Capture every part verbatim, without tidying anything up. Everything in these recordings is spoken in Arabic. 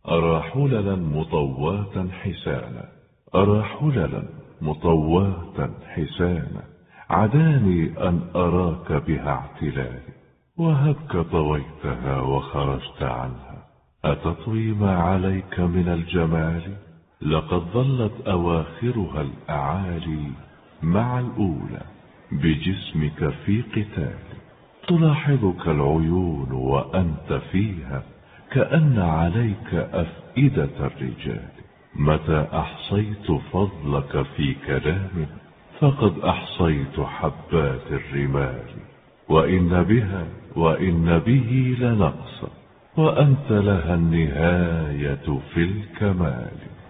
أرى حللا مطواة حسانا، أرى حللا مطواة حسانا، عداني أن أراك بها اعتلالي، وهبك طويتها وخرجت عنها، أتطوي ما عليك من الجمال؟ لقد ظلت أواخرها الأعالي مع الأولى بجسمك في قتال، تلاحظك العيون وأنت فيها كأن عليك أفئدة الرجال. متى أحصيت فضلك في كلام فقد أحصيت حبات الرمال، وإن بها وإن به لنقص، وأنت لها النهاية في الكمال.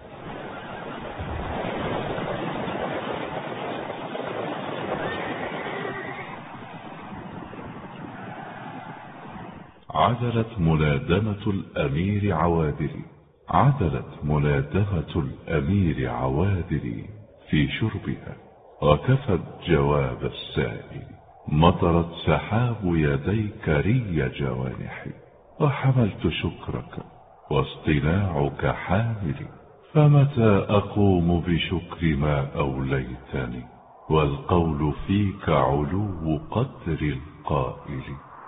عدلت ملادمة الأمير عوادلي، عدلت ملادمة الأمير عوادلي في شربها، وكفت جواب السائل. مطرت سحاب يديك ري جوانحي، وحملت شكرك واصطناعك حاملي، فمتى أقوم بشكر ما أوليتني، والقول فيك علو قدر القائل.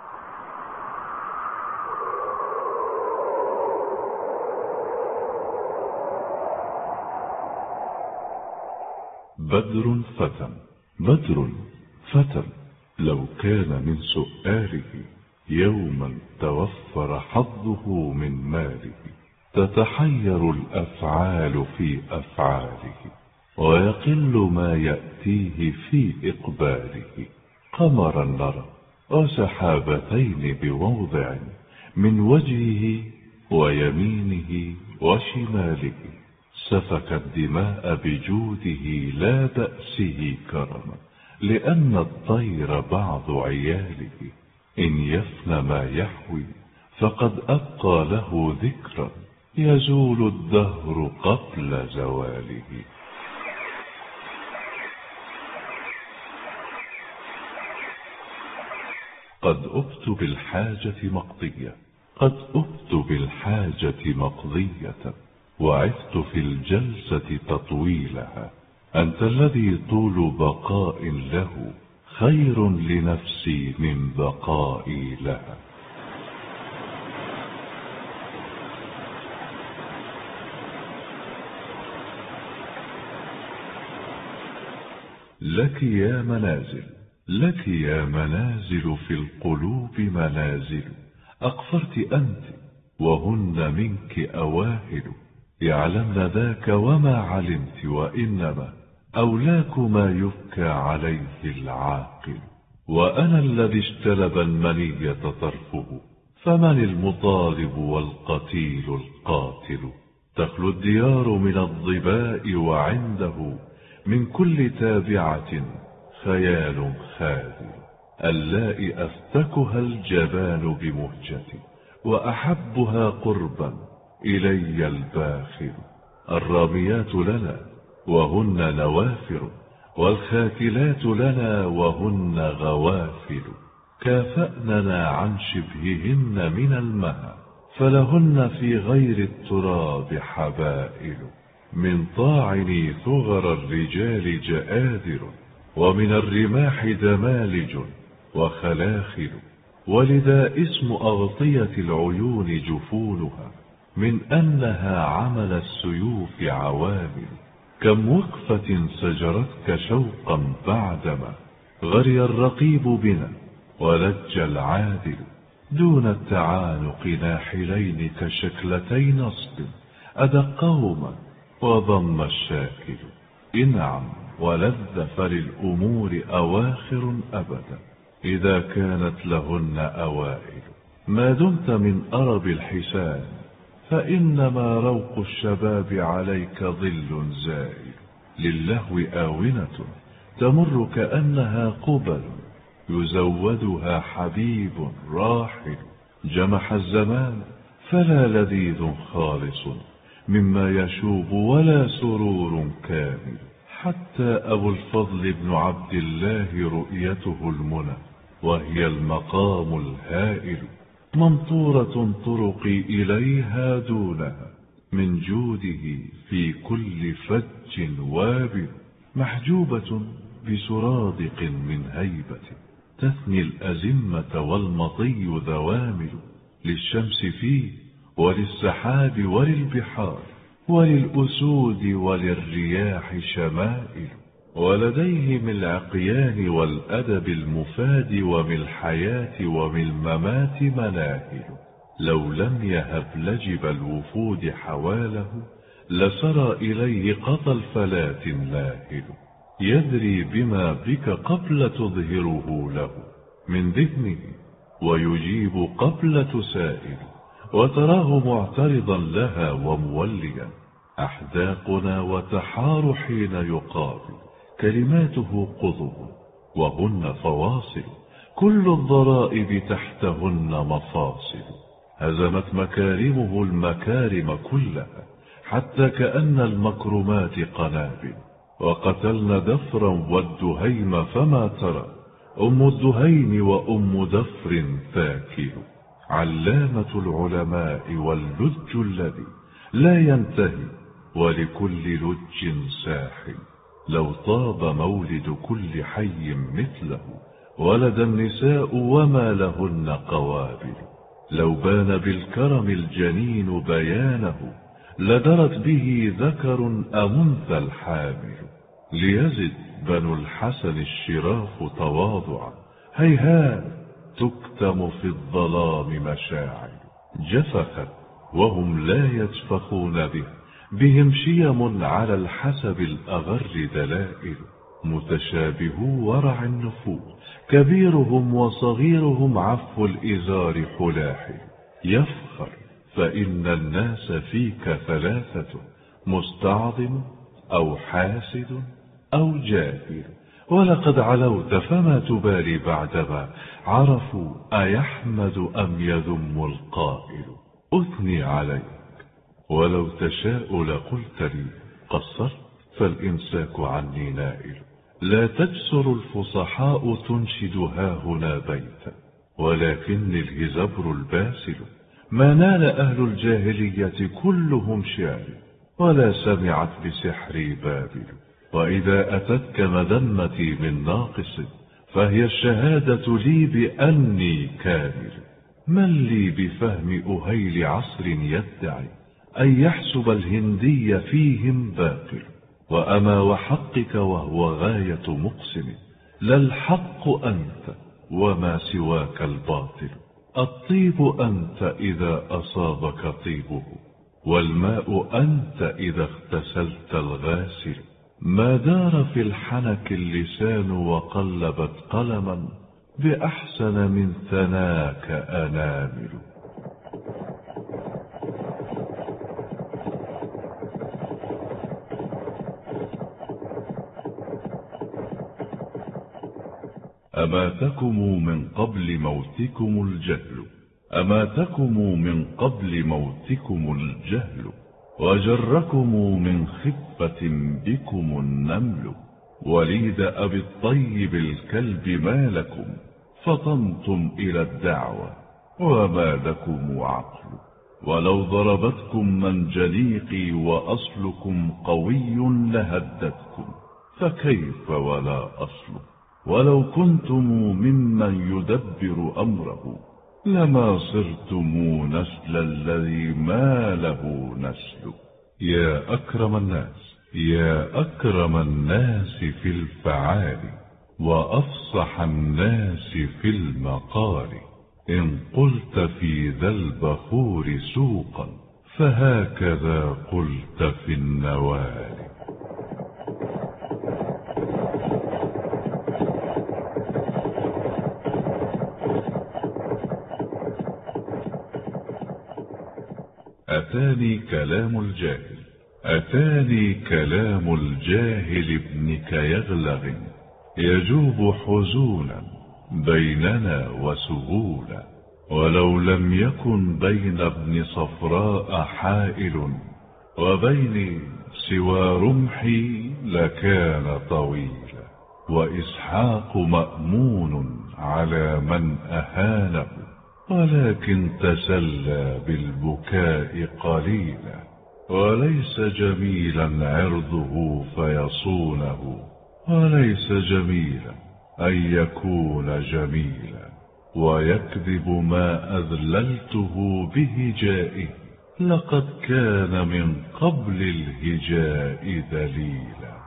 بدر فتى، بدر فتى، لو كان من سؤاله يوما توفر حظه من ماله، تتحير الأفعال في أفعاله، ويقل ما يأتيه في إقباله. قمرا نرى وسحابتين بموضع من وجهه ويمينه وشماله، سفك الدماء بجوده لا بأسه كرما، لأن الطير بعض عياله، إن يفنى ما يحوي فقد أبقى له ذكرا، يزول الدهر قبل زواله. قد أبت بالحاجة مقضية، قد أبت بالحاجة مقضية، وعثت في الجلسة تطويلها، أنت الذي طول بقاء له خير لنفسي من بقائي لها. لك يا منازل، لك يا منازل في القلوب منازل، أقفرت أنت وهن منك أواهل، يعلمن ذاك وما علمت، وإنما أولاك ما يبكى عليه العاقل. وأنا الذي اشتلب المنية طرفه، فمن المطالب والقتيل القاتل؟ تخلو الديار من الظباء، وعنده من كل تابعة خيال خاذل، اللائي أفتكها الجبان بمهجتي، وأحبها قربا إلي الباخل. الراميات لنا وهن نوافر، والخاتلات لنا وهن غوافل، كافأننا عن شبههن من المها، فلهن في غير التراب حبائل. من طاعن ثغر الرجال جآذر، ومن الرماح دمالج وخلاخل، ولذا اسم أغطية العيون جفونها، من أنها عمل السيوف عوامل. كم وقفة سجرتك شوقا بعدما غري الرقيب بنا ولج العادل، دون التعانق ناحلين كشكلتي نصب، أدقهما وضم الشاكل. إنعم ولذ فللأمور أواخر أبدا، إذا كانت لهن أوائل. ما دمت من أرب الحسان، فإنما روق الشباب عليك ظل زائل. للهو آونة تمر كأنها قبل، يزودها حبيب راحل. جمح الزمان فلا لذيذ خالص مما يشوب، ولا سرور كامل. حتى أبو الفضل بن عبد الله رؤيته المنى، وهي المقام الهائل. منطورة طرقي إليها دونها، من جوده في كل فج وابل، محجوبة بسرادق من هيبة، تثني الأزمة والمطي ذوامل، للشمس فيه وللسحاب وللبحار وللأسود وللرياح شمائل، ولديه من العقيان والأدب المفاد ومن الحياة ومن الممات مناهل. لو لم يهب لجب الوفود حواله، لسرى إليه قطى الفلاة لاهل، يدري بما بك قبل تظهره له من ذهنه، ويجيب قبل تسائل، وتراه معترضا لها وموليا، أحداقنا وتحار حين يقابل، كلماته قضب وهن فواصل، كل الضرائب تحتهن مفاصل، هزمت مكارمه المكارم كلها، حتى كأن المكرمات قنابل، وقتلن دفرا والدهيم فما ترى، أم الدهيم وأم دفر ثاكل، علامة العلماء واللج الذي لا ينتهي، ولكل لج ساحل، لو طاب مولد كل حي مثله، ولد النساء وما لهن قوابل، لو بان بالكرم الجنين بيانه، لدرت به ذكر أمنثى الحامل، ليزد بنو الحسن الشراف تواضعا، هيهات تكتم في الظلام مشاعر، جفخت وهم لا يجفخون به، بهم شيم على الحسب الأغر دلائل، متشابه ورع النفوس، كبيرهم وصغيرهم عف الإزار حلاحل، يفخر فإن الناس فيك ثلاثة، مستعظم أو حاسد أو جاهل، ولقد علوت فما تبالي بعدما عرفوا أيحمد أم يذم القائل، أثني عليك ولو تشاء لقلت لي، قصرت فالإمساك عني نائل، لا تجسر الفصحاء تنشد هاهنا بيتا، ولكن الهزبر الباسل، ما نال أهل الجاهلية كلهم شعر، ولا سمعت بسحري بابل، وإذا أتتك مذمتي من ناقص، فهي الشهادة لي بأني كامل، من لي بفهم أهيل عصر يدعي أن يحسب الهندي فيهم باطل، وأما وحقك وهو غاية مقسم، لا الحق أنت وما سواك الباطل، الطيب أنت إذا أصابك طيبه، والماء أنت إذا اغتسلت الغاسل، ما دار في الحنك اللسان وقلبت قلما، بأحسن من ثناك أنامل. أماتكم من قبل موتكم الجهل، أماتكم من قبل موتكم الجهل، وجركم من خفة بكم النمل، وليد أبي الطيب الكلب ما لكم، فطنتم إلى الدعوة وما لكم عقل، ولو ضربتكم منجنيقي وأصلكم قوي لهدتكم، فكيف ولا أصل، ولو كنتم ممن يدبر أمره، لما صرتم نسل الذي ما له نسل. يا أكرم الناس، يا أكرم الناس في الفعال، وأفصح الناس في المقال، إن قلت في ذا البخور سوقا، فهكذا قلت في النوال. أتاني كلام الجاهل، أتاني كلام الجاهل ابنك يغلغ، يجوب حزونا بيننا وسهولا، ولو لم يكن بين ابن صفراء حائل، وبيني سوى رمحي لكان طويلا، وإسحاق مأمون على من أهانه، ولكن تسلى بالبكاء قليلا، وليس جميلا عرضه فيصونه، وليس جميلا أن يكون جميلا، ويكذب ما أذللته بهجائه، لقد كان من قبل الهجاء ذليلا.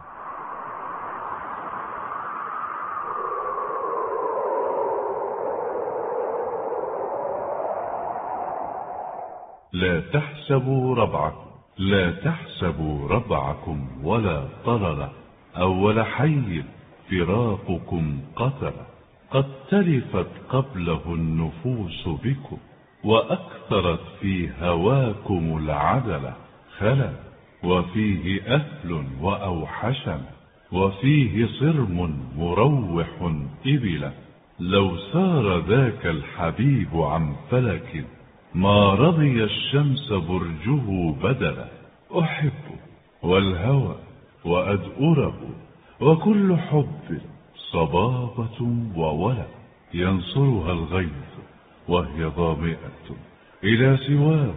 لا تحسبوا ربعكم لا تحسبوا ربعكم ولا طلله، أول حي فراقكم قتله، قد تلفت قبله النفوس بكم، وأكثرت في هواكم العدلة، خلا وفيه أهل وأوحشن، وفيه صرم مروح إبلا، لو سار ذاك الحبيب عن فلك، ما رضي الشمس برجه بدلا، أحبه والهوى وأدؤره، وكل حب صبابة وولى، ينصرها الغيث وهي ظامئة إلى سواه،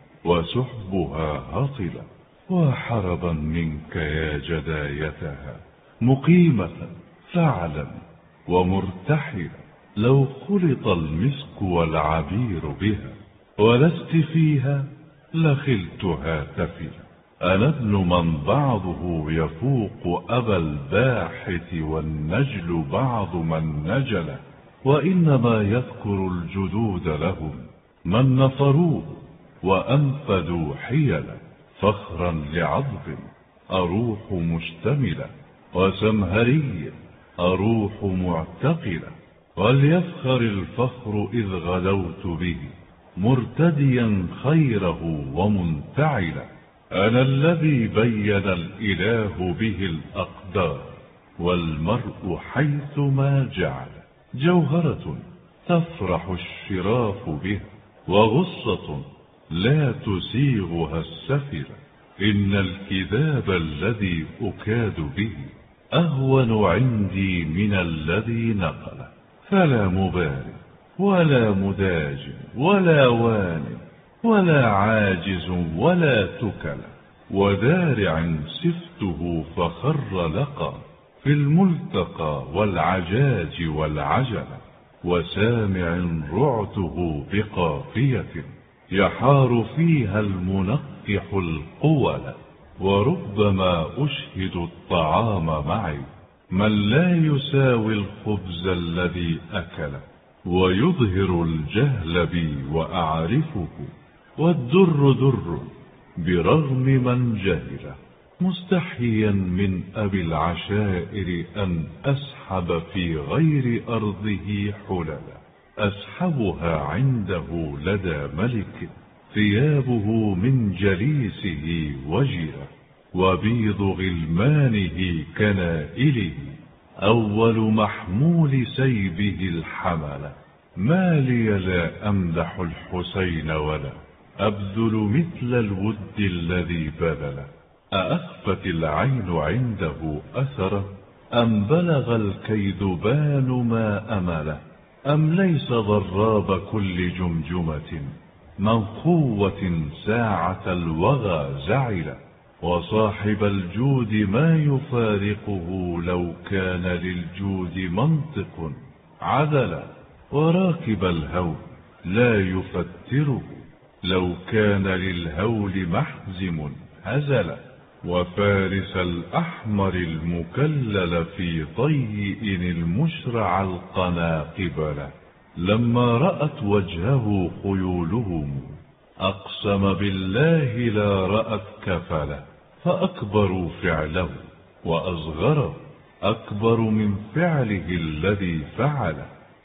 وسحبها هطلا، وحربا منك يا جدايتها، مقيمة فعلا ومرتحلة، لو خلط المسك والعبير بها، ولست فيها لخلتها تفلا، أنا ابن من بعضه يفوق أبا الباحث، والنجل بعض من نجل، وإنما يذكر الجدود لهم من نفروه وأنفذوا حيلا، فخرا لعضب أروح مشتملا، وسمهري أروح معتقلا، وليفخر الفخر إذ غدوت به، مرتديا خيره ومنتعلا، أنا الذي بين الإله به الأقدار، والمرء حيث ما جعل، جوهرة تفرح الشراف به، وغصة لا تسيغها السفر، إن الكذاب الذي أكاد به أهون عندي من الذي نقل، فلا مبارك ولا مداج ولا وان ولا عاجز ولا تكل، ودارع سفته فخر لقى في الملتقى والعجاج والعجل، وسامع رعته بقافية يحار فيها المنقح القول، وربما أشهد الطعام معي من لا يساوي الخبز الذي أكل، ويظهر الجهل بي وأعرفه، والدر در برغم من جهل، مستحيا من أبي العشائر أن أسحب في غير أرضه حللا، أسحبها عنده لدى ملك ثيابه من جليسه وجلا، وبيض غلمانه كنائله أول محمول سيبه الحمل، ما لي لا أمدح الحسين ولا أبذل مثل الود الذي بذل، أأخفت العين عنده أثره أم بلغ الكيدبان ما أمله، أم ليس ضراب كل جمجمة من قوة ساعة الوغى زعل، وصاحب الجود ما يفارقه لو كان للجود منطق عدلا، وراكب الهول لا يفتره لو كان للهول محزم هزلا، وفارس الأحمر المكلل في طيء المشرع القناقبل، لما رأت وجهه خيولهم أقسم بالله لا رأت كفلا، فأكبروا فعله وأصغره أكبر من فعله الذي فعل،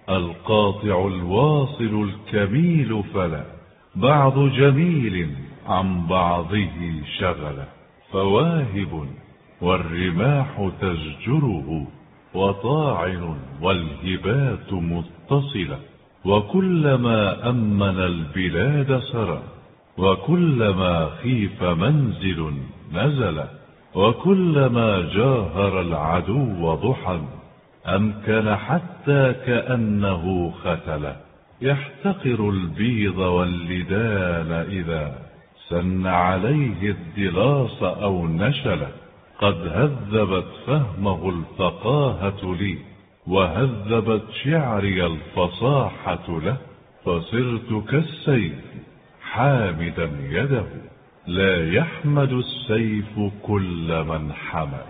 القاطع الواصل الكميل فلا بعض جميل عن بعضه شغلا، فواهب والرماح تزجره، وطاعن والهبات متصلة، وكلما أمن البلاد سرى، وكلما خيف منزل نزل، وكلما جاهر العدو ضحى أمكن حتى كأنه ختل، يحتقر البيض واللدان إذا سن عليه الدلاص أو نشله، قد هذبت فهمه الفقاهة لي، وهذبت شعري الفصاحة له، فصرت كالسيف حامدا يده، لا يحمد السيف كل من حمل.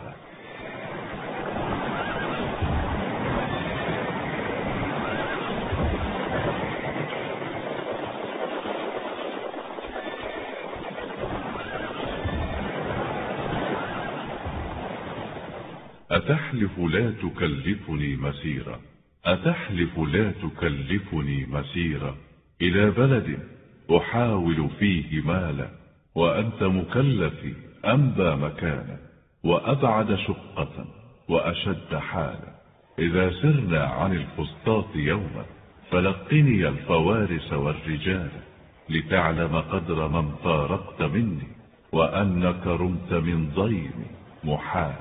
أتحلف لا تكلفني مسيرا، أتحلف لا تكلفني مسيرا، إلى بلد أحاول فيه مالا، وأنت مكلفي أنبى مكانا، وأبعد شقة وأشد حالا. إذا سرنا عن الفسطاط يوما، فلقني الفوارس والرجال، لتعلم قدر من فارقت مني، وأنك رمت من ضيمي محال.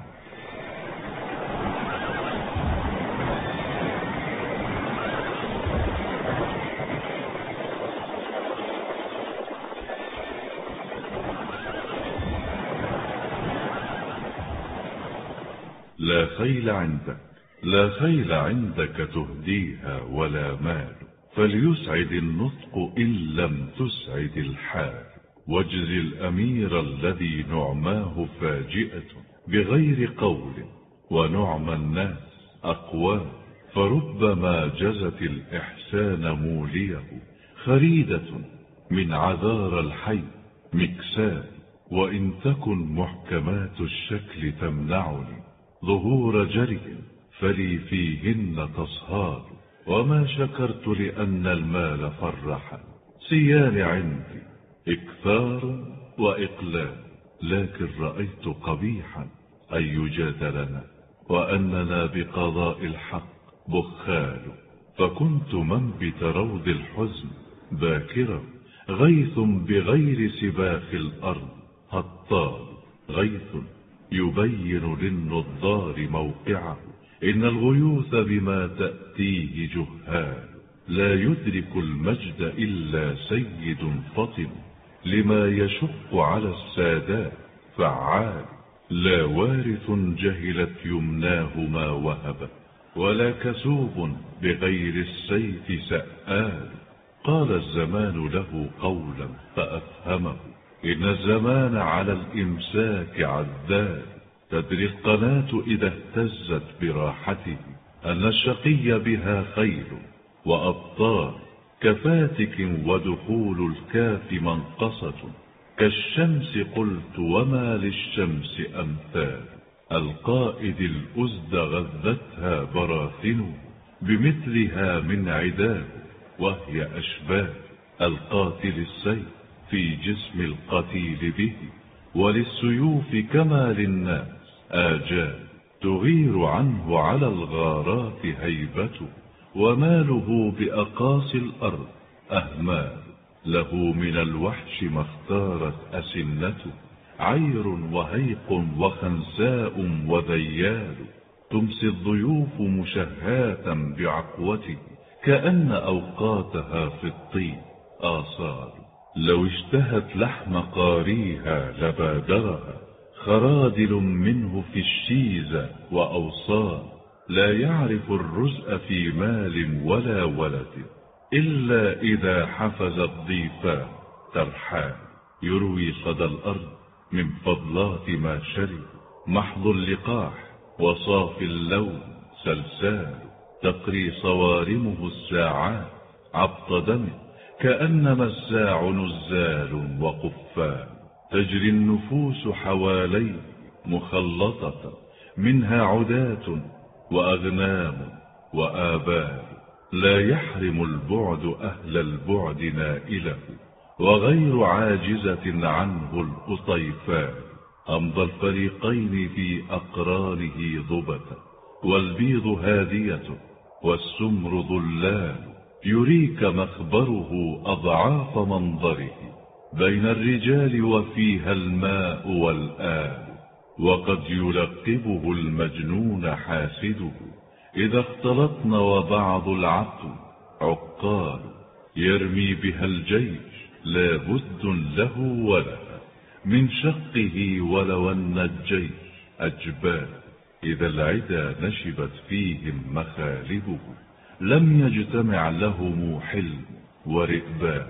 لا خيل عندك، لا خيل عندك تهديها ولا مال، فليسعد النطق إن لم تسعد الحال. واجز الأمير الذي نعماه فاجئة بغير قول، ونعم الناس أقوال، فربما جزت الإحسان موليه، خريدة من عذار الحي مكسال. وإن تكن محكمات الشكل تمنعني ظهور جري، فلي فيهن تصهار. وما شكرت لأن المال فرحا، سيان عندي إكثار وإقلال. لكن رأيت قبيحا أن يجادلنا، وأننا بقضاء الحق بخال. فكنت منبت روض الحزن باكرا، غيث بغير سباخ الأرض هطال. غيث يبين للنضار موقعه، إن الغيوث بما تأتيه جهال. لا يدرك المجد إلا سيد فطن، لما يشق على السادات فعال. لا وارث جهلت يمناه ما وهب، ولا كسوب بغير السيف سآل. قال الزمان له قولا فأفهمه، إن الزمان على الإمساك عذال. تدري القناة إذا اهتزت براحته، أن الشقي بها خيل وأبطال. كفاتك ودخول الكاف منقصة، كالشمس قلت وما للشمس أمثال. القائد الأزد غذتها براثن، بمثلها من عداه وهي أشباه. القاتل السيف في جسم القتيل به، وللسيوف كما للناس آجال. تغير عنه على الغارات هيبته، وماله بأقاصي الأرض أهمال. له من الوحش ما اختارت أسنته، عير وهيق وخنساء وذيال. تمسي الضيوف مشهاة بعقوته، كأن أوقاتها في الطين آصال. لو اشتهت لحم قاريها لبادرها، خرادل منه في الشيزة وأوصال. لا يعرف الرزء في مال ولا ولد، إلا إذا حفز الضيفان ترحال. يروي صدى الأرض من فضلات ما شرب، محض اللقاح وصافي اللون سلسال. تقري صوارمه الساعات عبط دم، كأنما الساع نزال وقفال. تجري النفوس حوالي مخلطة، منها عداة وأغنام وآبال. لا يحرم البعد أهل البعد نائله، وغير عاجزة عنه الأطيفال. أمضى الفريقين في أقرانه ضبة، والبيض هادية والسمر ضلال. يريك مخبره أضعاف منظره، بين الرجال وفيها الماء والآل. وقد يلقبه المجنون حاسده، إذا اختلطن وبعض العقل عقال. يرمي بها الجيش لا بد له ولها من شقه ولو أن الجيش أجبال. إذا العدا نشبت فيهم مخالبه لم يجتمع لهم حلم ورئبان.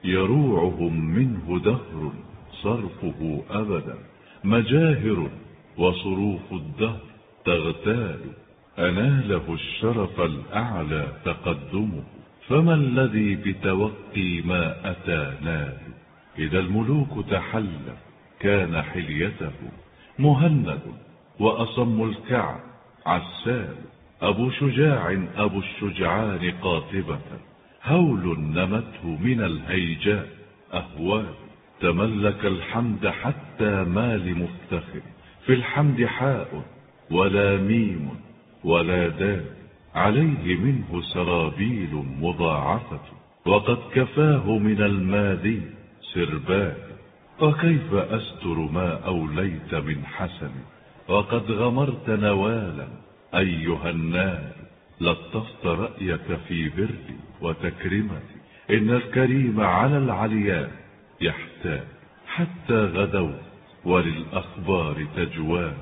يروعهم منه دهر صرفه أبدا مجاهر وصروف الدهر تغتال. أناله الشرف الأعلى تقدمه فما الذي بتوقي ما أتى نال. إذا الملوك تحلى كان حليته مهند وأصم الكعب عسال. أبو شجاع أبو الشجعان قاطبة هول نمته من الهيجاء أهوال. تملك الحمد حتى ما لمفتخر في الحمد حاء ولا ميم ولا دال. عليه منه سرابيل مضاعفة وقد كفاه من المادي سربال. وكيف أستر ما أوليت من حسن وقد غمرت نوالا أيها النار. لطفت رأيك في بري وتكرمتي إن الكريم على العلياء يحتاج. حتى غدوت وللأخبار تجوال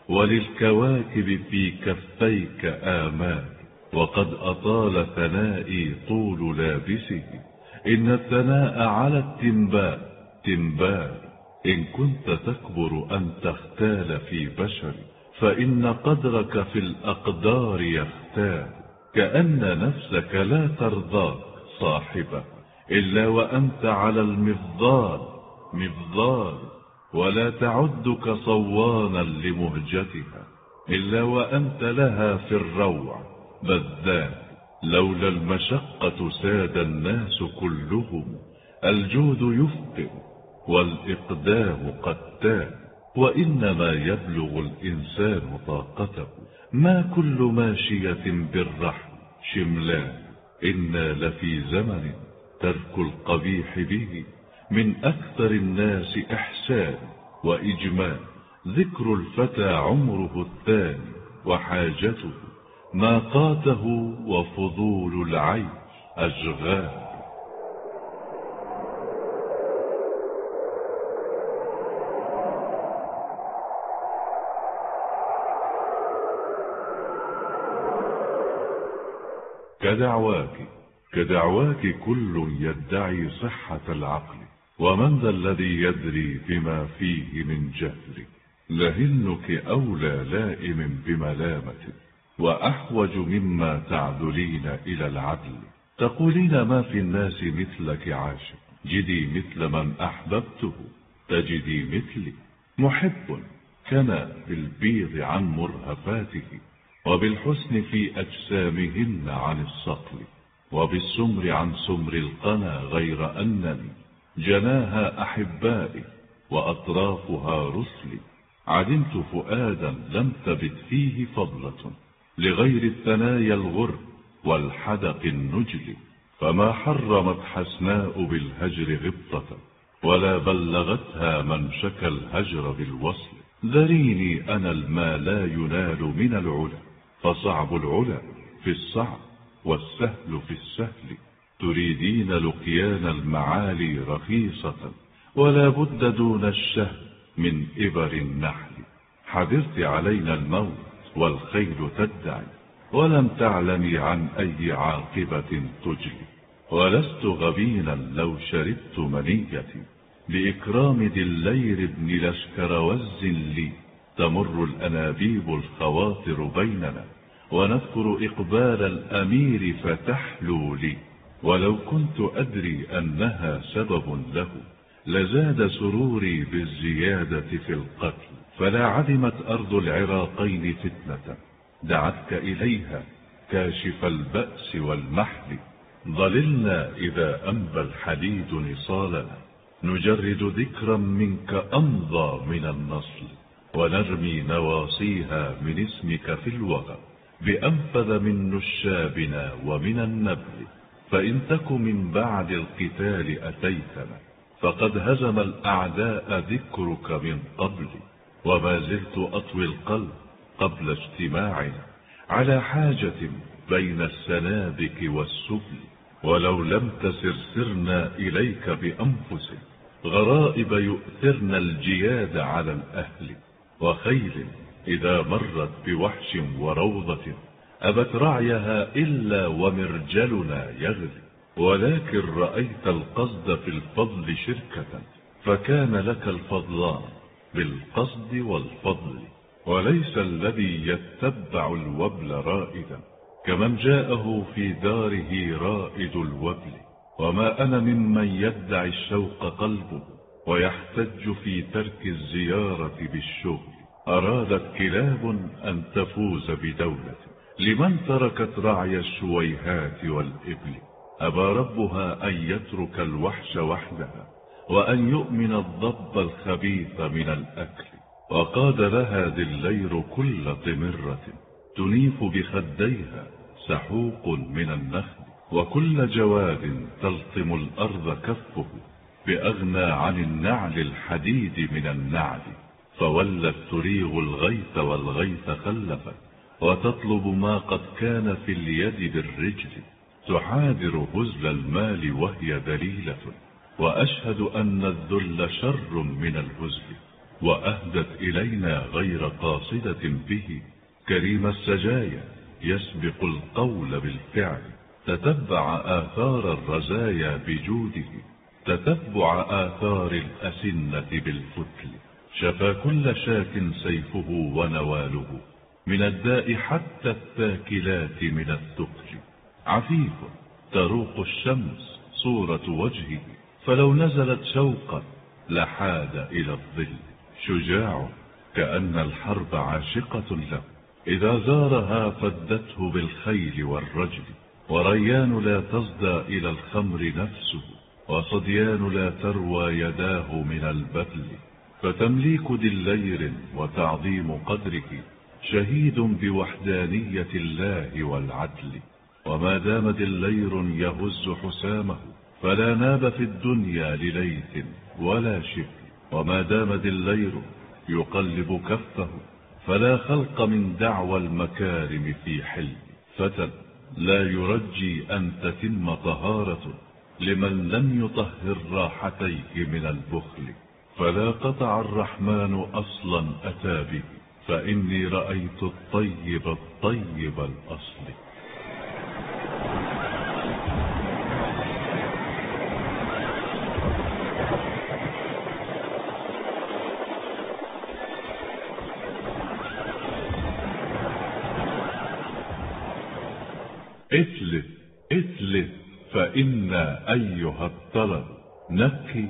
وللكواكب في كفيك آمال. وقد أطال ثنائي طول لابسه إن الثناء على التنباء تنبال. إن كنت تكبر أن تختال في بشر فإن قدرك في الأقدار يختال. كأن نفسك لا ترضاك صاحبه إلا وأنت على المفضال مفضال. ولا تعدك صوانا لمهجتها إلا وأنت لها في الروع بذال. لولا المشقة ساد الناس كلهم الجود يفقر والإقدام قتال. وإنما يبلغ الإنسان طاقته ما كل ماشية بالرحم شملان. إنا لفي زمن ترك القبيح به من أكثر الناس إحسان وإجمال. ذكر الفتى عمره الثاني وحاجته ناقاته وفضول العيش أشغال. كدعواك كدعواك كل يدعي صحة العقل ومن ذا الذي يدري بما فيه من جهل. لهنك أولى لائم بملامة وأحوج مما تعدلين إلى العدل. تقولين ما في الناس مثلك عاشق جدي مثل من أحببته تجدي مثلي. محب كان بالبيض عن مرهفاته وبالحسن في أجسامهن عن الصقل وبالسمر عن سمر القنا غير أنني جناها أحبائي وأطرافها رسلي. عدمت فؤادا لم تبت فيه فضلة لغير الثنايا الغر والحدق النجل. فما حرمت حسناء بالهجر غبطة ولا بلغتها من شكى الهجر بالوصل. ذريني أنا الما لا ينال من العلا فصعب العلا في الصعب والسهل في السهل. تريدين لقيان المعالي رخيصة ولا بد دون الشهد من إبر النحل. حذرت علينا الموت والخيل تدعي ولم تعلمي عن أي عاقبة تجلي. ولست غبينا لو شربت منيتي بإكرام دلير بن لشكروز لي. تمر الأنابيب الخواطر بيننا ونذكر إقبال الأمير فتحلو لي. ولو كنت أدري أنها سبب له لزاد سروري بالزيادة في القتل. فلا عدمت أرض العراقين فتنة دعتك إليها كاشف البأس والمحل. ظللنا إذا أنبى الحديد نصالنا نجرد ذكرا منك أمضى من النصل ونرمي نواصيها من اسمك في الوغى بأنفذ من نشابنا ومن النبل. فإن تك من بعد القتال أتيتنا فقد هزم الأعداء ذكرك من قبل. وما زلت أطوي القلب قبل اجتماعنا على حاجة بين السنابك والسبل. ولو لم تسر سرنا إليك بأنفس غرائب يؤثرن الجياد على الأهل. وخيل إذا مرت بوحش وروضة أبت رعيها إلا ومرجلنا يغلي. ولكن رأيت القصد في الفضل شركة فكان لك الفضلان بالقصد والفضل. وليس الذي يتبع الوبل رائدا كمن جاءه في داره رائد الوبل. وما أنا ممن يدعي الشوق قلبه ويحتج في ترك الزيارة بالشغل. أرادت كلاب أن تفوز بدولة لمن تركت رعي الشويهات والإبل. أبى ربها أن يترك الوحش وحدها وأن يؤمن الضب الخبيث من الأكل. وقاد لها ذلير كل طمرة تنيف بخديها سحوق من النخل. وكل جواد تلطم الأرض كفه بأغنى عن النعل الحديد من النعل. فولت تريغ الغيث والغيث خلفت وتطلب ما قد كان في اليد بالرجل. تحاذر هزل المال وهي دليلة وأشهد أن الذل شر من الهزل. وأهدت إلينا غير قاصدة به كريم السجايا يسبق القول بالفعل. تتبع آثار الرزايا بجوده تتبع آثار الأسنة بالفتل. شفى كل شاك سيفه ونواله من الداء حتى التاكلات من الثقل. عفيف تروق الشمس صورة وجهه فلو نزلت شوقا لحاد إلى الظل. شجاع كأن الحرب عاشقة له إذا زارها فدته بالخيل والرجل. وريان لا تصدى إلى الخمر نفسه وصديان لا تروى يداه من البذل. فتمليك دلير وتعظيم قدره شهيد بوحدانية الله والعدل. وما دام دلير يهز حسامه فلا ناب في الدنيا لليث ولا شبل. وما دام دلير يقلب كفه فلا خلق من دعوى المكارم في حل. فتى لا يرجي أن تتم طهارة لمن لم يطهر راحتيه من البخل. فلا قطع الرحمن أصلا أتى به فإني رأيت الطيب الطيب الأصل. اتلف اتلف فإنا أيها الطلب نبكي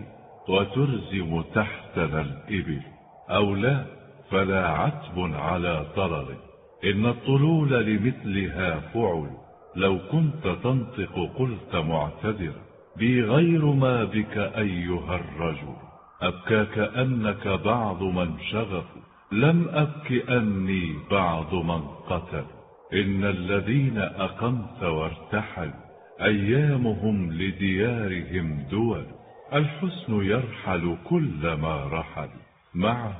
وترزم تحتنا الإبل. أو لا فلا عتب على طلل إن الطلول لمثلها فعل. لو كنت تنطق قلت معتذرا بي غير ما بك أيها الرجل. أبكاك أنك بعض من شغفوا لم أبك أني بعض من قتل. إن الذين أقمت وارتحل أيامهم لديارهم دول. الحسن يرحل كلما رحل معه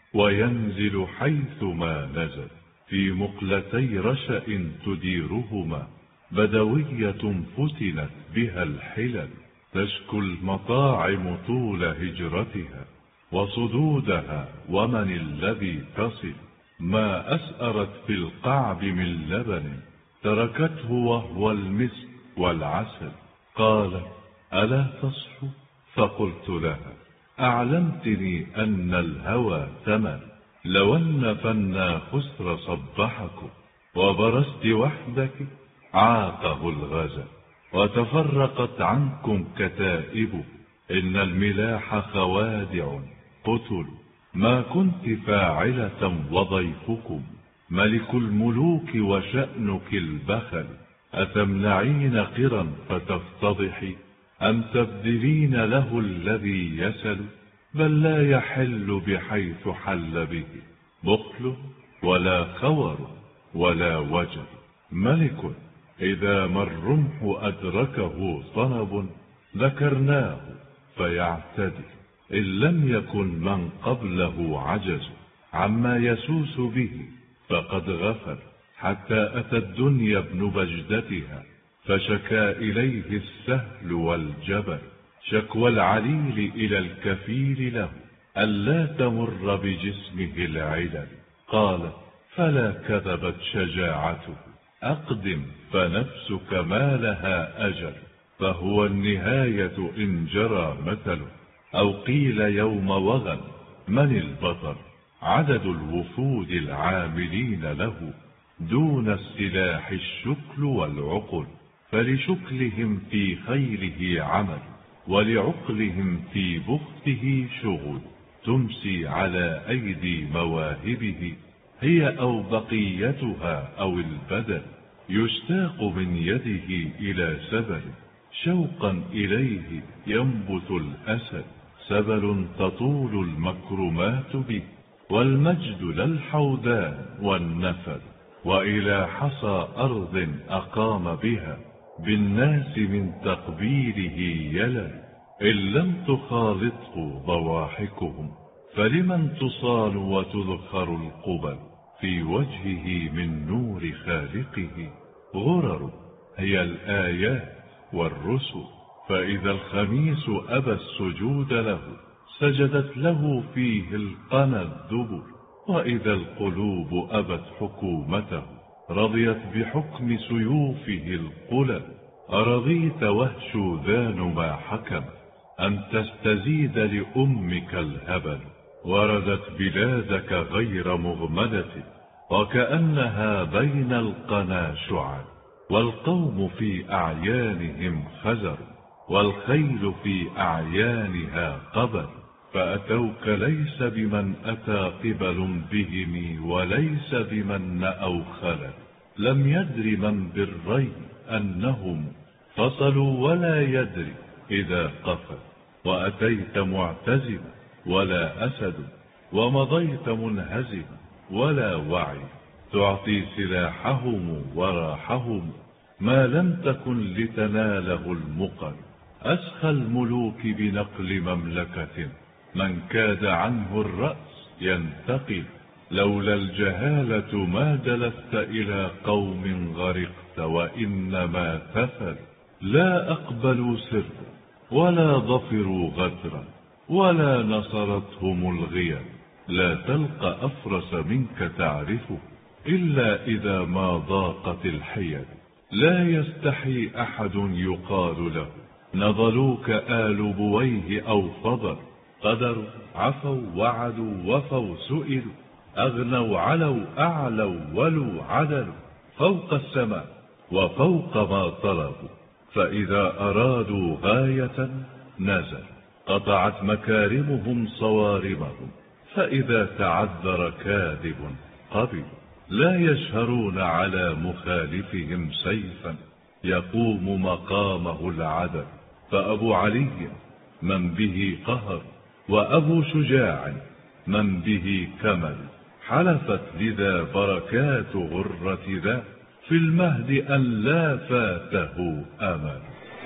وينزل حيثما نزل. في مقلتي رشأ تديرهما بدوية فتنت بها الحلل. تشكو المطاعم طول هجرتها وصدودها ومن الذي تصل. ما أسأرت في القعب من لبن تركته وهو المسك والعسل. قالت ألا تصحو؟ فقلت لها أعلمتني أن الهوى ثمن. لو أن فنا خسر صبحكم وبرست وحدك عاقه الغزل. وتفرقت عنكم كتائبه إن الملاح خوادع قتل. ما كنت فاعلة وضيفكم ملك الملوك وشأنك البخل. أتمنعين قرا فتفتضحي أم تبذلين له الذي يسل. بل لا يحل بحيث حل به بخل ولا خور ولا وجل. ملك إذا ما الرمح أدركه صنب ذكرناه فيعتدي. إن لم يكن من قبله عجز عما يسوس به فقد غفل. حتى أتى الدنيا ابن بجدتها فشكا إليه السهل والجبل، شكوى العليل إلى الكفيل له ألا تمر بجسمه العلل. قال فلا كذبت شجاعته، أقدم فنفسك ما لها أجل، فهو النهاية إن جرى مثله. أو قيل يوم وغى من البطل، عدد الوفود العاملين له دون السلاح الشكل والعقل، فلشكلهم في خيله عمل، ولعقلهم في بخته شغل. تمسي على أيدي مواهبه هي أو بقيتها أو البدل، يشتاق من يده إلى سبل، شوقا إليه ينبت الأسد. سبل تطول المكرمات به، والمجد للحودان والنفل، وإلى حصى أرض أقام بها بالناس من تقبيله يلل. إن لم تخالطه ضواحكهم فلمن تصال وتذخر القبل، في وجهه من نور خالقه غرر هي الآيات والرسل. فإذا الخميس أبى السجود له سجدت له فيه القنا الدبر، وإذا القلوب أبت حكومته رضيت بحكم سيوفه القلل. أرضيت وهش ذان ما حكم أم تستزيد لأمك الهبل، وردت بلادك غير مغمدة وكأنها بين القنا شعل. والقوم في أعيانهم خزر، والخيل في أعيانها قبل، فأتوك ليس بمن أتى قبل بهم وليس بمن نأوا خلل. لم يدر من بالري أنهم فصلوا ولا يدري إذا قفل، وأتيت معتزم ولا أسد، ومضيت منهزم ولا وعي. تعطي سلاحهم وراحهم ما لم تكن لتناله المقل. أسخى الملوك بنقل مملكة من كاد عنه الرأس ينتقل، لولا الجهالة ما دلست إلى قوم غرقت وإنما تفل. لا أقبلوا سر ولا ظفروا غدرا ولا نصرتهم الغيا، لا تلقى أفرس منك تعرفه إلا إذا ما ضاقت الحيل. لا يستحي أحد يقال له نضلوك آل بويه أو فضل، قدروا عفوا وعدوا وفوا سئلوا، أغنوا علوا أعلوا ولوا عدلوا، فوق السماء وفوق ما طلبوا. فإذا أرادوا غاية نزل، قطعت مكارمهم صوارمهم، فإذا تعذر كاذب قبل. لا يشهرون على مخالفهم سيفا يقوم مقامه العدل، فأبو علي من به قهر، وأبو شجاع من به كمل. حلفت لذا بركات غرة ذا في المهد أن لا فاته أمل.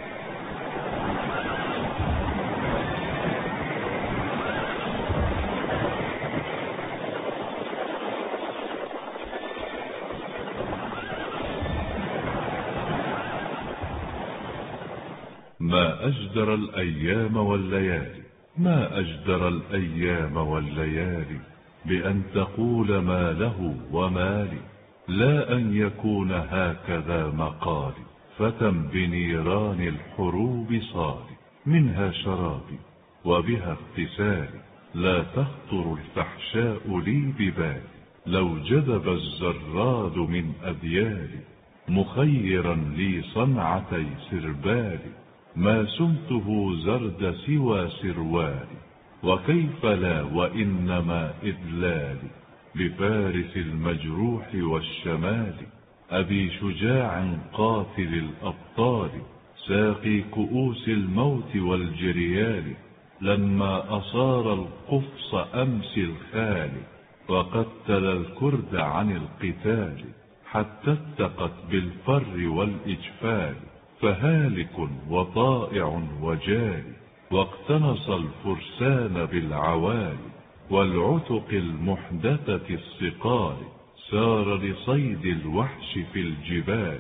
ما أجدر الأيام والليالي، ما أجدر الأيام والليالي، بأن تقول ما له ومالي، لا أن يكون هكذا مقالي. فتى بنيران الحروب صالي، منها شرابي وبها اغتسالي، لا تخطر الفحشاء لي ببالي، لو جذب الزراد من أذيالي، مخيرا لي صنعتي سربالي، ما سمته زرد سوى سروالي، وكيف لا وإنما إذلالي، بفارس المجروح والشمال، أبي شجاع قاتل الأبطال، ساقي كؤوس الموت والجريال، لما أصار القفص أمس الخال، وقتل الكرد عن القتال، حتى اتقت بالفر والإجفال، فهالك وطائع وجاري، واقتنص الفرسان بالعوالي، والعتق المحدثة الصقال، سار لصيد الوحش في الجبال،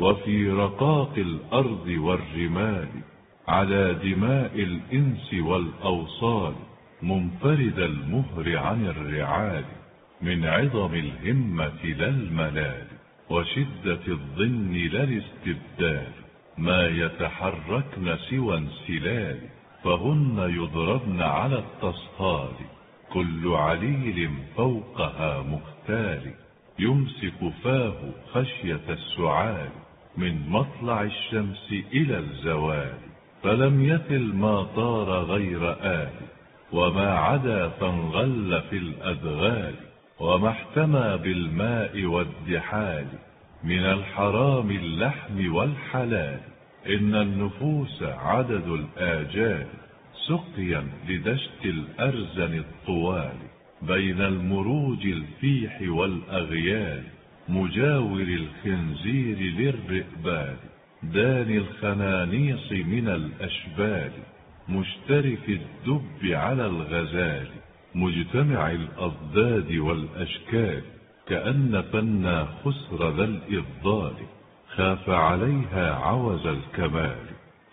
وفي رقاق الأرض والرمال، على دماء الإنس والأوصال، منفرد المهر عن الرعال، من عظم الهمة لا الملال، وشدة الظن لا الاستبدال، ما يتحركن سوى انسلال، فهن يضربن على التصهال، كل عليل فوقها مختال، يمسك فاه خشية السعال، من مطلع الشمس إلى الزوال، فلم يثل ما طار غير آل، وما عدا فانغل في الأدغال، وما احتمى بالماء والدحال، من الحرام اللحم والحلال، إن النفوس عدد الآجال، سقيا لدشت الأرزن الطوال، بين المروج الفيح والأغيال، مجاور الخنزير للرئبال، داني الخنانيص من الأشبال، مشترك الدب على الغزال، مجتمع الأضداد والأشكال، كأن فنا خسر ذا الإضلال، خاف عليها عوز الكمال،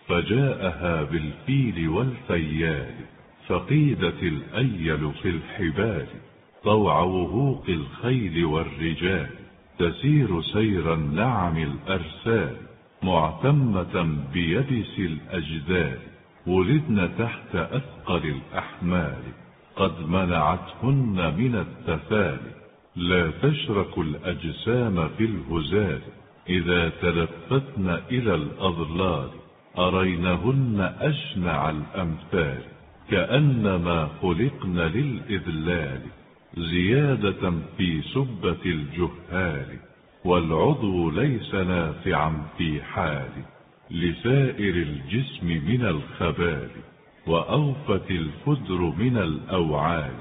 فجاءها بالفيل والفيال، فقيدت الأيل في الحبال، طوع وهوق الخيل والرجال، تسير سير النعم الأرسال، معتمة بيبس الأجدال، ولدن تحت أثقل الأحمال، قد منعتهن من التفال، لا تشرك الأجسام في الهزال، إذا تلفتن إلى الأضلال، أرينهن أشنع الأمثال، كأنما خلقن للإذلال، زيادة في سبة الجهال، والعضو ليس نافعا في حال، لسائر الجسم من الخبال، وأوفت الفدر من الأوعال،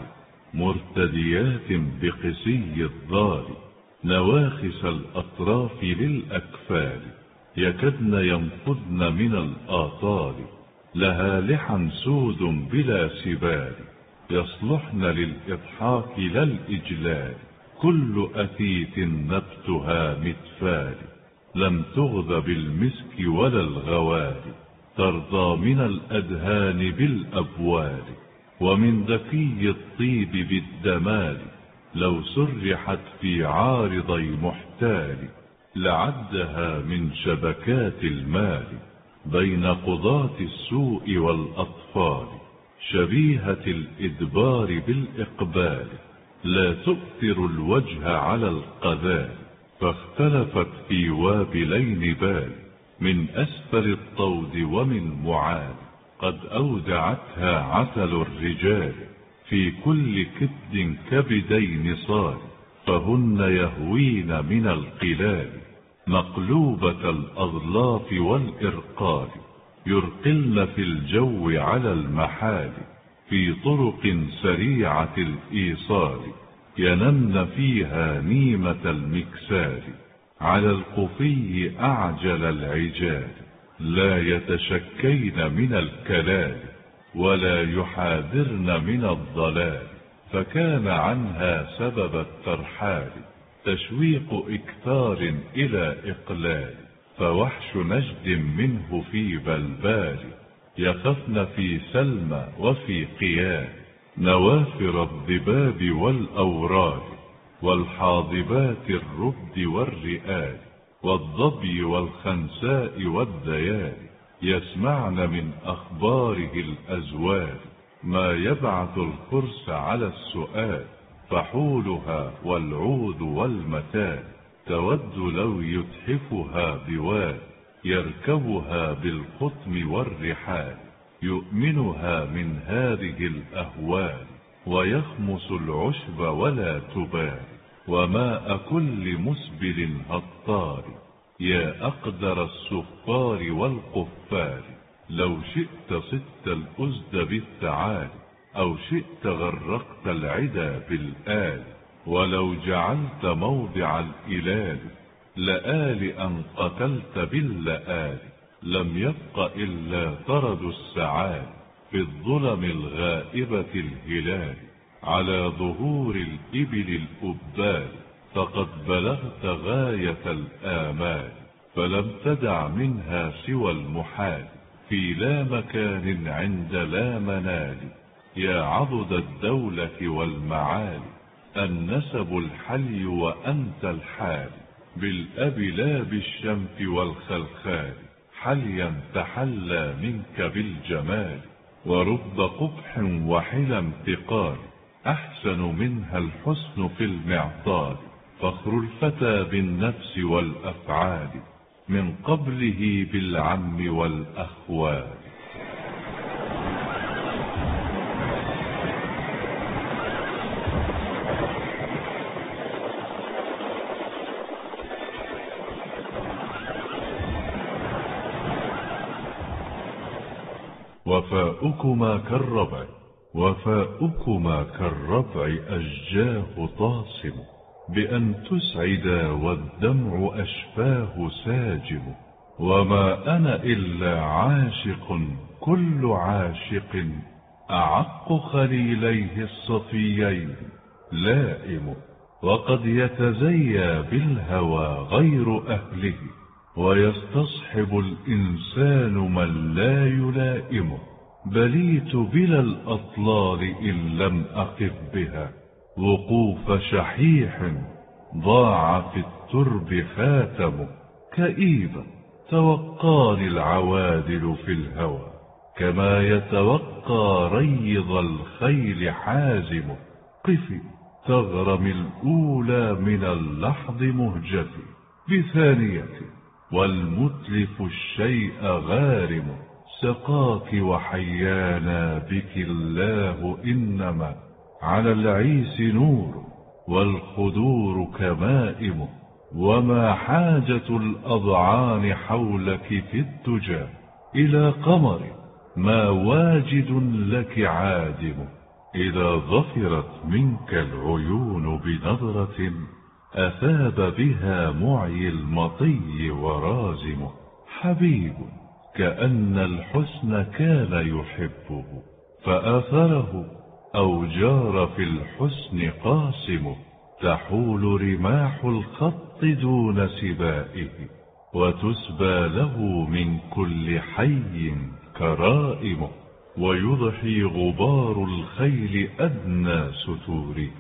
مرتديات بقسي الضال، نواخس الأطراف للأكفال، يكدن ينفضن من الآطال، لها لحى سود بلا سبال، يصلحن للإضحاك لا الإجلال، كل أثيت نبتها متفال، لم تغذ بالمسك ولا الغوال، ترضى من الأدهان بالأبوال، ومن ذكي الطيب بالدمال، لو سرحت في عارضي محتال، لعدها من شبكات المال، بين قضاة السوء والأطفال، شبيهة الإدبار بالإقبال، لا تؤثر الوجه على القذال، فاختلفت في وابلين بال، من أسفل الطود ومن معال، قد أودعتها عسل الرجال، في كل كبد كبدي نصال، فهن يهوين من القلال، مقلوبة الأظلاف والإرقال، يرقلن في الجو على المحال، في طرق سريعة الإيصال، ينمن فيها نيمة المكسال، على القفي أعجل العجال، لا يتشكين من الكلال، ولا يحاذرن من الضلال، فكان عنها سبب الترحال، تشويق إكثار إلى إقلال، فوحش نجد منه في بلبال، يخفن في سلمى وفي قيال، نوافر الذباب والأوراد، والحاضبات الرد والرئال، والضبي والخنساء والديال، يسمعن من أخباره الأزوال، ما يبعث الخرس على السؤال، فحولها والعود والمتال، تود لو يتحفها بوال، يركبها بالخطم والرحال، يؤمنها من هذه الأهوال، ويخمس العشب ولا تبال، وماء كل مسبل هطار، يا أقدر السفار والقفار، لو شئت صدت الأزد بالتعال، أو شئت غرقت العدا بالآل، ولو جعلت موضع الإلال لآل أن قتلت باللآل، لم يبق إلا طرد السعال، في الظلم الغائبة الهلال، على ظهور الإبل الأبال، فقد بلغت غاية الآمال، فلم تدع منها سوى المحال في لا مكان عند لا منال. يا عضد الدولة والمعالي النسب الحلي وأنت الحال، بالأب لا بالشمت والخلخال، حليا تحلى منك بالجمال. ورب قبح وحلى امتقال أحسن منها الحسن في المعطال. فخر الفتى بالنفس والأفعال من قبله بالعم والأخوال. وفاؤكما كالربع وفاؤكما كالربع أشجاه طاسم، بأن تسعدا والدمع أشفاه ساجم. وما أنا إلا عاشق كل عاشق أعق خليليه الصفيين لائم. وقد يتزيى بالهوى غير أهله، ويستصحب الإنسان من لا يلائمه. بليت بلا الأطلال إن لم أقف بها، وقوف شحيح ضاع في الترب خاتمه. كئيبا توقاني العوادل في الهوى، كما يتوقى ريض الخيل حازمه. قفي تغرم الأولى من اللحظ مهجتي بثانية، والمتلف الشيء غارم. سقاك وحيانا بك الله، إنما على العيس نور والخدور كمائم. وما حاجة الأضعان حولك في الدجى إلى قمر ما واجد لك عادم. إذا ظفرت منك العيون بنظرة أثاب بها معي المطي ورازم. حبيب كأن الحسن كان يحبه فآثره، أو جار في الحسن قاسم. تحول رماح الخط دون سبائه، وتسبى له من كل حي كرائم. ويضحي غبار الخيل أدنى ستوره،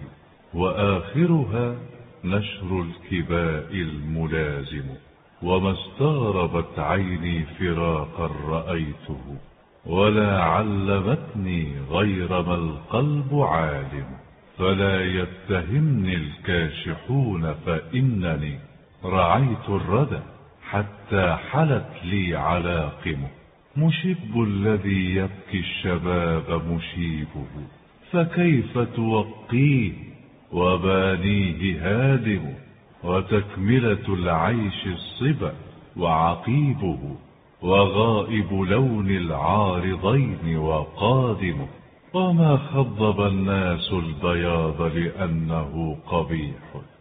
وآخرها نشر الكباء الملازم. وما استغربت عيني فراقا رأيته، ولا علمتني غير ما القلب عالم. فلا يتهمني الكاشحون، فإنني رعيت الردى حتى حلت لي علاقم. مشب الذي يبكي الشباب مشيبه، فكيف توقيه وبانيه هادم. وتكملة العيش الصبا وعقيبه، وغائب لون العارضين وقادم. وما خضب الناس البياض لأنه قبيح،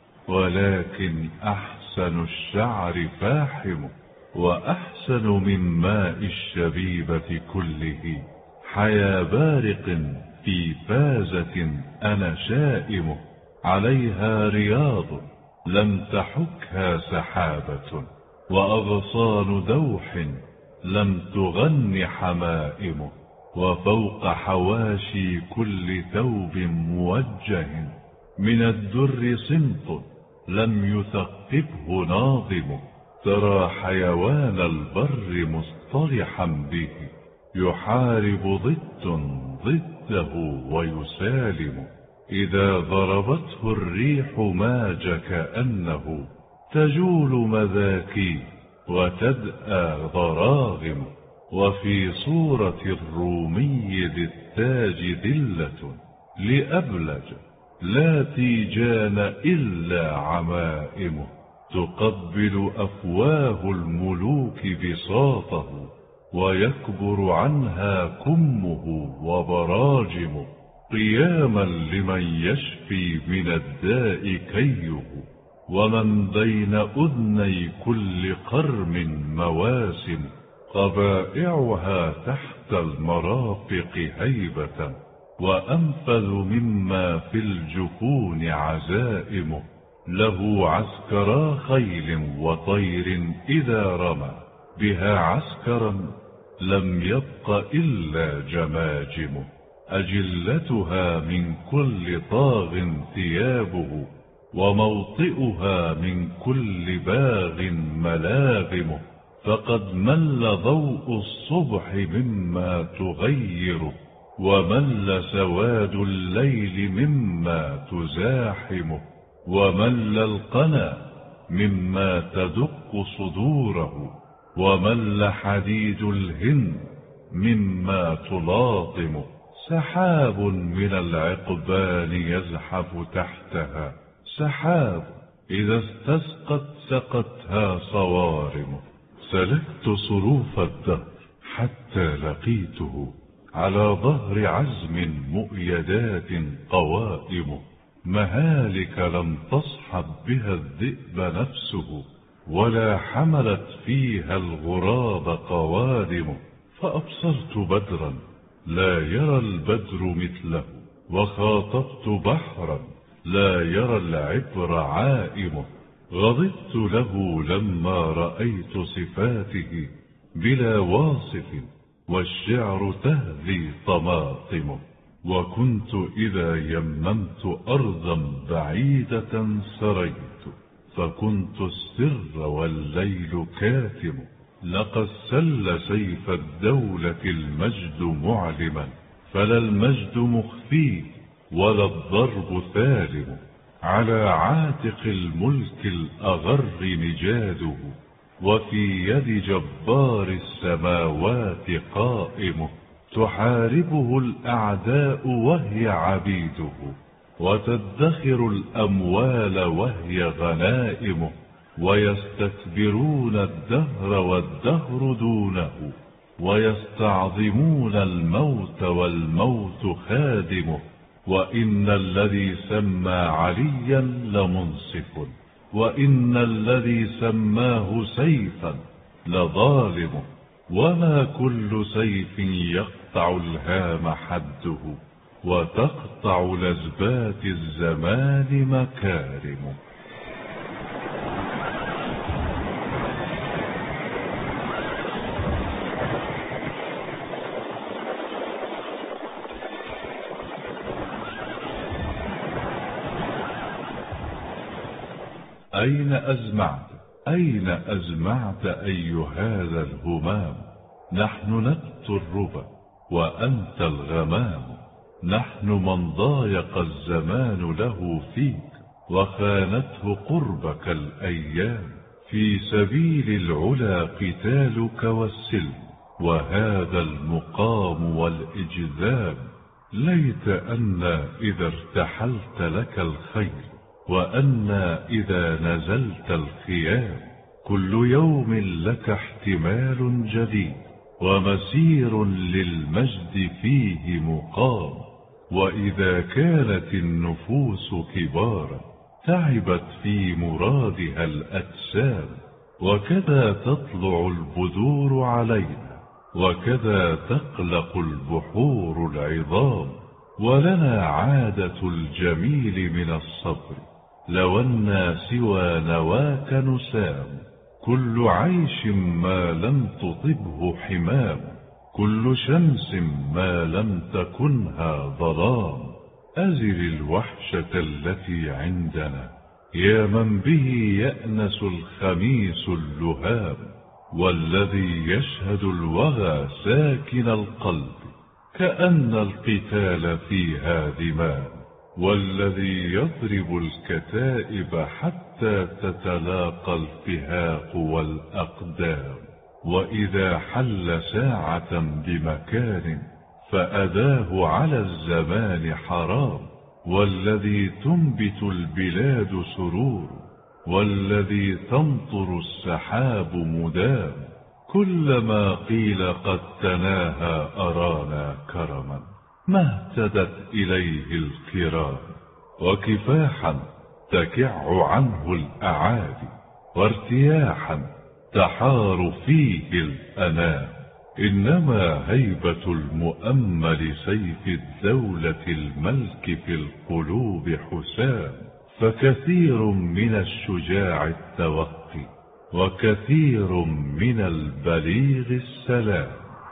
ولكن أحسن الشعر فاحم. وأحسن من ماء الشبيبة كله، حيا بارق في فازة أنا شائم. عليها رياض لم تحكها سحابة، وأغصان دوح لم تغن حمائم. وفوق حواشي كل ثوب موجه من الدر صمت لم يثقبه ناظم. ترى حيوان البر مصطلحا به، يحارب ضد ضده ويسالم. إذا ضربته الريح ماج كأنه تجول مذاكي وتدأى ضراغم. وفي صورة الرومي ذي التاج ذلة لأبلج لا تيجان إلا عمائمه. تقبل أفواه الملوك بساطه، ويكبر عنها كمه وبراجمه. قياما لمن يشفي من الداء كيه، ومن بين أذني كل قرم مواسم. قبائعها تحت المرافق هيبة، وأنفذ مما في الجفون عزائم. له عسكرا خيل وطير إذا رمى بها عسكرا لم يبق إلا جماجمه، أجلتها من كل طاغ ثيابه، وموطئها من كل باغ ملاغمه. فقد مل ضوء الصبح مما تغيره، ومل سواد الليل مما تزاحمه، ومل القنا مما تدق صدوره، ومل حديد الهند مما تلاطمه. سحاب من العقبان يزحف تحتها، سحاب إذا استسقت سقتها صوارمه. سلكت صروف الدهر حتى لقيته، على ظهر عزم مؤيدات قوائمه. مهالك لم تصحب بها الذئب نفسه، ولا حملت فيها الغراب قوادمه. فأبصرت بدرا لا يرى البدر مثله، وخاطبت بحرا لا يرى العبر عائمه. غضبت له لما رأيت صفاته بلا واصف، والشعر تهذي طماطمه. وكنت إذا يممت أرضا بعيدة سريت، فكنت السر والليل كاتم. لقد سل سيف الدولة المجد معلما، فلا المجد مخفيه ولا الضرب ثالم. على عاتق الملك الأغر نجاده، وفي يد جبار السماوات قائمه. تحاربه الأعداء وهي عبيده، وتدخر الأموال وهي غنائمه. ويستكبرون الدهر والدهر دونه، ويستعظمون الموت والموت خادمه. وإن الذي سمى عليا لمنصف، وإن الذي سماه سيفا لظالمه. وما كل سيف يقطع الهام حده، وتقطع لزبات الزمان مكارمه. أين أزمعت أين أزمعت أي هذا الهمام؟ نحن نبت الربا وأنت الغمام. نحن من ضايق الزمان له فيك، وخانته قربك الأيام. في سبيل العلا قتالك والسلم، وهذا المقام والإجذام. ليت أن إذا ارتحلت لك الخير، وأنا إذا نزلت الخيام. كل يوم لك احتمال جديد، ومسير للمجد فيه مقام. وإذا كانت النفوس كبارا، تعبت في مرادها الأجسام. وكذا تطلع البذور علينا، وكذا تقلق البحور العظام. ولنا عادة الجميل من الصبر، لو أن سوى نواك نسام. كل عيش ما لم تطبه حمام، كل شمس ما لم تكنها ظلام. أزل الوحشة التي عندنا، يا من به يأنس الخميس اللهام. والذي يشهد الوغى ساكن القلب، كأن القتال فيها دماء. والذي يضرب الكتائب حتى تتلاقى الفهاق والأقدام. وإذا حل ساعة بمكان، فأداه على الزمان حرام. والذي تنبت البلاد سرور، والذي تمطر السحاب مدام. كلما قيل قد تناهى أرانا كرما، ما اهتدت إليه الكرام. وكفاحا تكع عنه الأعادي، وارتياحا تحار فيه الأنام. إنما هيبة المؤمل سيف الدولة الملك في القلوب حسام. فكثير من الشجاع التوقي، وكثير من البليغ السلام.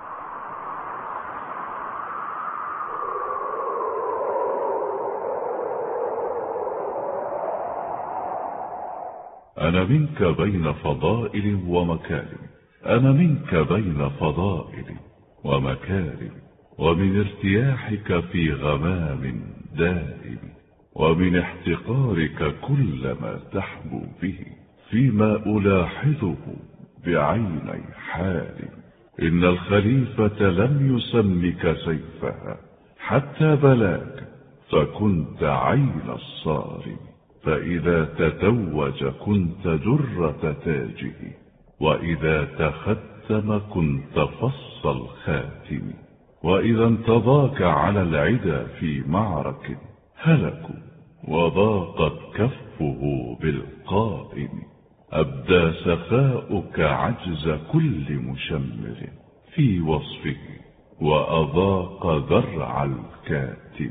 أنا منك بين فضائل ومكارم، أنا منك بين فضائل ومكارم، ومن ارتياحك في غمام دائم، ومن احتقارك كل ما تحبو به، فيما ألاحظه بعيني حالم. إن الخليفة لم يسمك سيفها حتى بلاك، فكنت عين الصارم. فإذا تتوج كنت درة تاجه، وإذا تختم كنت فص الخاتم. وإذا انتضاك على العدا في معرك هلكوا، وضاقت كفه بالقائم. أبدى سخاؤك عجز كل مشمر في وصفه، وأضاق ذرع الكاتم.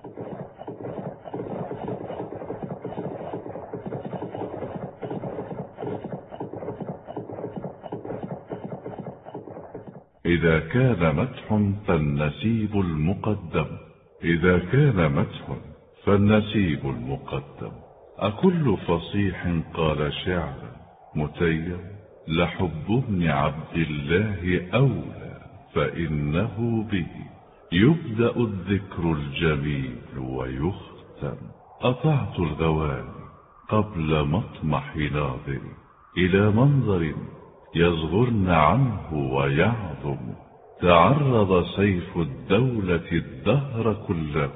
إذا كان مدح فالنسيب المقدم، إذا كان مدح فالنسيب المقدم. أكل فصيح قال شعرا متيم، لحب ابن عبد الله أولى، فإنه به يبدأ الذكر الجميل ويختم. أطعت الغواني قبل مطمح ناظر، إلى منظر يصغرن عنه ويعظم. تعرض سيف الدولة الدهر كله،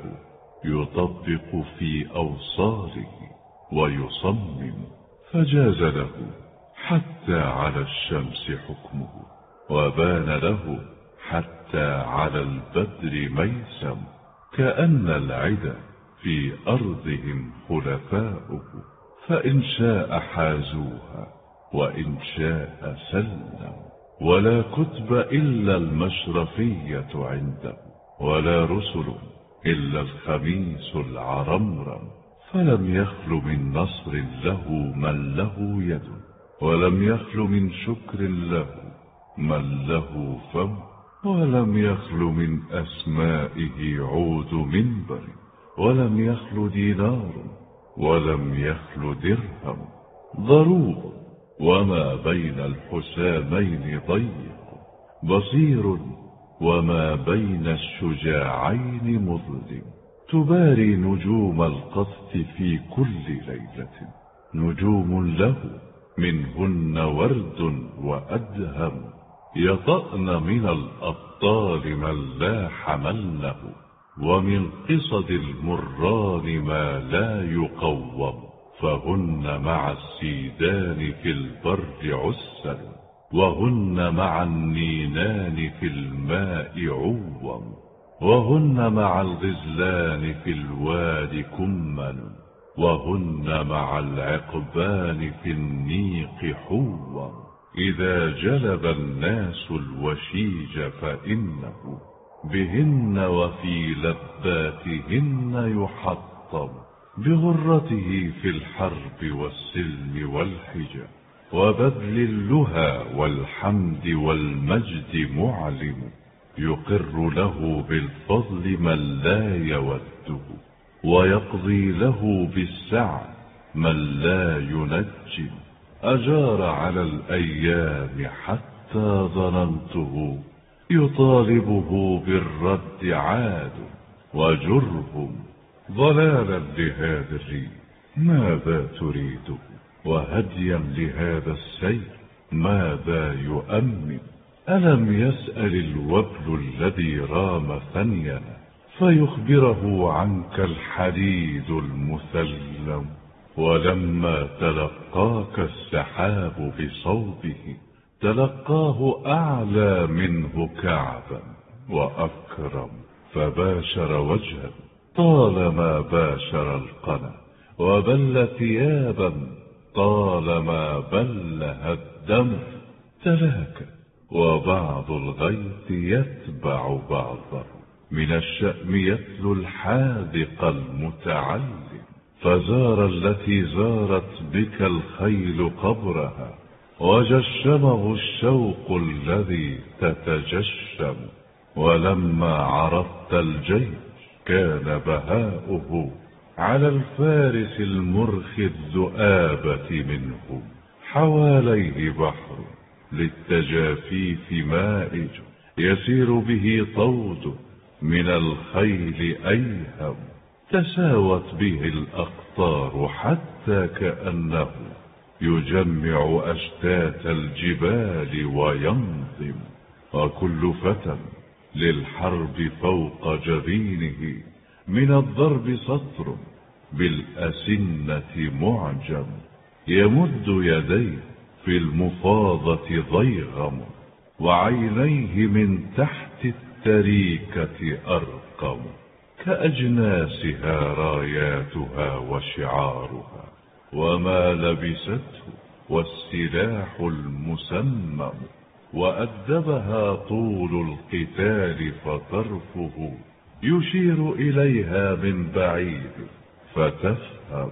يطبق في أوصاله ويصمم. فجاز له حتى على الشمس حكمه، وبان له حتى على البدر ميسم. كأن العدا في أرضهم خلفاؤه، فإن شاء حازوها وإن شاء سلم. ولا كتب إلا المشرفية عنده، ولا رسل إلا الخميس العرمرم. فلم يخل من نصر له من له يد، ولم يخل من شكر له من له فم. ولم يخل من أسمائه عود منبر، ولم يخل دينار، ولم يخل درهم. ضروب وما بين الحسامين ضيق، بصير وما بين الشجاعين مظلم. تباري نجوم القسط في كل ليلة، نجوم له منهن ورد وأدهم. يطأن من الأبطال من لا حمل له، ومن قصد المران ما لا يقوم. فهن مع السيدان في البر عسل، وهن مع النينان في الماء عوم. وهن مع الغزلان في الواد كمل، وهن مع العقبان في النيق حوم. إذا جلب الناس الوشيج فإنه بهن وفي لباتهن يحطم. بغرته في الحرب والسلم والحجة، وبذل اللهى والحمد والمجد معلم. يقر له بالفضل من لا يوده، ويقضي له بالسعد من لا ينجم. أجار على الأيام حتى ظننته، يطالبه بالرد عاد وجرهم. ضلالا لهذا الريح ماذا تريده، وهديا لهذا السير ماذا يؤمن. ألم يسأل الوبل الذي رام ثنيا، فيخبره عنك الحديد المثلم. ولما تلقاك السحاب بصوبه، تلقاه أعلى منه كعبا وأكرم. فباشر وجها طالما باشر القنا، وبل ثيابا طالما بلها الدم. تلاك وبعض الغيث يتبع بعضه، من الشأم يتلو الحاذق المتعلم. فزار التي زارت بك الخيل قبرها، وجشمه الشوق الذي تتجشم. ولما عرفت الجيش كان بهاؤه على الفارس المرخي الذؤابة منه. حواليه بحر للتجافيف مائج، يسير به طود من الخيل أيهم. تساوت به الأقطار حتى كأنه يجمع أشتات الجبال وينظم. وكل فتى للحرب فوق جبينه من الضرب سطر بالأسنة معجم. يمد يديه في المفاضة ضيغم، وعينيه من تحت التريكة أرقم. كأجناسها راياتها وشعارها، وما لبسته والسلاح المسمم. وأدبها طول القتال فترفه، يشير إليها من بعيد فتفهم.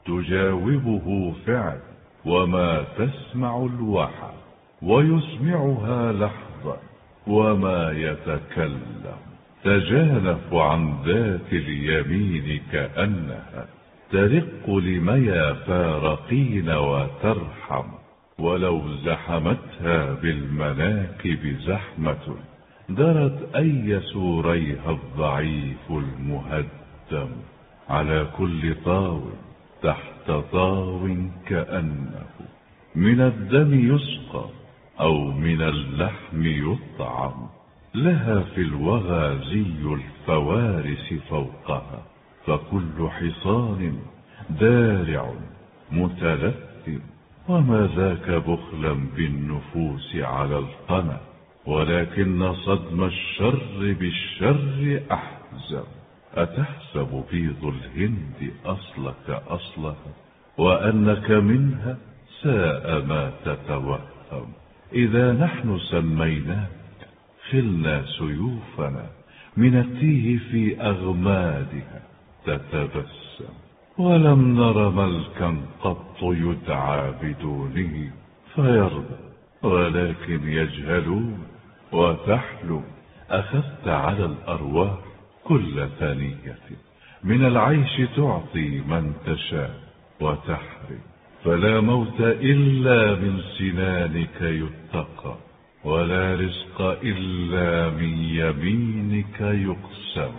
تجاوبه فعل وما تسمع الوحى، ويسمعها لحظا وما يتكلم. تجانف عن ذات اليمين كأنها ترق لميا فارقين وترحم. ولو زحمتها بالمناكب زحمة درت أي سوريها الضعيف المهدم. على كل طاو تحت طاو كأنه من الدم يسقى أو من اللحم يطعم. لها في الوغى زي الفوارس فوقها، فكل حصان دارع متلثم. وما ذاك بخلا بالنفوس على القنا، ولكن صدم الشر بالشر أحزم. أتحسب بيض الهند أصلك أصلها، وأنك منها ساء ما تتوهم. إذا نحن سميناك خلنا سيوفنا من التيه في أغمادها تتبسم. ولم نر ملكا قط يدعى بدونه فيرضى، ولكن يجهلون وتحلم. أخذت على الأرواح كل ثانية من العيش، تعطي من تشاء وتحرم. فلا موت إلا من سنانك يتقى، ولا رزق إلا من يمينك يقسم.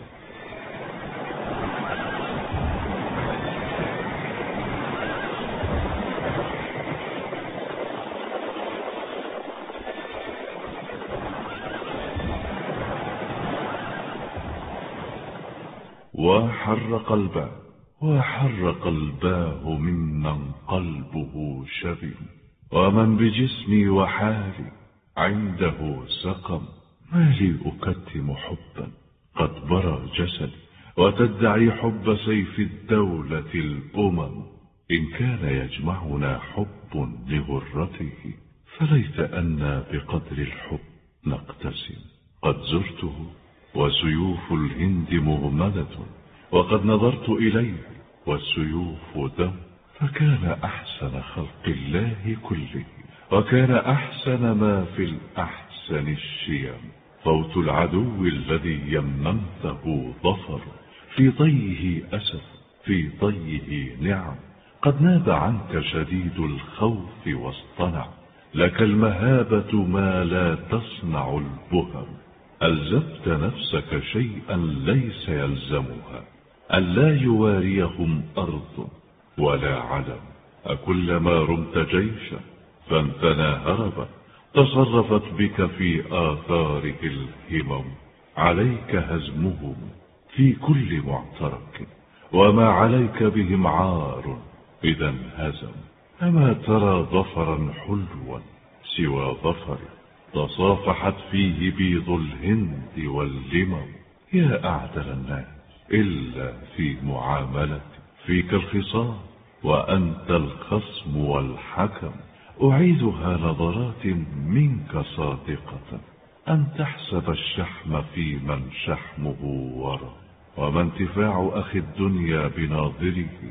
وحرق الباب وحرق الباه ممن قلبه شبم، ومن بجسمي وحالي عنده سقم. ما لي أكتم حبا قد برى جسدي، وتدعي حب سيف الدولة الأمم. إن كان يجمعنا حب لغرته، فليت أنا بقدر الحب نقتسم. قد زرته وسيوف الهند مغمدة، وقد نظرت إليه والسيوف دم. فكان أحسن خلق الله كله، وكان أحسن ما في الأحسن الشيم. فوت العدو الذي يممته ظفر، في طيه أسف في طيه نعم. قد ناب عنك شديد الخوف واصطنع، لك المهابة ما لا تصنع البهم. ألزمت نفسك شيئا ليس يلزمها، ألا يواريهم أرض ولا علم. أكلما رمت جيشا فانثنى هربا، تصرفت بك في آثاره الهمم. عليك هزمهم في كل معترك، وما عليك بهم عار إذا انهزم. أما ترى ظفرا حلوا سوى ظفر، تصافحت فيه بيض الهند واللمم. يا أعدل الناس إلا في معاملة فيك الخصام، وأنت الخصم والحكم. أعيدها نظرات منك صادقة، أن تحسب الشحم في من شحمه ورى. وما انتفاع أخي الدنيا بناظره،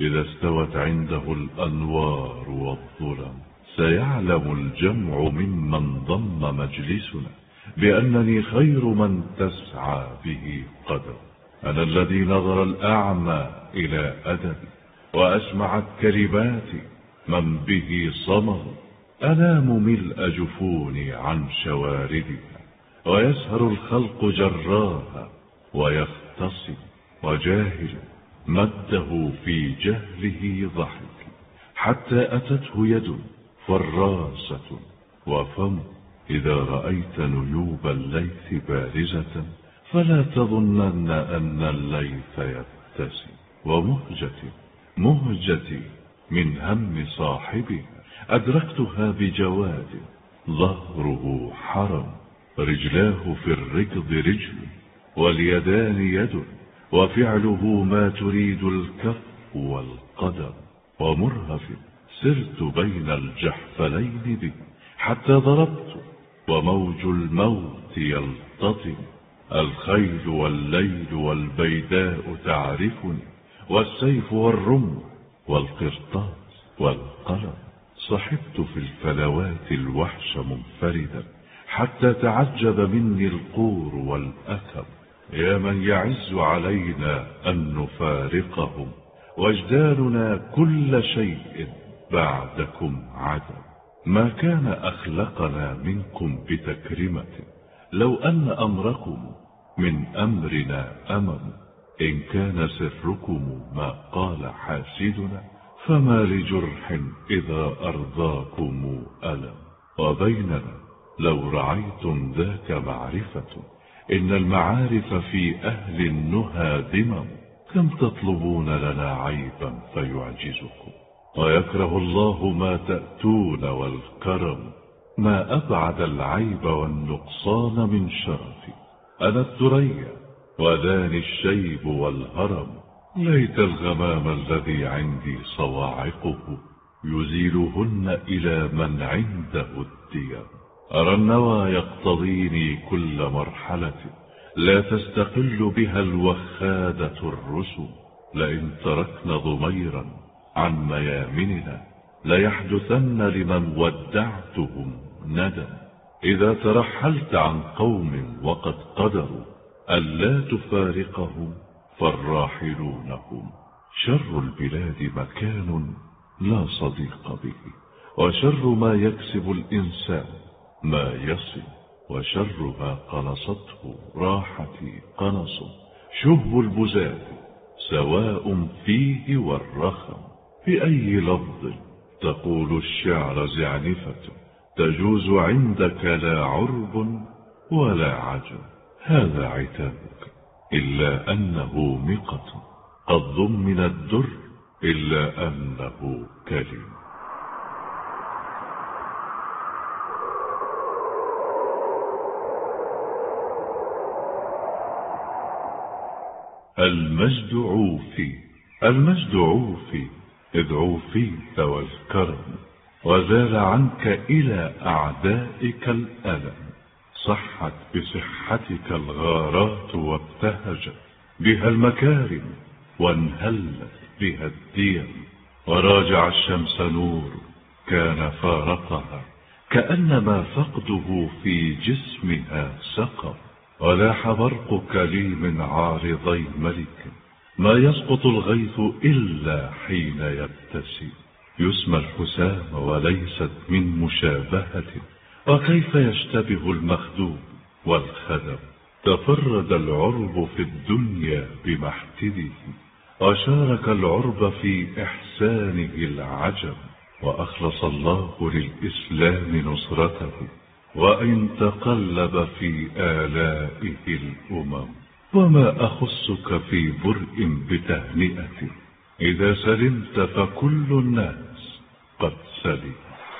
إذا استوت عنده الأنوار والظلم سيعلم الجمع ممن ضم مجلسنا بأنني خير من تسعى به قدم. أنا الذي نظر الأعمى إلى أدبي وأسمعت كلماتي من به صمر. أنام ملء جفوني عن شواردها ويسهر الخلق جراها ويختصم، وجاهل مده في جهله ضحك حتى أتته يد فراسة وفم. إذا رأيت نيوب الليث بارزة فلا تظنن أن الليث يبتسم. ومهجتي مهجتي من هم صاحبها أدركتها بجواد ظهره حرم، رجلاه في الركض رجل واليدان يد، وفعله ما تريد الكف والقدم. ومرهف سرت بين الجحفلين به حتى ضربت وموج الموت يلتطم. الخيل والليل والبيداء تعرفني، والسيف والرمح والقرطاس والقلم. صحبت في الفلوات الوحش منفردا حتى تعجب مني القور والأكم. يا من يعز علينا أن نفارقهم واجدالنا كل شيء بعدكم عدم. ما كان أخلقنا منكم بتكرمة لو أن أمركم من أمرنا أمم. إن كان سركم ما قال حاسدنا فما لجرح إذا أرضاكم ألم. وبيننا لو رعيتم ذاك معرفة، إن المعارف في أهل النهى ذمم. كم تطلبون لنا عيبا فيعجزكم، ويكره الله ما تأتون والكرم. ما أبعد العيب والنقصان من شرفي، أنا الثريا وذاني الشيب والهرم. ليت الغمام الذي عندي صواعقه يزيلهن إلى من عنده الديم. أرى النوى يقتضيني كل مرحلة لا تستقل بها الوخادة الرسل. لئن تركنا ضميرا عن ميامننا ليحدثن لمن ودعتهم ندم. إذا ترحلت عن قوم وقد قدروا ألا تفارقهم فالراحلون هم. شر البلاد مكان لا صديق به، وشر ما يكسب الإنسان ما يصل. وشر ما قنصته راحتي قنص، شهب البزاد سواء فيه والرخم. بأي لفظ تقول الشعر زعنفة تجوز عندك لا عرب ولا عجم. هذا عتابك إلا أنه مقة، قد ضمن الدر إلا أنه كلم. المجد عوفي. المجد عوفي إذ عوفيت والكرم، وزال عنك إلى أعدائك الألم. صحت بصحتك الغارات وابتهجت بها المكارم، وانهلت بها الديم. وراجع الشمس نور كان فارقها، كأنما فقده في جسمها سقر. ولاح برقك لي من عارضي ملك، ما يسقط الغيث إلا حين يبتسم. يسمى الحسام وليست من مشابهة، وكيف يشتبه المخدوم والخدم. تفرد العرب في الدنيا بمحتده، وشارك العرب في إحسانه العجم. وأخلص الله للإسلام نصرته، وإن تقلب في آلائه الأمم. وما أخصك في برء بتهنئة، إذا سلمت فكل الناس قد سلم.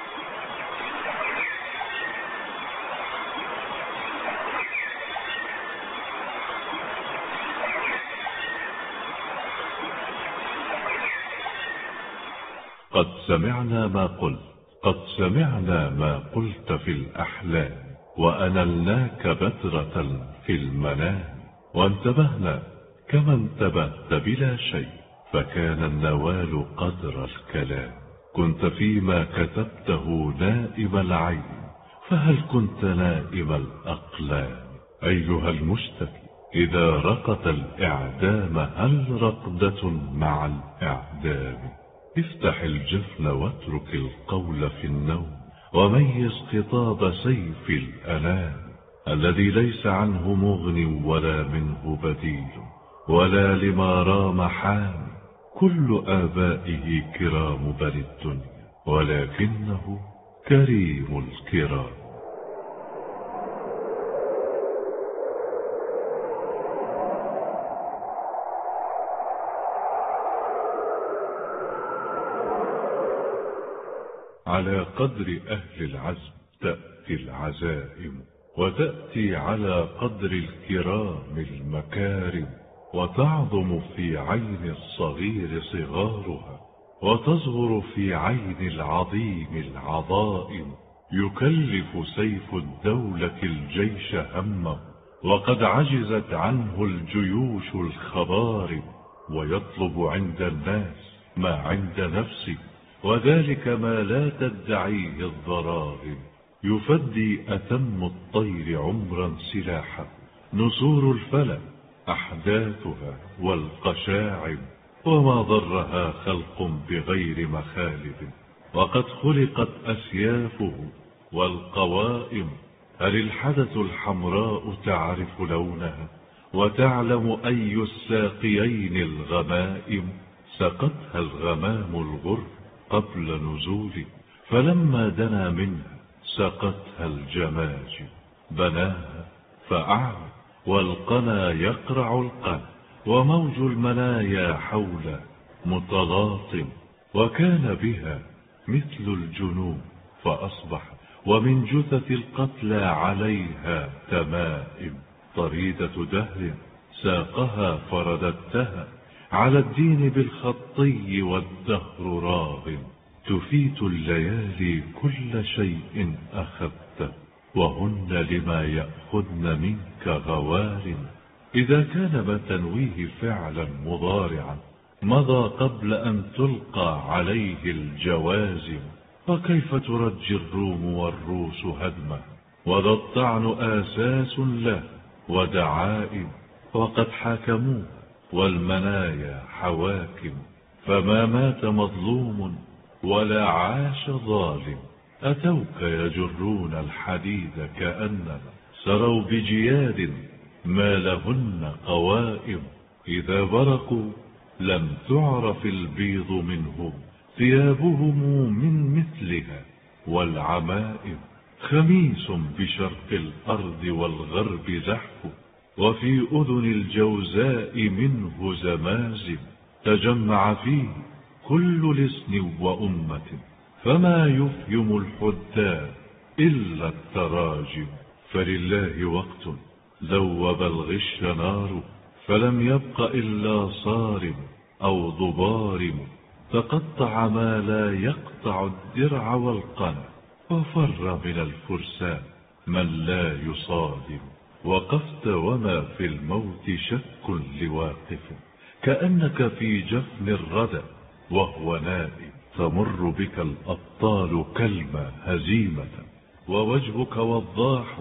قد سمعنا ما قلت، قد سمعنا ما قلت في الأحلام، وأنلناك بترة في المنام. وانتبهنا كما انتبهت بلا شيء، فكان النوال قدر الكلام. كنت فيما كتبته نائم العين، فهل كنت نائم الأقلام؟ أيها المشتكي، إذا رقت الإعدام هل رقدة مع الإعدام؟ افتح الجفن واترك القول في النوم، وميز خطاب سيف الأنام الذي ليس عنه مغن ولا منه بديل، ولا لما رام حام. كل آبائه كرام بني الدنيا، ولكنه كريم الكرام. على قدر أهل العزم تأتي العزائم، وتأتي على قدر الكرام المكارم، وتعظم في عين الصغير صغارها، وتصغر في عين العظيم العظائم. يكلف سيف الدولة الجيش همه، وقد عجزت عنه الجيوش الخبارم، ويطلب عند الناس ما عند نفسه، وذلك ما لا تدعيه الضراغم. يفدي أتم الطير عمرا سلاحا، نسور الفلك أحداثها والقشاعم، وما ضرها خلق بغير مخالب، وقد خلقت أسيافه والقوائم. هل الحدث الحمراء تعرف لونها، وتعلم أي الساقيين الغمائم؟ سقتها الغمام الغر قبل نزوله، فلما دنا منها سقتها الجماجم. بناها فأعلى، والقنا يقرع القنا، وموج المنايا حول متلاطم. وكان بها مثل الجنون فأصبح، ومن جثث القتلى عليها تمائم. طريدة دهر ساقها فرددتها على الدين بالخطي، والدهر راغم. تفيت الليالي كل شيء أخذته، وهن لما يأخذن منك غوار. إذا كان ما تنويه فعلا مضارعا مضى قبل أن تلقى عليه الجوازم، وكيف ترجي الروم والروس هدمه، وذا الطعن آساس له ودعائم. وقد حاكموه والمنايا حواكم، فما مات مظلوم ولا عاش ظالم. أتوك يجرون الحديد كأنما سروا بجياد ما لهن قوائم. إذا برقوا لم تعرف البيض منهم، ثيابهم من مثلها والعمائم. خميس بشرق الأرض والغرب زحف، وفي أذن الجوزاء منه زمازم. تجمع فيه كل لسن وأمة، فما يفهم الحداد إلا التراجم. فلله وقت ذوب الغش نار، فلم يبق إلا صارم أو ضبارم. تقطع ما لا يقطع الدرع والقنا، وفر من الفرسان من لا يصادم. وقفت وما في الموت شك لواقف، كأنك في جفن الردى وهو نائم. تمر بك الأبطال كلمة هزيمة، ووجهك وضاح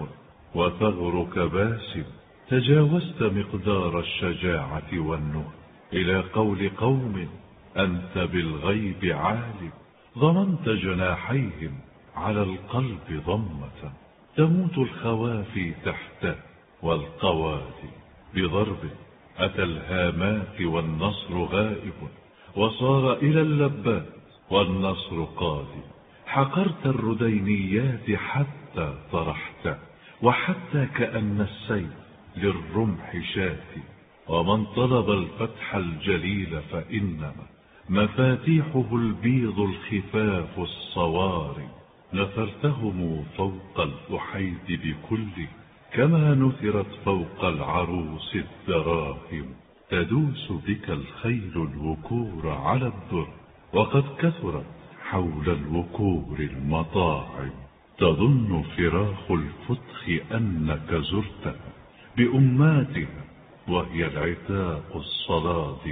وثغرك باسم. تجاوزت مقدار الشجاعة والنهى إلى قول قوم أنت بالغيب عالم. ضمنت جناحيهم على القلب ضمة، تموت الخوافي تحته والقوادم. بضرب أتى الهامات والنصر غائب، وصار إلى اللبات والنصر قادم. حقرت الردينيات حتى طرحته، وحتى كأن السيف للرمح شاتي. ومن طلب الفتح الجليل فإنما مفاتيحه البيض الخفاف الصوارم. نثرتهم فوق الأحيد بكله، كما نثرت فوق العروس الدراهم. تدوس بك الخيل الوكور على الدر، وقد كثرت حول الوكور المطاعم. تظن فراخ الفتخ أنك زرتها بأماتها، وهي العتاق الصلادم.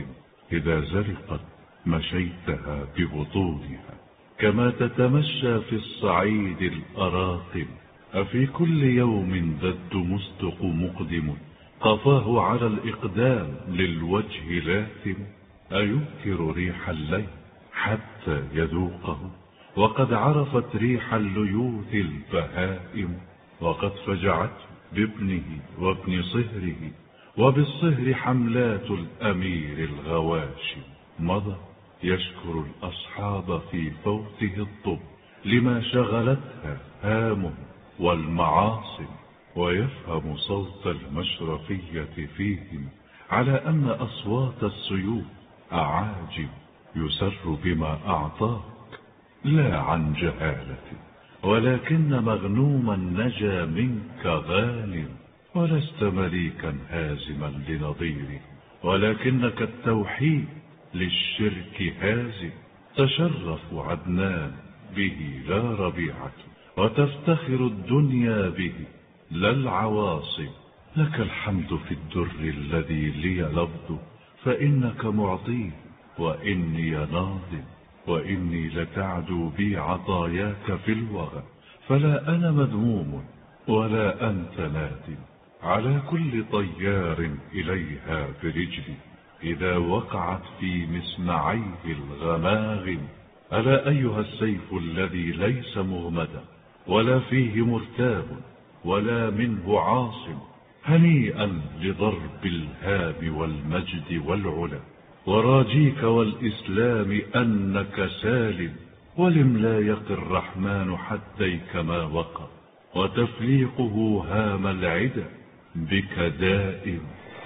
إذا زرقت مشيتها ببطونها كما تتمشى في الصعيد الأراقم. أفي كل يوم ذا الدمستق مقدم قفاه على الإقدام للوجه لاثم. أينكر ريح الليل حتى يذوقه وقد عرفت ريح الليوث البهائم. وقد فجعته بابنه وابن صهره وبالصهر حملات الأمير الغواشم. مضى يشكر الأصحاب في فوته الطب لما شغلتها هامه والمعاصم، ويفهم صوت المشرفية فيهم على أن أصوات السيوف أعاجم. يسر بما أعطاك لا عن جهالة، ولكن مغنوما نجا منك غانم. ولست مليكا هازما لنظيره، ولكنك التوحيد للشرك هازم. تشرف عدنان به لا ربيعة، وتفتخر الدنيا به لا العواصم. لك الحمد في الدر الذي لي لفظ، فإنك معطيه وإني ناظم. وإني لتعدو بي عطاياك في الوغى، فلا أنا مذموم ولا أنت نادم. على كل طيار إليها برجلي إذا وقعت في مسمعيه الغماغم. ألا أيها السيف الذي ليس مغمدا ولا فيه مرتاب ولا منه عاصم، هنيئا لضرب الهام والمجد والعلا، وراجيك والإسلام أنك سالم. ولم لا يقي الرحمن حديك ما وقى، وتفليقه هام العدا بك دائم.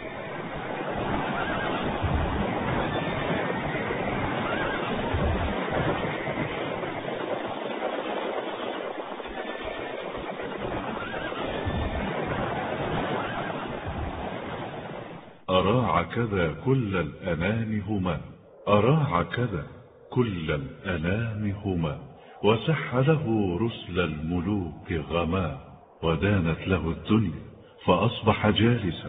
أراع كذا كل الأنام هما، أراع كذا كل الأنام هما، وسح له رسل الملوك غما. ودانت له الدنيا فأصبح جالسا،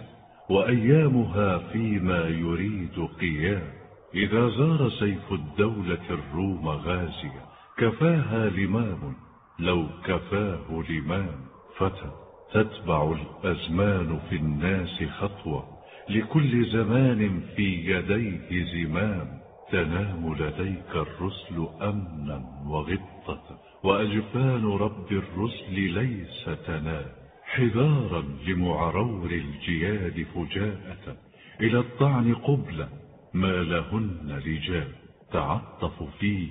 وأيامها فيما يريد قيام. إذا زار سيف الدولة الروم غازيا كفاها لمام، لو كفاه لمام. فتى تتبع الأزمان في الناس خطوة، لكل زمان في يديه زمام. تنام لديك الرسل أمنا وغبطة، وأجفان رب الرسل ليس تنام. حذارا لمعرور الجياد فجاءة، إلى الطعن قبلة ما لهن رجال. تعطف فيه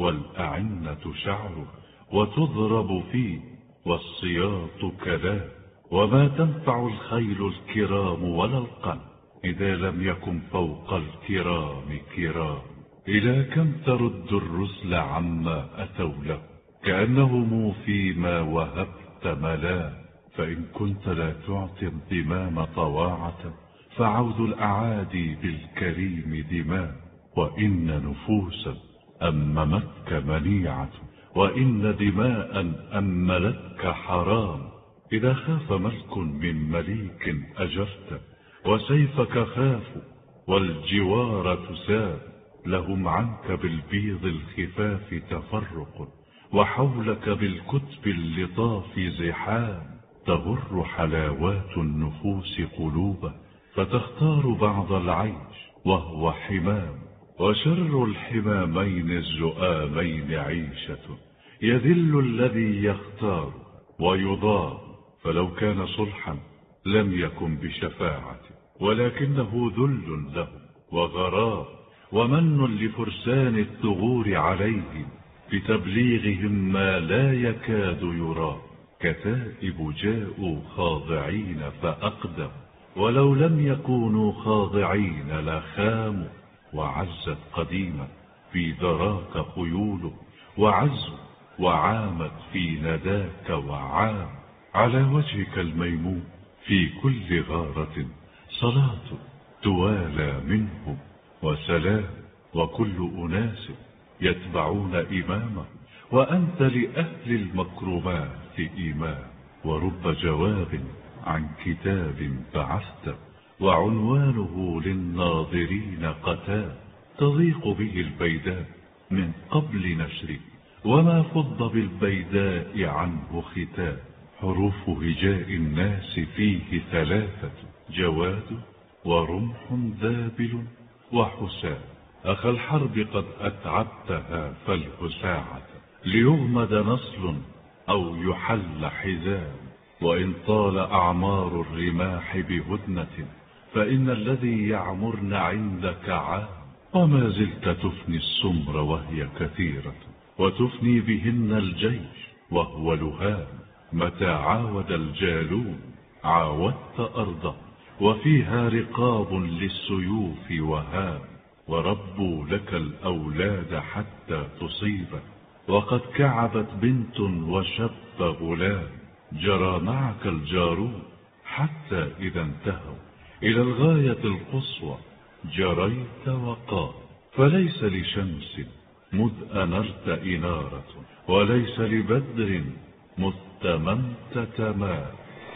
والأعنة شعر، وتضرب فيه والسياط كلام. وما تنفع الخيل الكرام ولا القن، إذا لم يكن فوق الكرام كرام. إلى كم ترد الرسل عما أتوا له، كأنهم فيما وهبت ملا. فإن كنت لا تعطي الضمام طواعة، فعود الأعادي بالكريم دماء. وإن نفوسا أممتك منيعة، وإن دماء أملتك حرام. إذا خاف ملك من مليك أجرت، وسيفك خافوا والجوار تساب. لهم عنك بالبيض الخفاف تفرق، وحولك بالكتب اللطاف زحام. تغر حلاوات النفوس قلوبا، فتختار بعض العيش وهو حمام. وشر الحمامين الزؤامين عيشة، يذل الذي يختار ويضام. فلو كان صلحا لم يكن بشفاعة، ولكنه ذل له وغرام. ومن لفرسان الثغور عليهم، بتبليغهم ما لا يكاد يرى. كتائب جاءوا خاضعين فأقدم، ولو لم يكونوا خاضعين لخاموا. وعزت قديما في ذراك خيوله، وعزوا وعامت في نداك وعام. على وجهك الميمون في كل غارة صلاة توالى منهم وسلام. وكل أناس يتبعون إماما، وأنت لأهل المكرمات إمام. ورب جواب عن كتاب بعثت، وعنوانه للناظرين قتال. تضيق به البيداء من قبل نشره، وما فض بالبيداء عنه ختام. حروف هجاء الناس فيه ثلاثة: جواد ورمح ذابل وحسام. أخا الحرب قد أتعبتها فله ساعة، ليغمد نصل أو يحل حزام. وإن طال أعمار الرماح بهدنة، فإن الذي يعمرن عندك عام. وما زلت تفني السمر وهي كثيرة، وتفني بهن الجيش وهو لهام. متى عاود الجالون عاودت أرضه، وفيها رقاب للسيوف وهام. وربوا لك الأولاد حتى تصيبك، وقد كعبت بنت وشب غلام. جرى معك الجارون حتى إذا انتهوا إلى الغاية القصوى جريت وقام. فليس لشمس مذ أنرت إنارة، وليس لبدر مذ تممت تمام.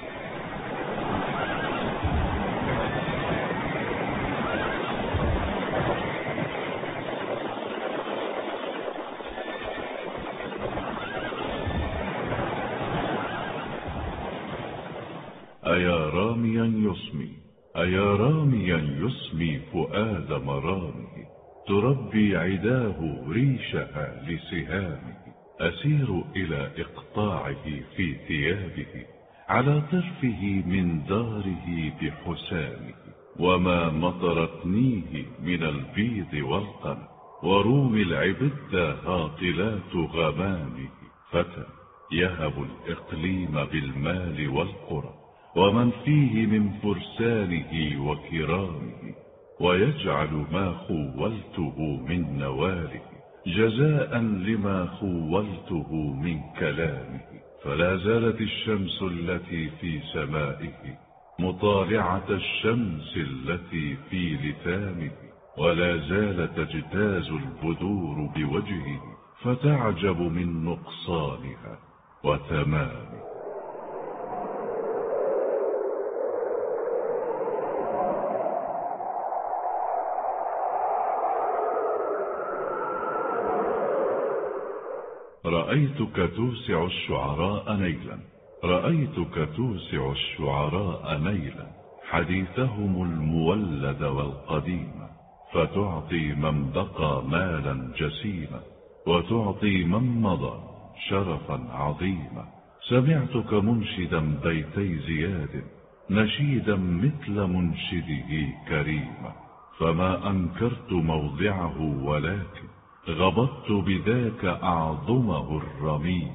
أيا راميا يسمي أيا راميا يسمي فؤاد مرامه، تربي عداه ريشها لسهامه. أسير إلى إقطاعه في ثيابه، على طرفه من داره بحسامه. وما مطرتنيه من البيض والقنا، ورومي العبد هاطلات غمامه. فتى يهب الإقليم بالمال والقرى، ومن فيه من فرسانه وكرامه. ويجعل ما خولته من نواله جزاء لما خولته من كلامه. فلا زالت الشمس التي في سمائه مطالعة الشمس التي في لثامه، ولا زال تجتاز البدور بوجهه، فتعجب من نقصانها وتمامه. رأيتك توسع الشعراء نيلا رأيتك توسع الشعراء نيلا، حديثهم المولد والقديم. فتعطي من بقى مالا جسيما، وتعطي من مضى شرفا عظيما. سمعتك منشدا بيتي زياد، نشيدا مثل منشده كريما. فما أنكرت موضعه، ولكن غبطت بذاك أعظمه الرميم.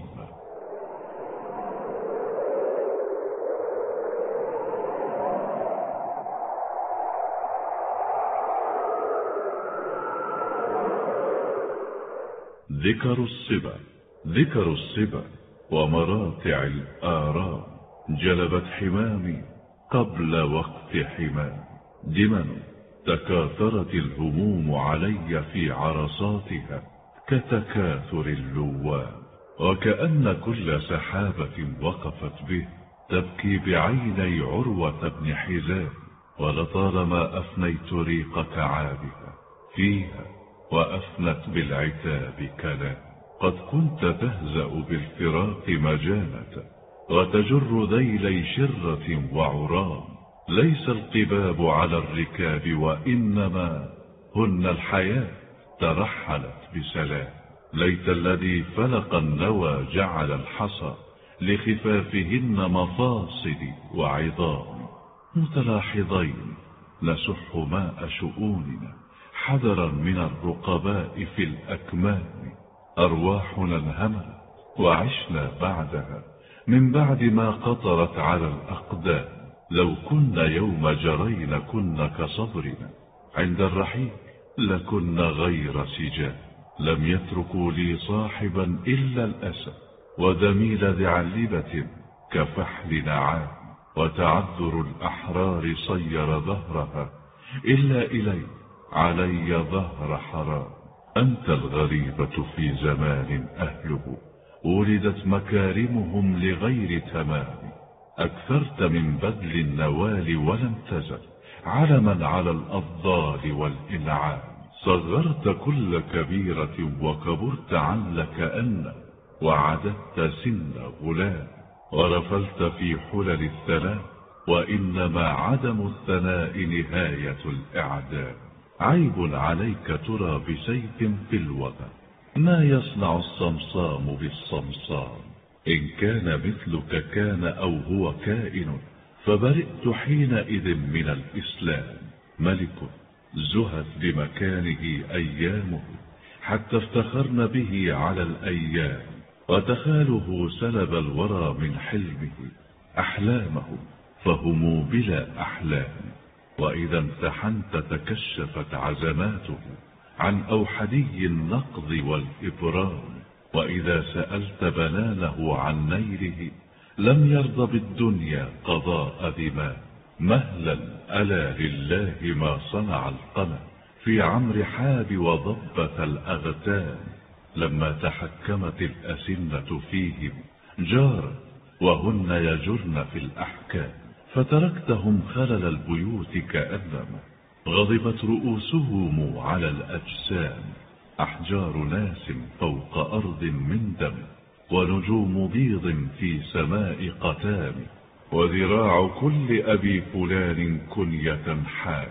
ذكر الصبا ذكر الصبا ومراتع الآرام، جلبت حمامي قبل وقت حمام. دمن تكاثرت الهموم علي في عرصاتها كتكاثر اللوام، وكأن كل سحابة وقفت به تبكي بعيني عروة بن حزام. ولطالما أفنيت ريق كعابها فيها، وأفنت بالعتاب كلام. قد كنت تهزأ بالفراق مجانة، وتجر ذيلي شرة وعرام. ليس القباب على الركاب، وإنما هن الحياة ترحلت بسلام. ليت الذي فلق النوى جعل الحصى لخفافهن مفاصل وعظام. متلاحظين نسح ماء شؤوننا، حذرا من الرقباء في الأكمام. أرواحنا انهملت وعشنا بعدها، من بعد ما قطرت على الأقدام. لو كنا يوم جرين كنا كصبرنا، عند الرحيل لكنا غير سجام. لم يتركوا لي صاحبا إلا الأسى، وذميل ذعلبة كفحل نعام. وتعذر الأحرار صير ظهرها، إلا إلي علي ظهر حرام. أنت الغريبة في زمان أهله ولدت مكارمهم لغير تمام. أكثرت من بذل النوال ولم تزل علما على الأفضال والإنعام. صغرت كل كبيرة وكبرت علك أن وعددت سن غلام، ورفلت في حلل الثناء، وإنما عدم الثناء نهاية الإعدام. عيب عليك ترى بسيف في الوغى، ما يصنع الصمصام بالصمصام؟ إن كان مثلك كان أو هو كائن، فبرئت حينئذ من الإسلام. ملك زهت بمكانه أيامه، حتى افتخرن به على الأيام، وتخاله سلب الورى من حلمه أحلامه، فهم بلا أحلام. وإذا امتحنت تكشفت عزماته عن أوحدي النقض والإبرام، وإذا سألت بنانه عن نيله لم يرض بالدنيا قضاء ذمام. مهلا ألا لله ما صنع القمر في عمر حاب وضبة الأغتام، لما تحكمت الأسنة فيهم جار وهن يجرن في الأحكام، فتركتهم خلل البيوت كأنما غضبت رؤوسهم على الأجسام. أحجار ناس فوق أرض من دم، ونجوم بيض في سماء قتام، وذراع كل أبي فلان كنية حال،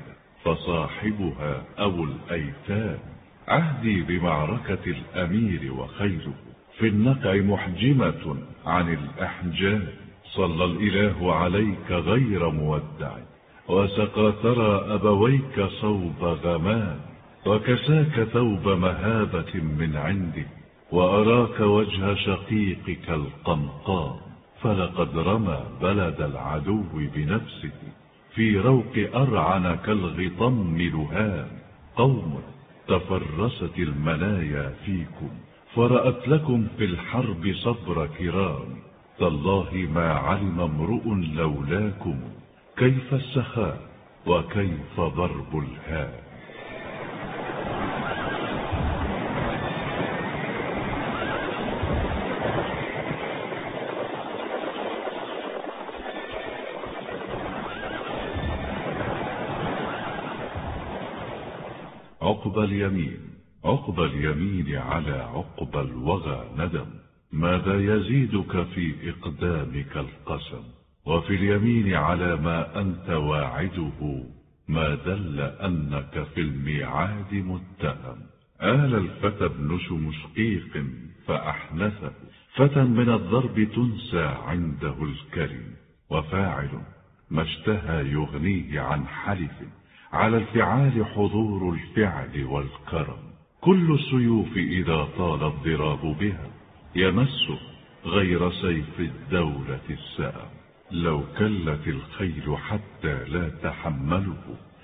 فصاحبها أبو الأيتام. عهدي بمعركة الأمير وخيله في النقع محجمة عن الأحجام، صلى الإله عليك غير مودع، وسقى ثرى أبويك صوب غمام، وكساك ثوب مهابة من عنده، وأراك وجه شقيقك القمقام. فلقد رمى بلد العدو بنفسه في روق أرعن كالغطم لهام. قوم تفرست المنايا فيكم، فرأت لكم في الحرب صبر كرام. تالله ما علم امرؤ لولاكم كيف السخاء وكيف ضرب الهام. عقبى اليمين. عقبى اليمين على عقبى الوغى ندم، ماذا يزيدك في إقدامك القسم؟ وفي اليمين على ما أنت واعده، ما دل أنك في الميعاد متهم. آل الفتى ابن شمشقيق فأحنثه، فتى من الضرب تنسى عنده الكلم، وفاعل ما اشتهى يغنيه عن حلف، على الفعال حضور الفعل والكرم. كل السيوف إذا طال الضراب بها يمس غير سيف الدولة السام. لو كلت الخيل حتى لا تحمله،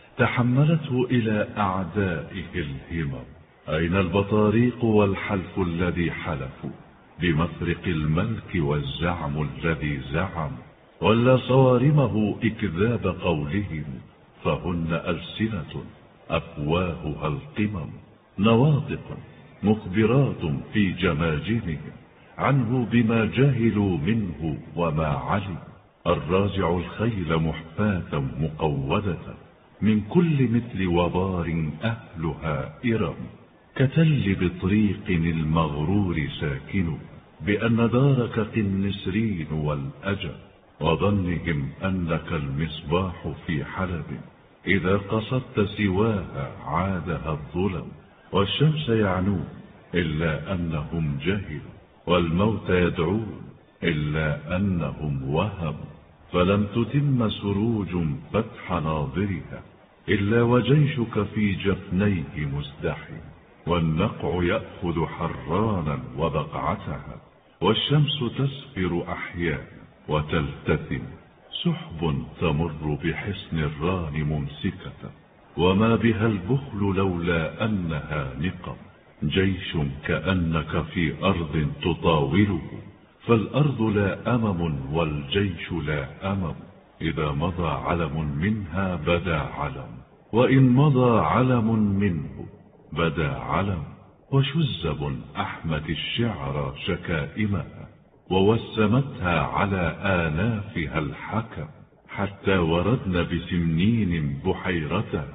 تحملته إلى أعدائه الهمم. أين البطاريق والحلف الذي حلفوا بمفرق الملك والزعم الذي زعم؟ ولا صوارمه إكذاب قولهم، فهن ألسنة أفواهها القمم. نواطق مخبرات في جماجمهم عنه بما جهلوا منه وما علموا. الراجع الخيل محفاة مقودة من كل مثل وبار أهلها إرم. كتل بطريق المغرور ساكن، بأن دارك قنسرين والأجل، وظنهم أنك المصباح في حلب، إذا قصدت سواها عادها الظلم. والشمس يعنون إلا أنهم جهلوا، والموت يدعون إلا أنهم وهموا. فلم تتم سروج فتح ناظرها إلا وجيشك في جفنيه مزدحم. والنقع يأخذ حرانا وبقعتها، والشمس تسفر أحيانا وتلتثم. سحب تمر بحصن الران ممسكة، وما بها البخل لولا أنها نقم. جيش كأنك في أرض تطاوله، فالأرض لا أمم والجيش لا أمم. إذا مضى علم منها بدا علم، وإن مضى علم منه بدا علم. وشزب أحمت الشعر شكائمها، ووسمتها على آنافها الحكم، حتى وردن بسمنين بحيرتها،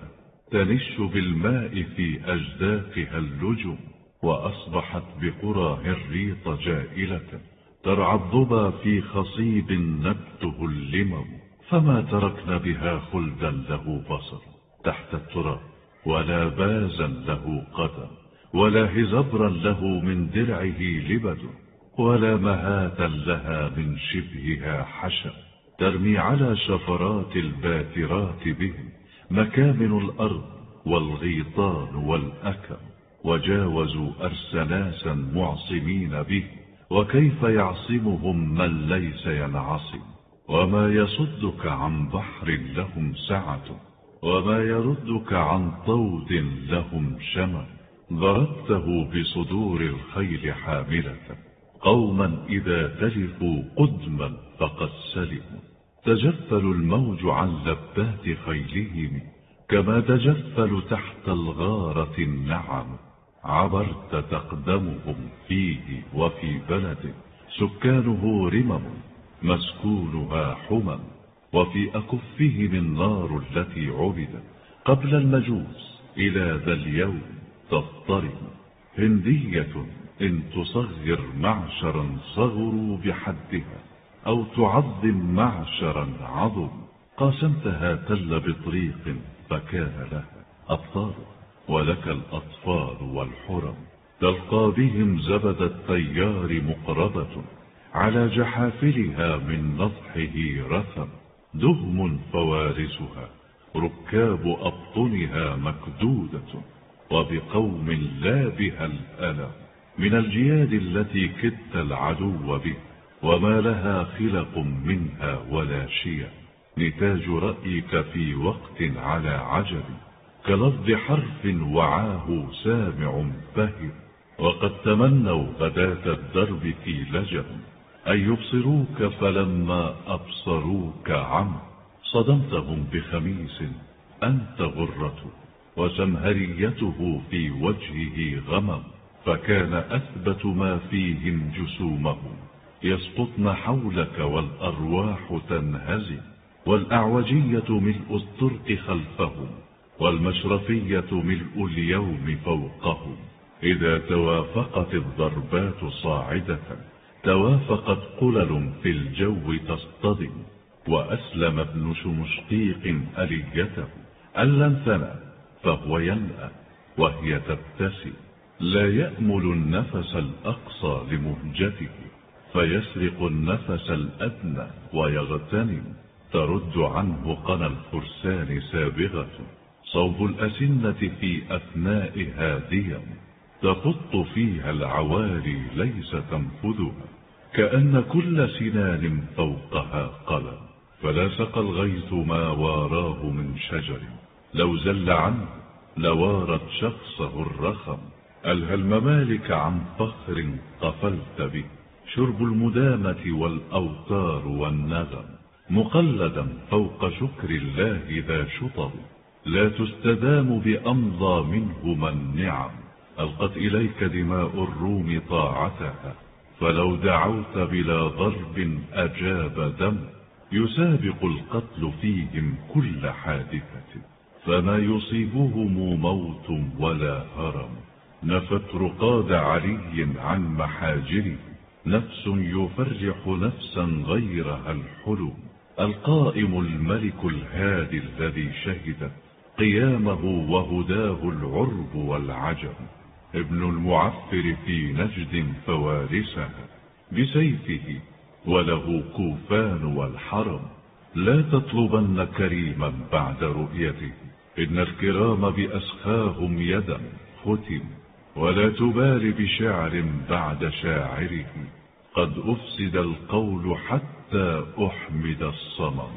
تنش بالماء في أجداقها اللجم، وأصبحت بقرى هريط جائلة ترعى الظبا في خصيب نبته اللمم، فما تركن بها خلدا له بصر تحت التراب، ولا بازا له قدم، ولا هزبرا له من درعه لبد، ولا مهاتا لها من شبهها حشا، ترمي على شفرات الباترات بهم مكامن الأرض والغيطان والأكم، وجاوزوا أرسناسا معصمين به، وكيف يعصمهم من ليس ينعصم، وما يصدك عن بحر لهم سعة، وما يردك عن طود لهم شمل، ضربته بصدور الخيل حاملة، قوما إذا تلفوا قدما فقد سلموا، تجفل الموج عن لبات خيلهم كما تجفل تحت الغارة النعم، عبرت تقدمهم فيه وفي بلد سكانه رمم مسكونها حمم، وفي أكفهم النار التي عبدت قبل المجوس إلى ذا اليوم تضطرم، هندية إن تصغر معشرا صغروا بحدها، أو تعظم معشرا عظم، قاسمتها تل بطريق فكان لها أبطال، ولك الأطفال والحرم، تلقى بهم زبد التيار مقربة، على جحافلها من نضحه رثم، دهم فوارسها ركاب أبطنها مكدودة، وبقوم لا بها الألم من الجياد التي كدت العدو به، وما لها خلق منها ولا شيء، نتاج رأيك في وقت على عجب، كلفظ حرف وعاه سامع فهم، وقد تمنوا غداة الدرب في لجم، أن يبصروك فلما أبصروك عم، صدمتهم بخميس أنت غرة، وسمهريته في وجهه غمم، فكان أثبت ما فيهم جسومهم يسقطن حولك والأرواح تنهزم، والأعوجية ملء الطرق خلفهم، والمشرفية ملء اليوم فوقهم، إذا توافقت الضربات صاعدة توافقت قلل في الجو تصطدم، وأسلم ابن شمشقيق أليته أن لم ثنى فهو ينأى وهي تبتسم، لا يأمل النفس الأقصى لمهجته، فيسرق النفس الأدنى ويغتنم، ترد عنه قنا الفرسان سابغة، صوب الأسنة في أثنائها ديم، تخط فيها العوالي ليس تنفذها، كأن كل سنان فوقها قلم، فلا سقى الغيث ما واراه من شجر، لو زل عنه لوارت شخصه الرخم، ألهى الممالك عن فخر قفلت به، شرب المدامة والأوتار والنغم، مقلدا فوق شكر الله ذا شطر، لا تستدام بأمضى منهما النعم، ألقت إليك دماء الروم طاعتها، فلو دعوت بلا ضرب أجاب دم، يسابق القتل فيهم كل حادثة، فما يصيبهم موت ولا هرم، نفت رقاد علي عن محاجره، نفس يفرح نفسا غيرها الحلم، القائم الملك الهادي الذي شهدت قيامه وهداه العرب والعجم، ابن المعفر في نجد فوارسها بسيفه، وله كوفان والحرم، لا تطلبن كريما بعد رؤيته، إن الكرام بأسخاهم يدا ختم، ولا تبال بشعر بعد شاعره، قد أفسد القول حتى أحمد الصمم.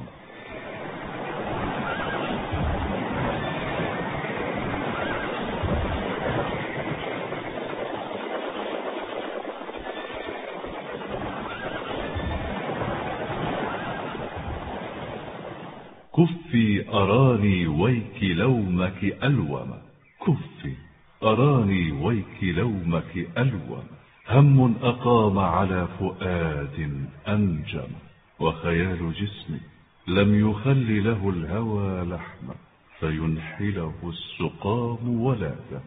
كفي أراني ويك لومك ألوم، كفي أراني ويك لومك ألوم، هم أقام على فؤاد أنجم، وخيال جسمي لم يخل له الهوى لحما، فينحله السقام ولا دم.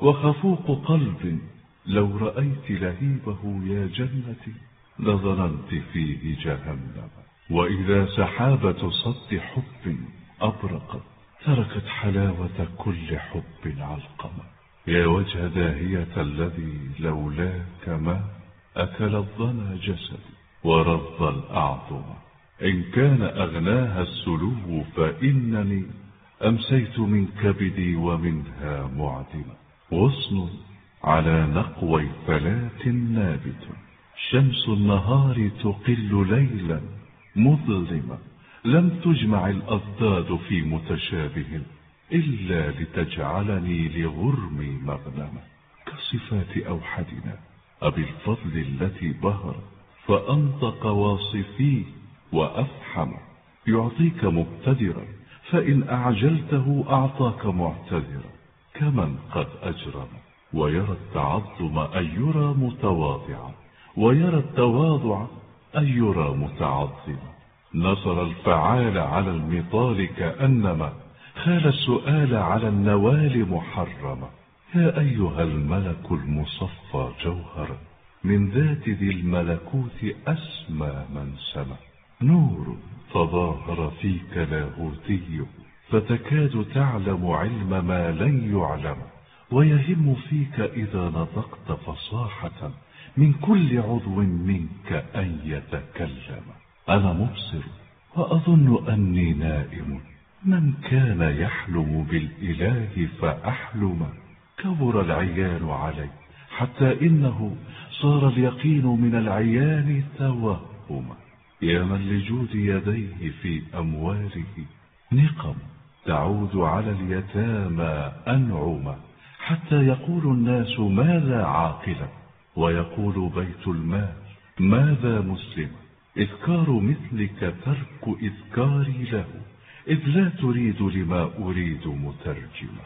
وخفوق قلب لو رأيت لهيبه يا جنتي لظننت فيه جهنم. وإذا سحابة صد حب أبرقت تركت حلاوة كل حب علقمة. يا وجه داهية الذي لولاك ما أكل الظنا جسدي ورض الأعظم. إن كان أغناها السلو فإنني أمسيت من كبدي ومنها معدمة. غصن على نقوي فلاة نابت شمس النهار تقل ليلا مظلمة. لم تجمع الأضداد في متشابه إلا لتجعلني لغرمي مغنمة. كصفات أوحدنا أبي الفضل التي بهرت فأنطق واصفيه وأفحم. يعطيك مقتدرا فإن أعجلته أعطاك معتذرا. كمن قد أجرم ويرى التعظم أن يرى متواضعا ويرى التواضع أن يرى متعظما. نصر الفعال على المطال كأنما خال السؤال على النوال محرما. يا أيها الملك المصفى جوهرا من ذات ذي الملكوت أسمى من سما. نور تظاهر فيك لاهوتي فتكاد تعلم علم ما لن يعلم. ويهم فيك إذا نطقت فصاحة من كل عضو منك أن يتكلم. أنا مبصر وأظن أني نائم. من كان يحلم بالإله فأحلم. كبر العيان علي حتى إنه صار اليقين من العيان توهما. يا من لجود يديه في أمواله نقم تعود على اليتامى أنعما. حتى يقول الناس ماذا عاقلا ويقول بيت المال ماذا مسلم. إذكار مثلك ترك إذكاري له إذ لا تريد لما أريد مترجما.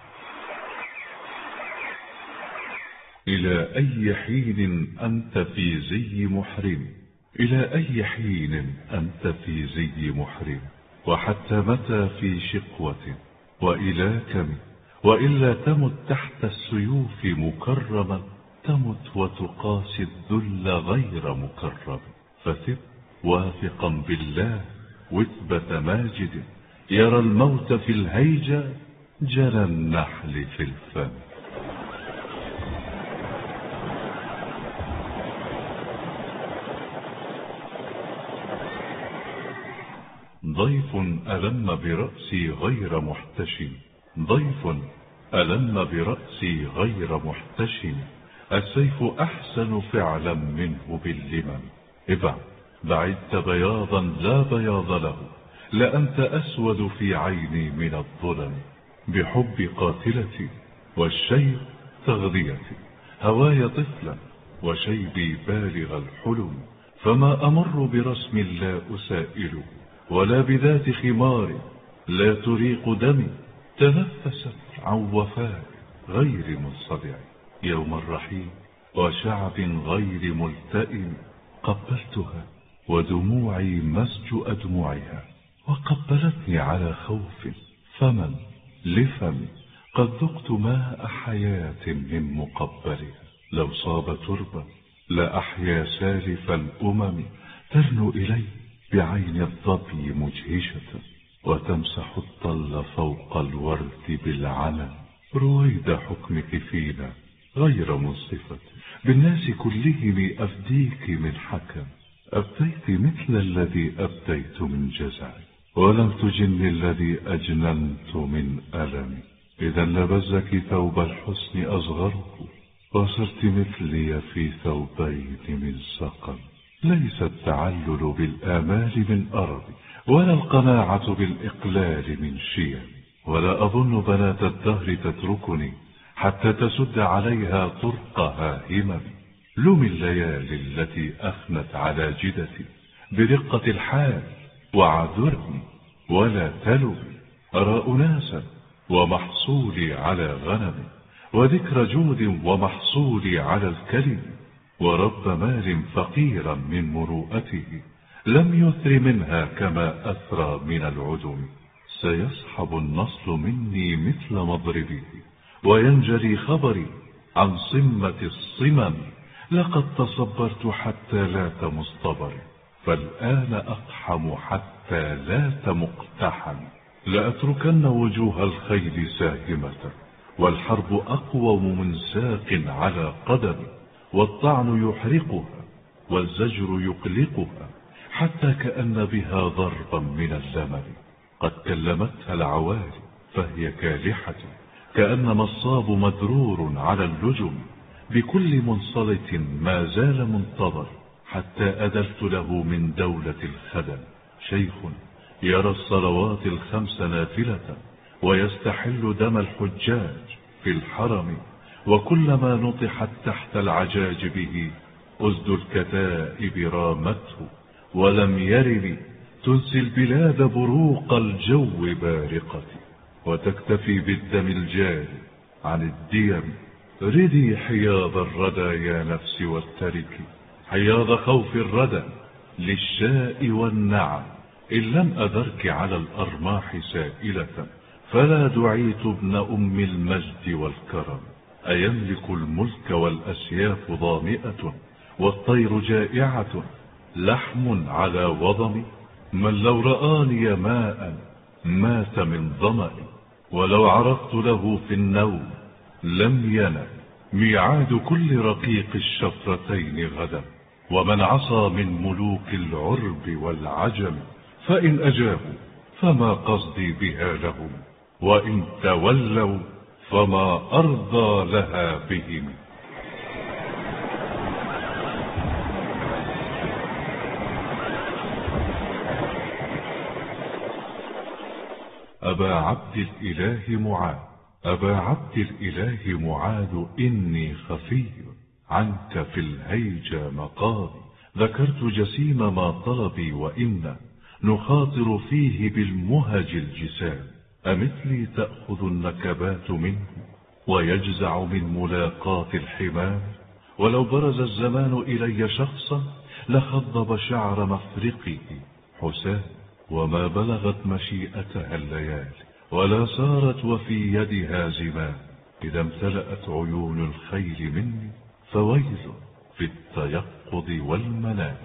إلى أي حين أنت في زي محرم. إلى أي حين أنت في زي محرم. وحتى متى في شقوة وإلى كم. وإلا تمت تحت السيوف مكرما تمت وتقاسي الذل غير مكرم. فثب واثقا بالله وثبت ماجد يرى الموت في الهيجة جرى النحل في الفم. ضيف ألم برأسي غير محتشم. ضيف ألم برأسي غير محتشم. السيف أحسن فعلا منه باللمم. ابعد بعدت بياضا لا بياض له لأنت أسود في عيني من الظلم. بحب قاتلتي والشيب تغذيتي هواي طفلا وشيبي بالغ الحلم. فما أمر برسم لا أسائله ولا بذات خمار لا تريق دمي. تنفست عن وفاء غير منصدع يوم الرحيل وشعب غير ملتئم. قبلتها ودموعي مسج أدمعها وقبلتني على خوف فمن لفم. قد ذقت ماء حياة من مقبلها لو صاب تربة لأحيا سالف الأمم. ترنو إلي بعين الظبي مجهشة وتمسح الطل فوق الورد بالعنى. رويد حكمك فينا غير منصفة بالناس كلهم أفديك من حكم. أبديت مثل الذي أبديت من جزعي ولم تجن الذي أجننت من ألمي. إذا لبزك ثوب الحسن أصغره وصرت مثلي في ثوبين من سقم. ليس التعلل بالآمال من أرض ولا القناعة بالإقلال من شيم. ولا أظن بنات الدهر تتركني حتى تسد عليها طرقها همم. لم الليالي التي أخنت على جدتي برقة الحال وعذرني ولا تلوي. أرى أناسا ومحصولي على غنم وذكر جود ومحصولي على الكلم. ورب مال فقيرا من مروءته لم يثر منها كما أثرى من العدم. سيسحب النصل مني مثل مضربه، وينجري خبري عن صمة الصمم. لقد تصبرت حتى لات مصطبري، فالآن أقحم حتى لات مقتحم. لأتركن وجوه الخيل ساهمة، والحرب أقوم من ساق على قدم، والطعن يحرقها والزجر يقلقها، حتى كأن بها ضربا من اللمم. قد كلمتها العوالي فهي كالحة، كأنما الصاب مدرور على اللجم. بكل منصلت ما زال منتظر، حتى أدلت له من دولة الخدم. شيخ يرى الصلوات الخمس نافلة، ويستحل دم الحجاج في الحرم، وكلما نطحت تحت العجاج به أزد الكتائب رامته، ولم يرد تنسي البلاد بروق الجو بارقة، وتكتفي بالدم الجاري عن الديم. ردي حياض الردى يا نفس والترك، حياض خوف الردى للشاء والنعم. إن لم أذرك على الأرماح سائلة، فلا دعيت ابن أم المجد والكرم. أيملك الملك والأسياف ضامئة، والطير جائعة لحم على وضم. من لو رآني ماء مات من ظمأ، ولو عرضت له في النوم لم ينم. ميعاد كل رقيق الشفرتين غدا، ومن عصى من ملوك العرب والعجم. فإن أجابوا فما قصدي بها لهم، وإن تولوا فما أرضى لها بهم. أبا عبد الإله معاذ، أبا عبد الإله معاذ، إني خفي عنك في الهيجا مقالي. ذكرت جسيم ما طلبي، وإن نخاطر فيه بالمهج الجسام. أمثلي تأخذ النكبات منه، ويجزع من ملاقاة الحمام. ولو برز الزمان إلي شخصا، لخضب شعر مفرقه حسام. وما بلغت مشيئتها الليالي، ولا سارت وفي يدها زمام. إذا امتلأت عيون الخيل مني، فويل في التيقظ والمنام.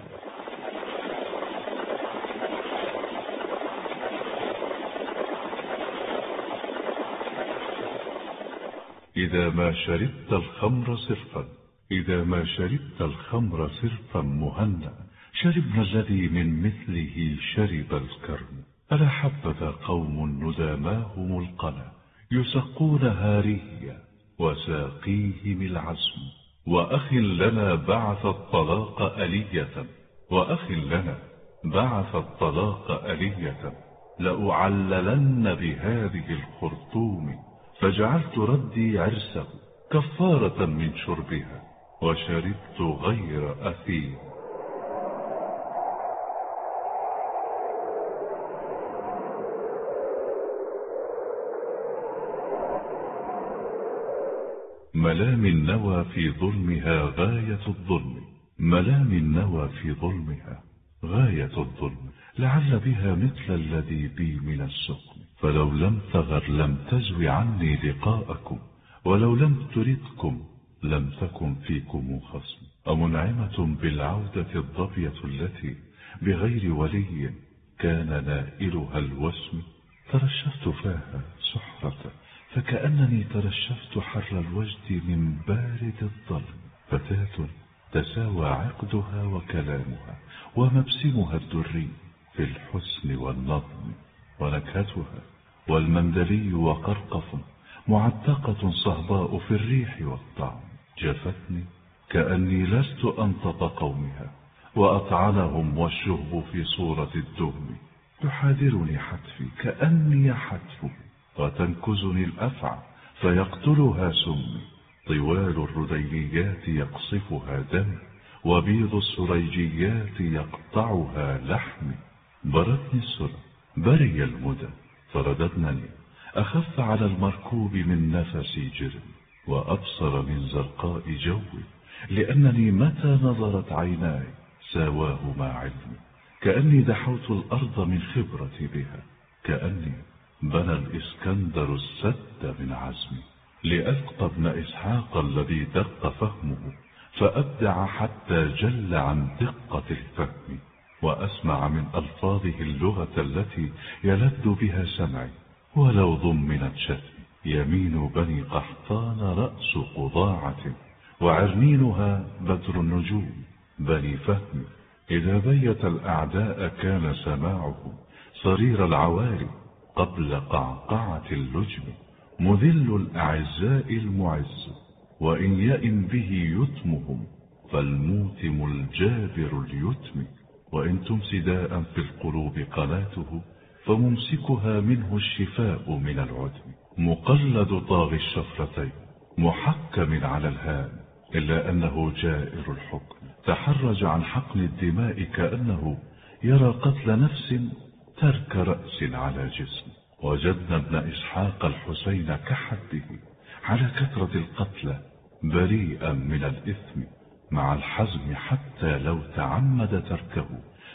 إذا ما شربت الخمر صرفا، إذا ما شربت الخمر صرفا مهنا، شربنا الذي من مثله شرب الكرم. ألا حبذا قوم نداماهم القنا، يسقون هاريا وساقيهم العزم. وأخ لنا بعث الطلاق ألية، وأخ لنا بعث الطلاق ألية. لأعللن بهذه الخرطوم، فجعلت ردي عرسه كفارة من شربها، وشربت غير أثيم. ملام النوى في ظلمها غاية الظلم، ملام النوى في ظلمها غاية الظلم. لعل بها مثل الذي بي من السقم، فلو لم تغر لم تزوي عني لقاءكم، ولو لم تردكم لم تكن فيكم خصم. أمنعمة بالعودة الضبية التي بغير ولي كان نائلها الوسم. ترشفت فاها سحرة، فكأنني ترشفت حر الوجد من بارد الظلم. فتاة تساوى عقدها وكلامها، ومبسمها الدري في الحسن والنظم، ونكهتها والمندلي وقرقف، معتقة صهباء في الريح والطعم. جافتني كأني لست أنطط قومها، وأطعنهم والشهب في صورة الدهم. تحاذرني حتفي كأني حتفه، وتنكزني الأفعى فيقتلها سمي. طوال الرديليات يقصفها دم، وبيض السريجيات يقطعها لحمي. برتني السرى بري المدى، فرددنني أخف على المركوب من نفسي جرم، وأبصر من زرقاء جوي، لأنني متى نظرت عيناي ساواه مع علمي. كأني دحوت الأرض من خبرتي بها، كأني بنى الإسكندر السد من عزم، لألقى ابن إسحاق الذي دق فهمه، فأبدع حتى جل عن دقة الفهم، وأسمع من ألفاظه اللغة التي يلذ بها سمعي ولو ضمنت شتمي. يمين بني قحطان رأس قضاعة، وعرنينها بدر النجوم. بني فهم إذا بيت الأعداء كان سماعه صرير العوالي قبل قعقعة اللجم. مذل الأعزاء المعز، وإن يئن به يتمهم، فالموتم الجابر اليتم. وإن تمس داء في القلوب قناته، فممسكها منه الشفاء من العدم. مقلد طاغي الشفرتين محكم على الهام، إلا أنه جائر الحكم، تحرج عن حقن الدماء كأنه يرى قتل نفس ترك رأس على جسم. وجدنا ابن إسحاق الحسين كحده على كثرة القتلى بريئا من الإثم، مع الحزم حتى لو تعمد تركه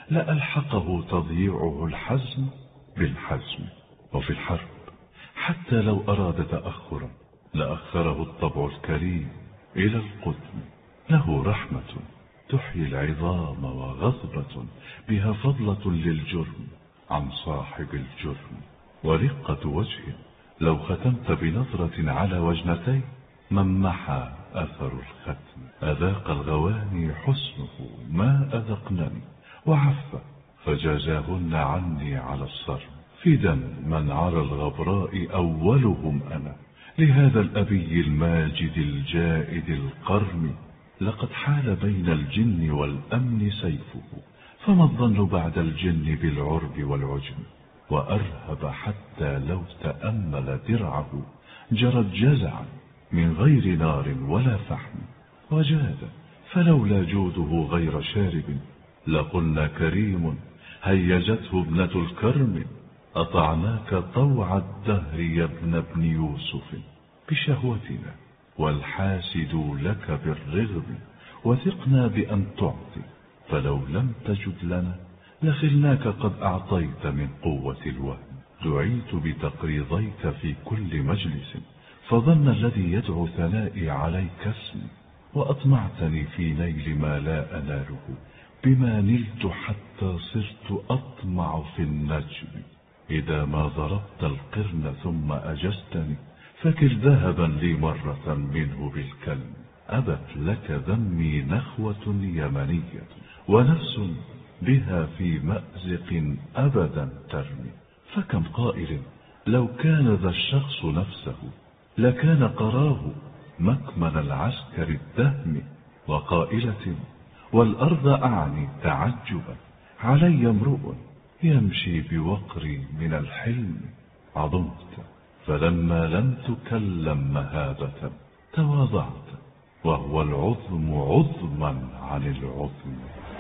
لألحقه تضييعه الحزم بالحزم. وفي الحرب حتى لو أراد تأخرا لأخره الطبع الكريم إلى القدم. له رحمة تحيي العظام، وغضبة بها فضلة للجرم عن صاحب الجرم. ورقة وجه لو ختمت بنظرة على وجنتين من محى أثر الختم. أذاق الغواني حسنه ما أذقنني، وعف فجازاهن عني على الصرم. فدا من عرى الغبراء أولهم أنا، لهذا الأبي الماجد الجائد القرم. لقد حال بين الجن والأمن سيفه، فما الظن بعد الجن بالعرب والعجم. وأرهب حتى لو تأمل درعه جرت جزعا من غير نار ولا فحم. وجاد فلولا جوده غير شارب، لقلنا كريم هيجته ابنة الكرم. أطعناك طوع الدهر يا ابن ابن يوسف بشهوتنا، والحاسد لك بالرغم. وثقنا بأن تعطي، فلو لم تجد لنا لخلناك قد أعطيت من قوة الوهم. دعيت بتقريضيك في كل مجلس، فظن الذي يدعو ثنائي عليك اسمي. وأطمعتني في نيل ما لا أناله، بما نلت حتى صرت أطمع في النجم. إذا ما ضربت القرن ثم أجستني، فكر ذهبا لي مرة منه بالكلم. أبت لك ذمي نخوة يمنية، ونفس بها في مأزق أبدا ترمي. فكم قائل لو كان ذا الشخص نفسه، لكان قراه مكمن العسكر الدهم. وقائلة والأرض أعني تعجبا، علي امرؤ يمشي بوقري من الحلم. عظمت فلما لم تكلم مهابة تواضعت، وهو العظم عظما عن العظم.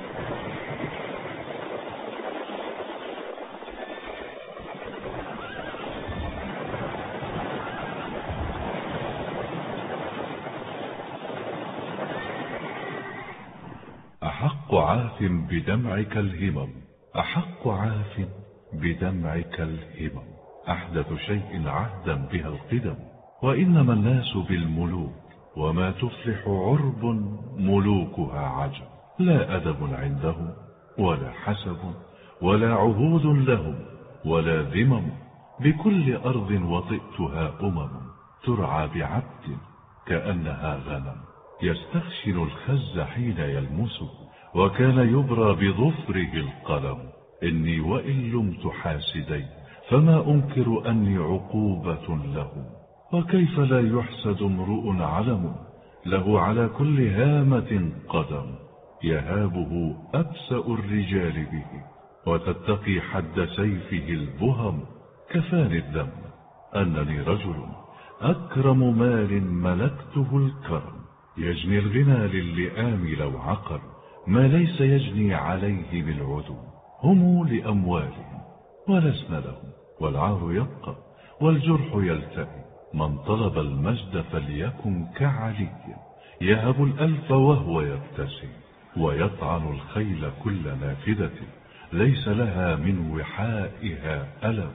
أحق عاف بدمعك الهمم، أحق عاف بدمعك الهمم. أحدث شيء عهدا بها القدم، وإنما الناس بالملوك، وما تفلح عرب ملوكها عجم. لا أدب عندهم، ولا حسب، ولا عهود لهم، ولا ذمم. بكل أرض وطئتها أمم، ترعى بعبد كأنها غنم. يستخشن الخز حين يلمسه، وكان يبرى بظفره القلم. إني وإن لمت حاسدي، فما أنكر أني عقوبة لهم. وكيف لا يحسد امرؤ علم، له على كل هامة قدم. يهابه أبسأ الرجال به، وتتقي حد سيفه البهم. كفاني الذم أنني رجل أكرم مال ملكته الكرم. يجني الغنى للئام لو عقر، ما ليس يجني عليه بالعدو. هم لأموالهم ولسنا لهم، والعار يبقى والجرح يلتئم. من طلب المجد فليكن كعلي، يهب الألف وهو يبتسم. ويطعن الخيل كل نافذة، ليس لها من وحائها ألم.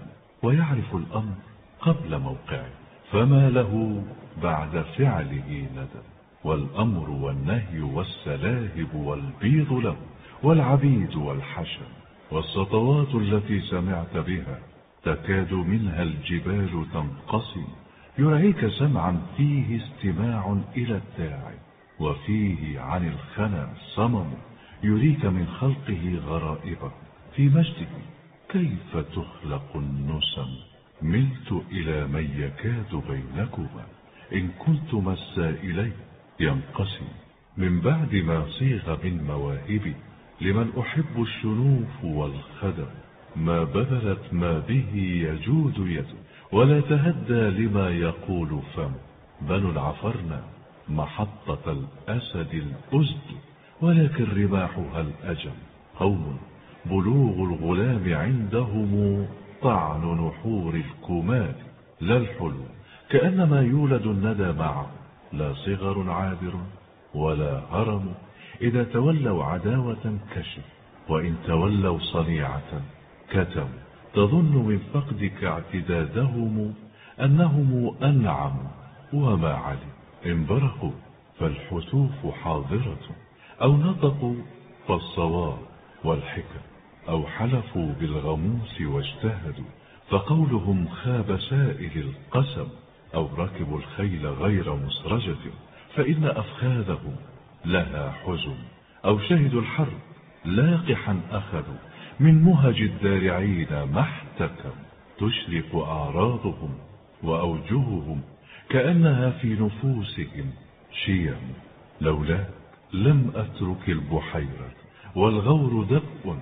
ويعرف الأمر قبل موقعه، فما له بعد فعله ندم. والأمر والنهي والسلاهب والبيض له، والعبيد والحشم والسطوات التي سمعت بها تكاد منها الجبال تنقسم. يرعيك سمعا فيه استماع إلى الداعي، وفيه عن الخنا صمم، يريك من خلقه غرائبه في مجده. كيف تخلق النسم؟ ملت إلى من يكاد بينكما إن كنتما السائلين ينقسم. من بعد ما صيغ من مواهبي لمن أحب الشنوف والخدم، ما بذلت ما به يجود يد، ولا تهدى لما يقول فم. بنو العفرنة محطة الأسد الأزد، ولكن رماحها الأجل. قوم بلوغ الغلام عندهم طعن نحور الكمال لا الحلو، كأنما يولد الندى معه، لا صغر عابر ولا هرم. إذا تولوا عداوة كشف، وإن تولوا صنيعة كتم. تظن من فقدك اعتدادهم أنهم أنعم وما علم. إن برقوا فالحتوف حاضرة، أو نطقوا فالصواب والحكم، أو حلفوا بالغموس واجتهدوا فقولهم خاب سائل القسم، أو ركبوا الخيل غير مسرجة فإن أفخاذهم لها حزن، أو شهدوا الحرب لاقحا أخذوا من مهج الدارعين ما احتكم. تشرق أعراضهم وأوجههم كأنها في نفوسهم شيم. لولا لم أترك البحيرة والغور دق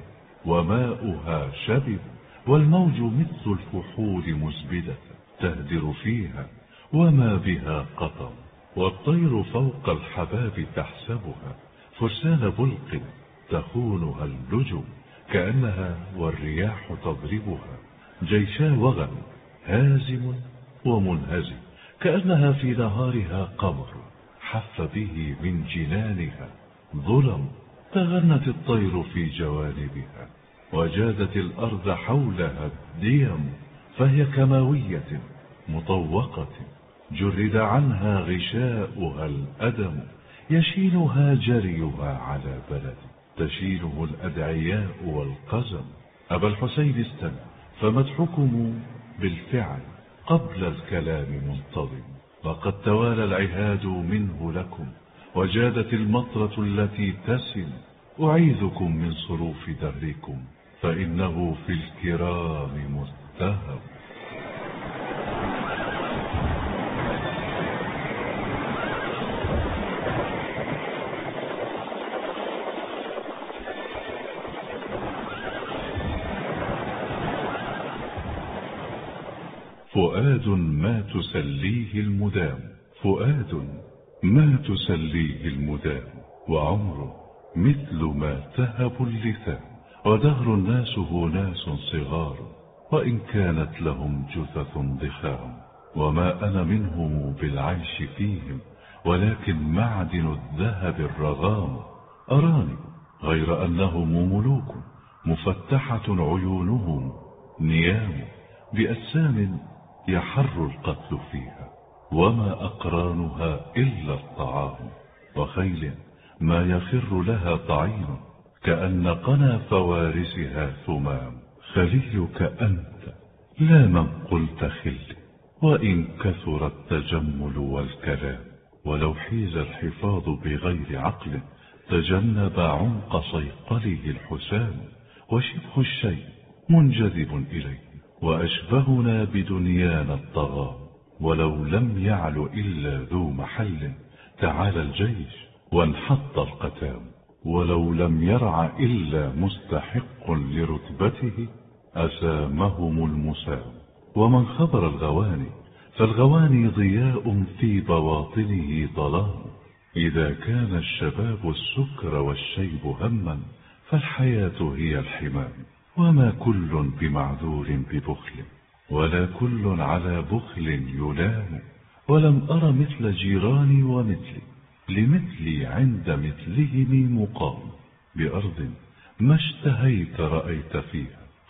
وماؤها شبب، والموج مثل الفحول مزبدة تهدر فيها وما بها قطر. والطير فوق الحباب تحسبها فرسان بلق تخونها اللجم، كأنها والرياح تضربها جيشا وغن هازم ومنهزم. كأنها في نهارها قمر حف به من جنانها ظلم، تغنت الطير في جوانبها وجادت الأرض حولها الديم. فهي كماوية مطوقة جرد عنها غشاؤها الأدم، يشينها جريها على بلد تشينه الأدعياء والقزم. أبا الحسين استمع، فمدحكم بالفعل قبل الكلام منتظم. لقد توالى العهاد منه لكم، وجادت المطرة التي تسل. أعيذكم من صروف دهركم، فإنه في الكرام متهم. فؤاد ما تسليه المدام، فؤاد ما تسليه المدام، وعمر مثل ما تهب اللثام. ودهر الناس هو ناس صغار، وإن كانت لهم جثث ضخام. وما أنا منهم بالعيش فيهم، ولكن معدن الذهب الرغام. أراني غير أنهم ملوك مفتحة عيونهم نيام، بأجسام يحر القتل فيها، وما أقرانها إلا الطعام. وخيل ما يخر لها طعين، كأن قنا فوارسها ثمام. خليك أنت لا من قلت خلي، وإن كثر التجمل والكلام. ولو حيز الحفاظ بغير عقل، تجنب عمق صيقله الحسام. وشبه الشيء منجذب إليه، وأشبهنا بدنيانا الطغام. ولو لم يعل إلا ذو محل، تعالى الجيش وانحط القتام. ولو لم يرع إلا مستحق لرتبته، أسامهم المسام. ومن خبر الغواني، فالغواني ضياء في بواطنه ظلام. إذا كان الشباب السكر والشيب هما، فالحياة هي الحمام. وما كل بمعذور ببخل، ولا كل على بخل يلام. ولم أر مثل جيراني ومثلي، لمثلي عند مثلهم مقام. بأرض ما اشتهيت رأيت فيها،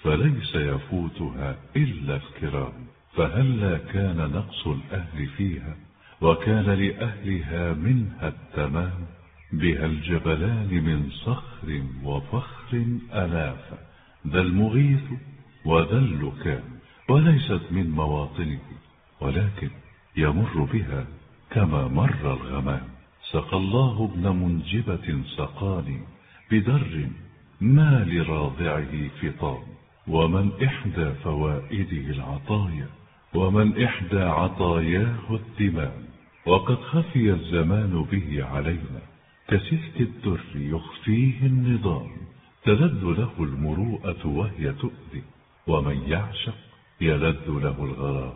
فليس يفوتها إلا الكرام. فهلا كان نقص الأهل فيها وكان لأهلها منها التمام، بها الجبلان من صخر وفخر ألافا، ذا المغيث وذا اللكام، وليست من مواطنه ولكن يمر بها كما مر الغمام. سقى الله ابن منجبة سقاني بدر ما لراضعه فطام، ومن إحدى فوائده العطايا ومن إحدى عطاياه الدمام. وقد خفي الزمان به علينا كسلك الدر يخفيه النظام، تلذ له المروءة وهي تؤذي، ومن يعشق يلذ له الغرام.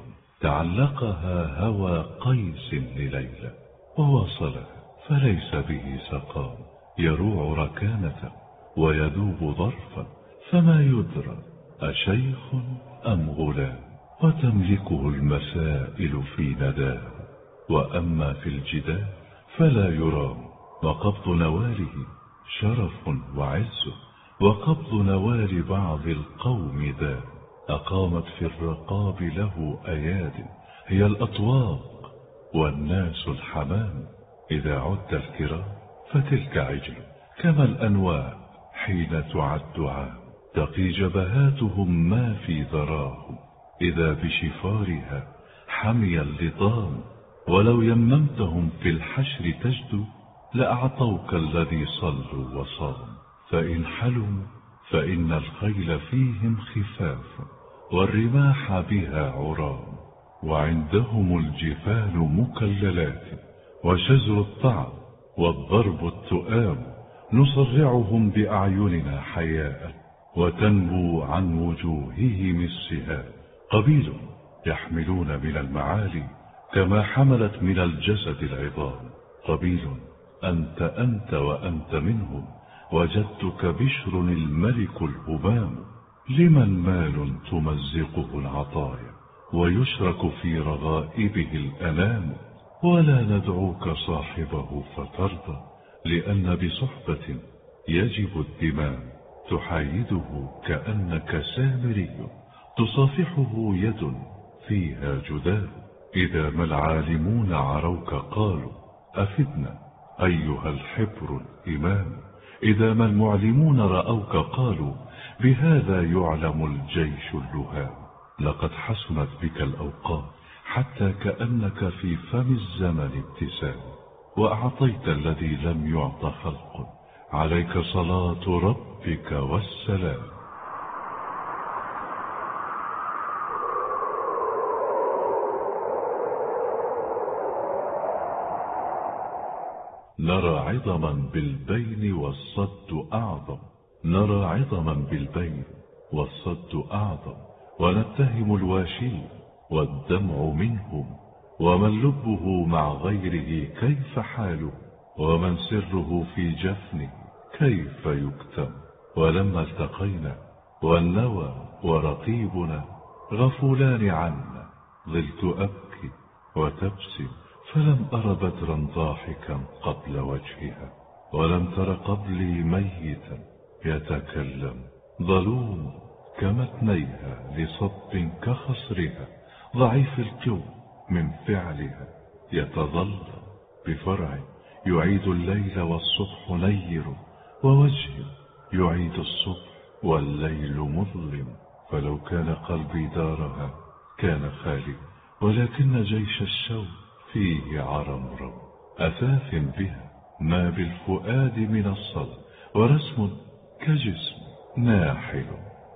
تعلقها هوى قيس لليلى ووصلها فليس به سقام، يروع ركانة ويذوب ظرفا فما يدرى أشيخ أم غلام، وتملكه المسائل في نداه، وأما في الجدال فلا يرام. وقبض نواله شرف وعز، وقبض نوال بعض القوم ذا، أقامت في الرقاب له أياد هي الأطواق والناس الحمام. إذا عد الكرام فتلك عجل كما الأنواع حين تعد عام، تقي جبهاتهم ما في ذراهم إذا بشفارها حمي اللطام. ولو يممتهم في الحشر تجدو لأعطوك الذي صلوا وصام، فإن حلموا فإن الخيل فيهم خفاف والرماح بها عرام، وعندهم الجفان مكللات وشزر الطعن والضرب التؤام. نصرعهم بأعيننا حياء وتنبو عن وجوههم السهام، قبيل يحملون من المعالي كما حملت من الجسد العظام. قبيل أنت أنت وأنت منهم، وجدتك بشر الملك الهمام. لمن مال تمزقه العطايا ويشرك في رغائبه الأنام، ولا ندعوك صاحبه فترضى، لأن بصحبة يجب الدمام. تحايده كأنك سامري تصافحه يد فيها جدام. إذا ما العالمون عروك قالوا أفدنا أيها الحبر الإمام، إذا ما المعلمون رأوك قالوا بهذا يعلم الجيش اللهام. لقد حسنت بك الأوقات حتى كأنك في فم الزمن ابتسام، وأعطيت الذي لم يعط خلق، عليك صلاة ربك والسلام. نرى عظما بالبين والصد أعظم، نرى عظما بالبين والصد أعظم، ونتهم الواشي والدمع منهم، ومن لبه مع غيره كيف حاله، ومن سره في جفنه كيف يكتم. ولما التقينا والنوى ورقيبنا غفولان عنا، ظلت أبكي وتبسم، فلم أر بدرا ضاحكا قبل وجهها، ولم تر قبلي ميتا يتكلم. ظلوم كمتنيها لصب كخصرها، ضعيف القوى من فعلها، يتظل بفرع يعيد الليل والصبح نير، ووجه يعيد الصبح والليل مظلم. فلو كان قلبي دارها كان خالي، ولكن جيش الشوق فيه عرمرم. أثاث بها ما بالفؤاد من الصدى، ورسم كجسم ناحل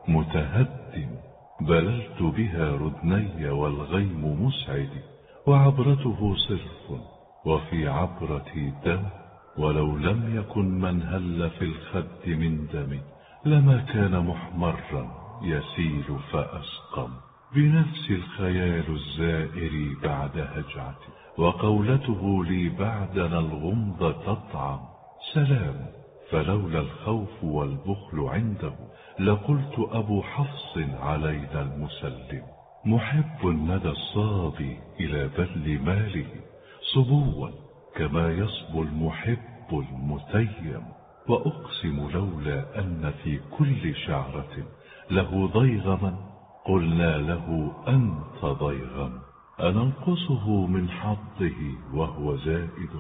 متهدم. بللت بها ردني والغيم مسعد، وعبرته صرف وفي عبرتي دم. ولو لم يكن من هل في الخد من دم، لما كان محمرا يسيل فأسقم. بنفس الخيال الزائر بعد هجعتي، وقولته لي بعدنا الغمض تطعم. سلام، فلولا الخوف والبخل عنده لقلت أبو حفص علينا المسلم. محب الندى الصابي إلى بذل ماله، صبوا كما يصبو المحب المتيم. وأقسم لولا أن في كل شعرة له ضيغما قلنا له أنت ضيغم. أننقصه من حظه وهو زائد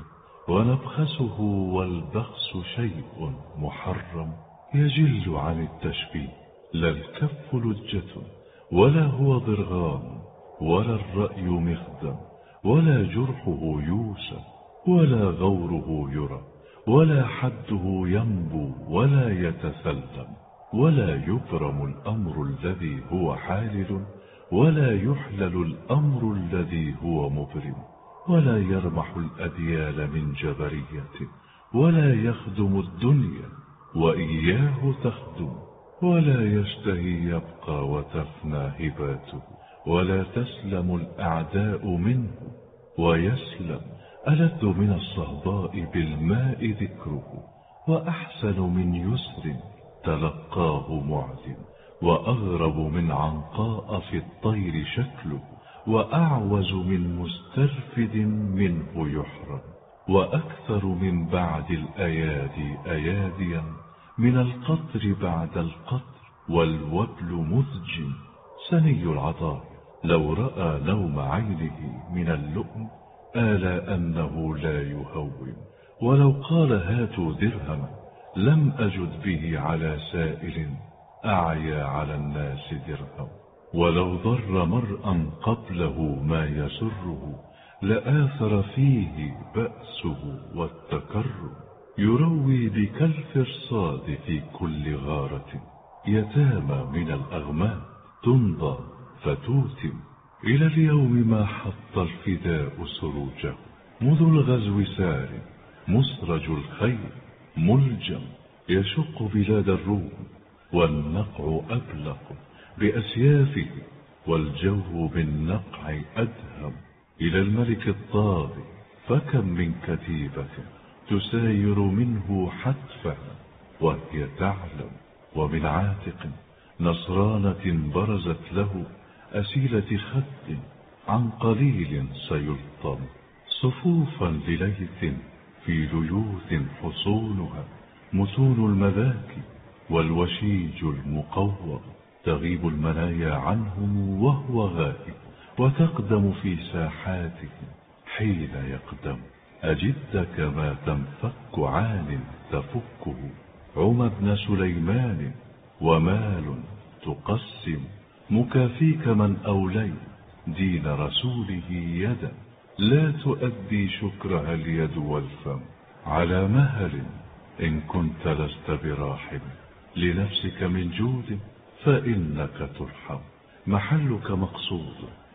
ونبخسه والبخس شيء محرم. يجل عن التشبيه لا الكف لجة ولا هو ضرغام ولا الرأي مخدم ولا جرحه يوسى ولا غوره يرى ولا حده ينبو ولا يتسلم ولا يكرم الأمر الذي هو حالل ولا يحلل الأمر الذي هو مبرم ولا يرمح الأديال من جبرية ولا يخدم الدنيا وإياه تخدم ولا يشتهي يبقى وتفنى هباته ولا تسلم الأعداء منه ويسلم. ألذ من الصهباء بالماء ذكره وأحسن من يسر تلقاه معزم وأغرب من عنقاء في الطير شكله وأعوز من مسترفد منه يحرم وأكثر من بعد الأيادي أياديا من القطر بعد القطر والوبل مزج. سني العطاء لو رأى نوم عينه من اللؤم آلى أنه لا يهون ولو قال هاتوا درهما لم أجد به على سائل أعيا على الناس درهم ولو ضر مرءا قبله ما يسره لآثر فيه بأسه والتكرم. يروي بك الفرصاد في كل غارة يتامى من الأغمام تنضى فتوتم. إلى اليوم ما حط الفداء سروجه مذ الغزو سار مسرج الخيل ملجم يشق بلاد الروم والنقع أبلق بأسيافه والجو بالنقع أدهم. إلى الملك الطاغي فكم من كتيبة تساير منه حتفها وهي تعلم ومن عاتق نصرانة برزت له أسيلة خد عن قليل سيلطم. صفوفا لليث في ليوث حصونها متون المذاكي والوشيج المقوض تغيب المنايا عنهم وهو غائب وتقدم في ساحاتهم حين يقدم. أجدك ما تنفك عان تفكه عمى بن سليمان ومال تقسم مكافيك من أولي دين رسوله يدا لا تؤدي شكرها اليد والفم. على مهل إن كنت لست براحم لنفسك من جود فإنك ترحم. محلك مقصود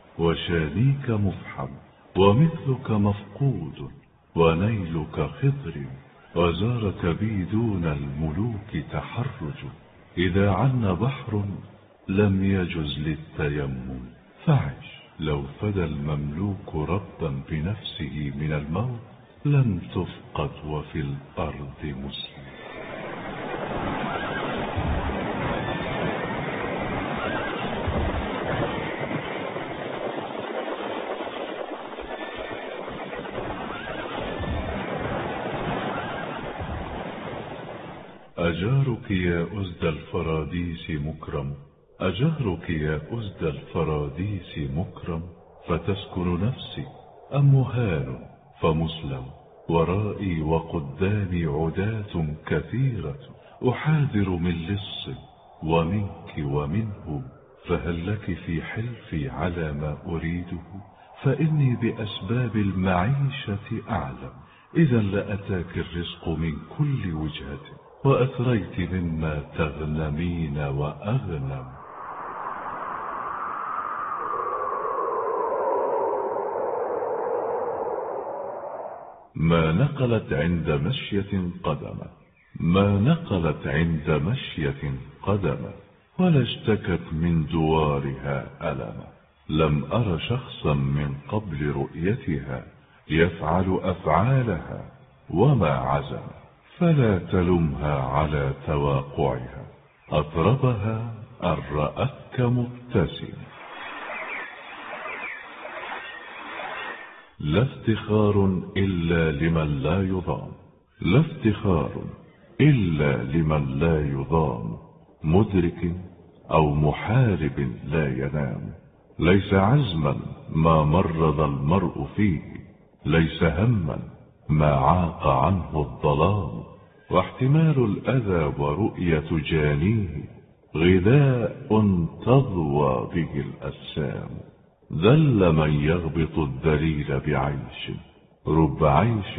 وشانيك مفحم ومثلك مفقود ونيلك خضر وزارك بي دون الملوك تحرج. إذا عن بحر لم يجز للتيمم فعش. لو فدى المملوك ربا بنفسه من الموت لم تفقد وفي الأرض مسلم. أجارك يا أزد الفراديس مكرم أجهرك يا أزد الفراديس مكرم فتسكن نفسي أم مهان فمسلم. ورائي وقدامي عداة كثيرة أحاذر من لص ومنك ومنه فهل لك في حلفي على ما أريده فإني بأسباب المعيشة أعلم. إذا لأتاك الرزق من كل وجهة وأثريت مما تغنمين وأغنم. ما نقلت عند مشية قدمة ما نقلت عند مشية قدمة ولا اشتكت من دوارها ألما. لم أر شخصا من قبل رؤيتها يفعل أفعالها وما عزم فلا تلمها على تواقعها. أطربها أن رأتك مبتسم. لا افتخار إلا لمن لا يضام لا افتخار إلا لمن لا يضام. مدرك أو محارب لا ينام. ليس عزما ما مرض المرء فيه، ليس هما ما عاق عنه الظلام. واحتمال الأذى ورؤية جانيه غذاء تضوى به الأجسام. ذل من يغبط الذليل بعيش، رب عيش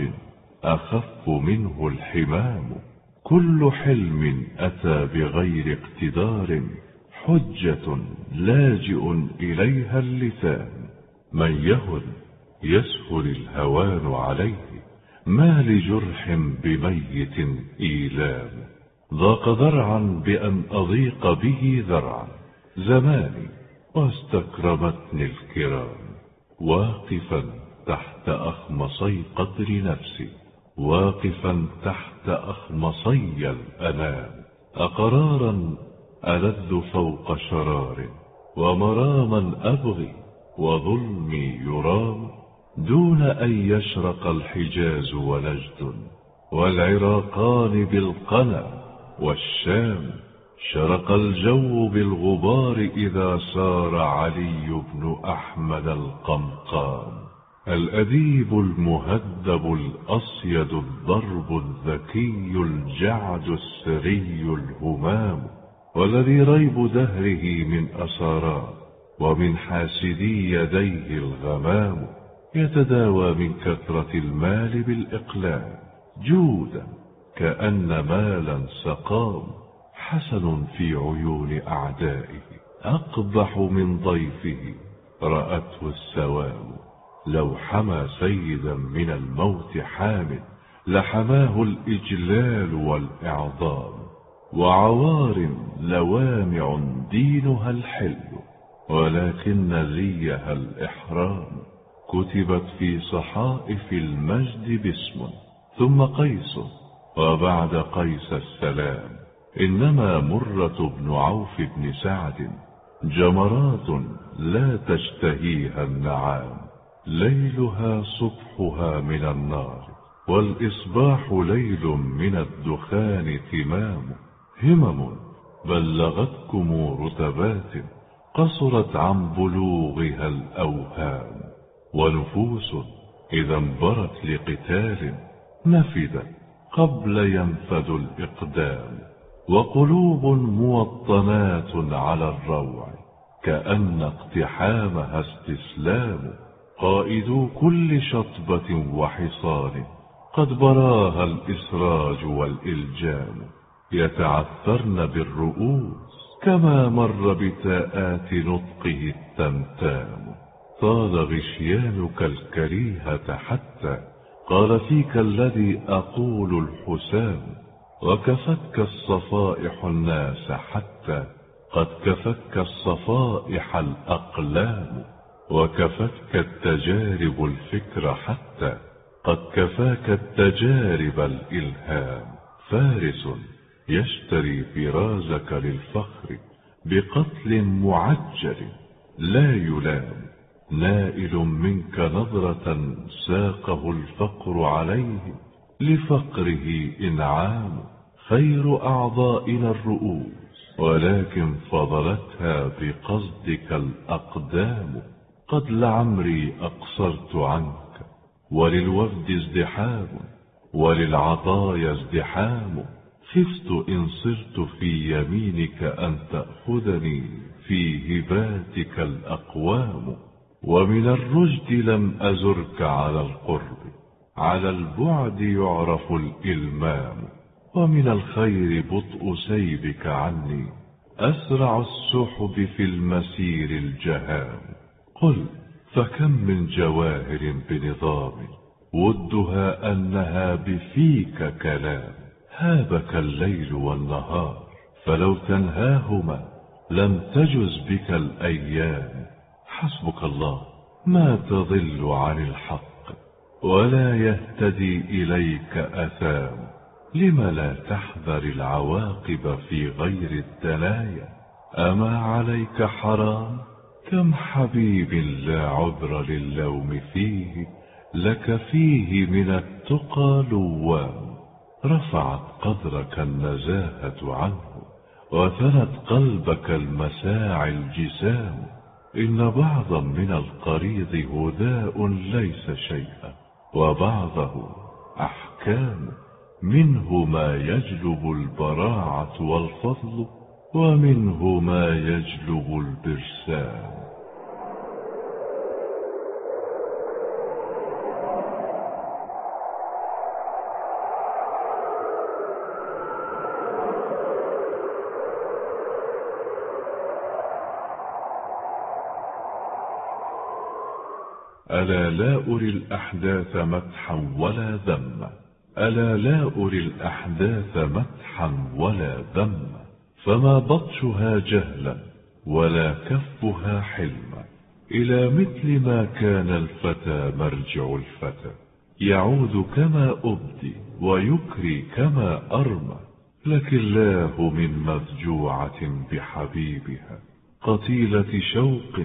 أخف منه الحمام. كل حلم أتى بغير اقتدار، حجة لاجئ إليها اللسان. من يهن يسهل الهوان عليه، ما لجرح بميت إيلام. ضاق ذرعا بأن أضيق به ذرعا زماني، واستكرمتني الكرام. واقفا تحت أخمصي قدر نفسي، واقفا تحت أخمصي الأنام. أقرارا ألذ فوق شرار، ومراما أبغي وظلمي يرام. دون أن يشرق الحجاز ونجد، والعراقان بالقنا والشام. شرق الجو بالغبار إذا سار علي بن أحمد القمقام. الأديب المهذب الأصيد الضرب الذكي الجعد السري الهمام. والذي ريب دهره من أسارات، ومن حاسدي يديه الغمام. يتداوى من كثرة المال بالإقلام، جودا كأن مالا سقام. حسن في عيون أعدائه، أقبح من ضيفه رأته السوام. لو حمى سيدا من الموت حامل، لحماه الإجلال والإعظام. وعوار لوامع دينها الحل، ولكن زيها الإحرام. كتبت في صحائف المجد باسم، ثم قيس، وبعد قيس السلام. إنما مرة بن عوف بن سعد جمرات لا تشتهيها النعام. ليلها صبحها من النار، والإصباح ليل من الدخان تمام. همم بلغتكم رتبات، قصرت عن بلوغها الأوهام. ونفوس إذا انبرت لقتال، نفدت قبل ينفد الإقدام. وقلوب موطنات على الروع، كأن اقتحامها استسلام. قائدو كل شطبة وحصان، قد براها الإسراج والإلجام. يتعثرن بالرؤوس، كما مر بتاءات نطقه التمتام. طال غشيانك الكريهة حتى قال فيك الذي أقول الحسام. وكفك الصفائح الناس حتى قد كفك الصفائح الأقلام. وكفتك التجارب الفكر حتى قد كفاك التجارب الإلهام. فارس يشتري فرازك للفخر بقتل معجل لا يلام. نائل منك نظرة ساقه الفقر عليه، لفقره إنعام. خير أعضائنا الرؤوس، ولكن فضلتها بقصدك الأقدام. قد لعمري أقصرت عنك، وللوفد ازدحام، وللعطايا ازدحام. خفت إن صرت في يمينك أن تأخذني في هباتك الأقوام. ومن الرشد لم أزرك على القرب، على البعد يعرف الإلمام. ومن الخير بطء سيبك عني، أسرع السحب في المسير الجهام. قل فكم من جواهر بنظام، ودها أنها بفيك كلام. هابك الليل والنهار، فلو تنهاهما لم تجز بك الأيام. حسبك الله ما تضل عن الحق، ولا يهتدي إليك أثام. لم لا تحذر العواقب في غير الدنايا؟ أما عليك حرام؟ كم حبيب لا عذر للوم فيه، لك فيه من التقى لوام. رفعت قدرك النزاهة عنه، وثنت قلبك المساعي الجسام. إن بعضا من القريض هداء ليس شيئا، وبعضه أحكام، منه ما يجلب البراعة والفضل، ومنه ما يجلب البرسام. ألا لا أري الأحداث مدحا ولا ذما، ألا لا أري الأحداث مدحا ولا ذما، فما بطشها جهلا ولا كفها حلما، إلى مثل ما كان الفتى مرجع الفتى، يعود كما أبدي ويكري كما أرمى. لكن الله من مفجوعة بحبيبها، قتيلة شوق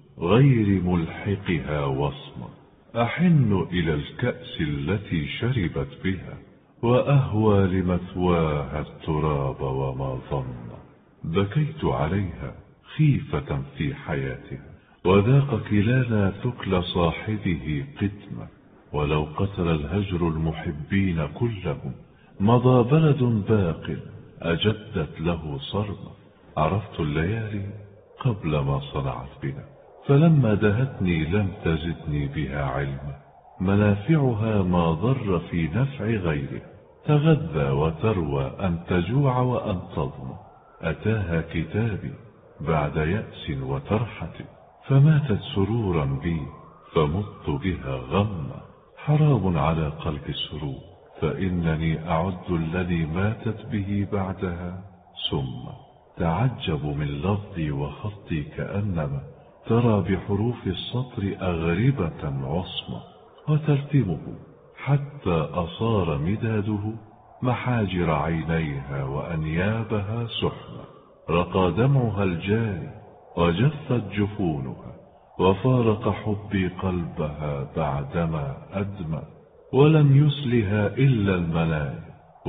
غير ملحقها وصما، أحن إلى الكأس التي شربت بها، وأهوى لمثواها التراب وما ظن. بكيت عليها خيفة في حياتها، وذاق كلانا ثكل صاحبه قتما، ولو قتل الهجر المحبين كلهم، مضى بلد باق أجدت له صرما. عرفت الليالي قبل ما صنعت بنا، فلما دهتني لم تزدني بها علما، منافعها ما ضر في نفع غيره، تغذى وتروى أن تجوع وأن تظما. أتاها كتابي بعد يأس وترحة، فماتت سرورا بي فمت بها غما. حرام على قلب السرور، فإنني أعد الذي ماتت به بعدها سما. تعجب من لفظي وخطي، كأنما ترى بحروف السطر أغربة عصمة، وترتمه حتى أصار مداده محاجر عينيها وأنيابها سحما. رقى دمعها الجاري وجفت جفونها، وفارق حبي قلبها بعدما أدمى، ولم يسلها إلا المنايا،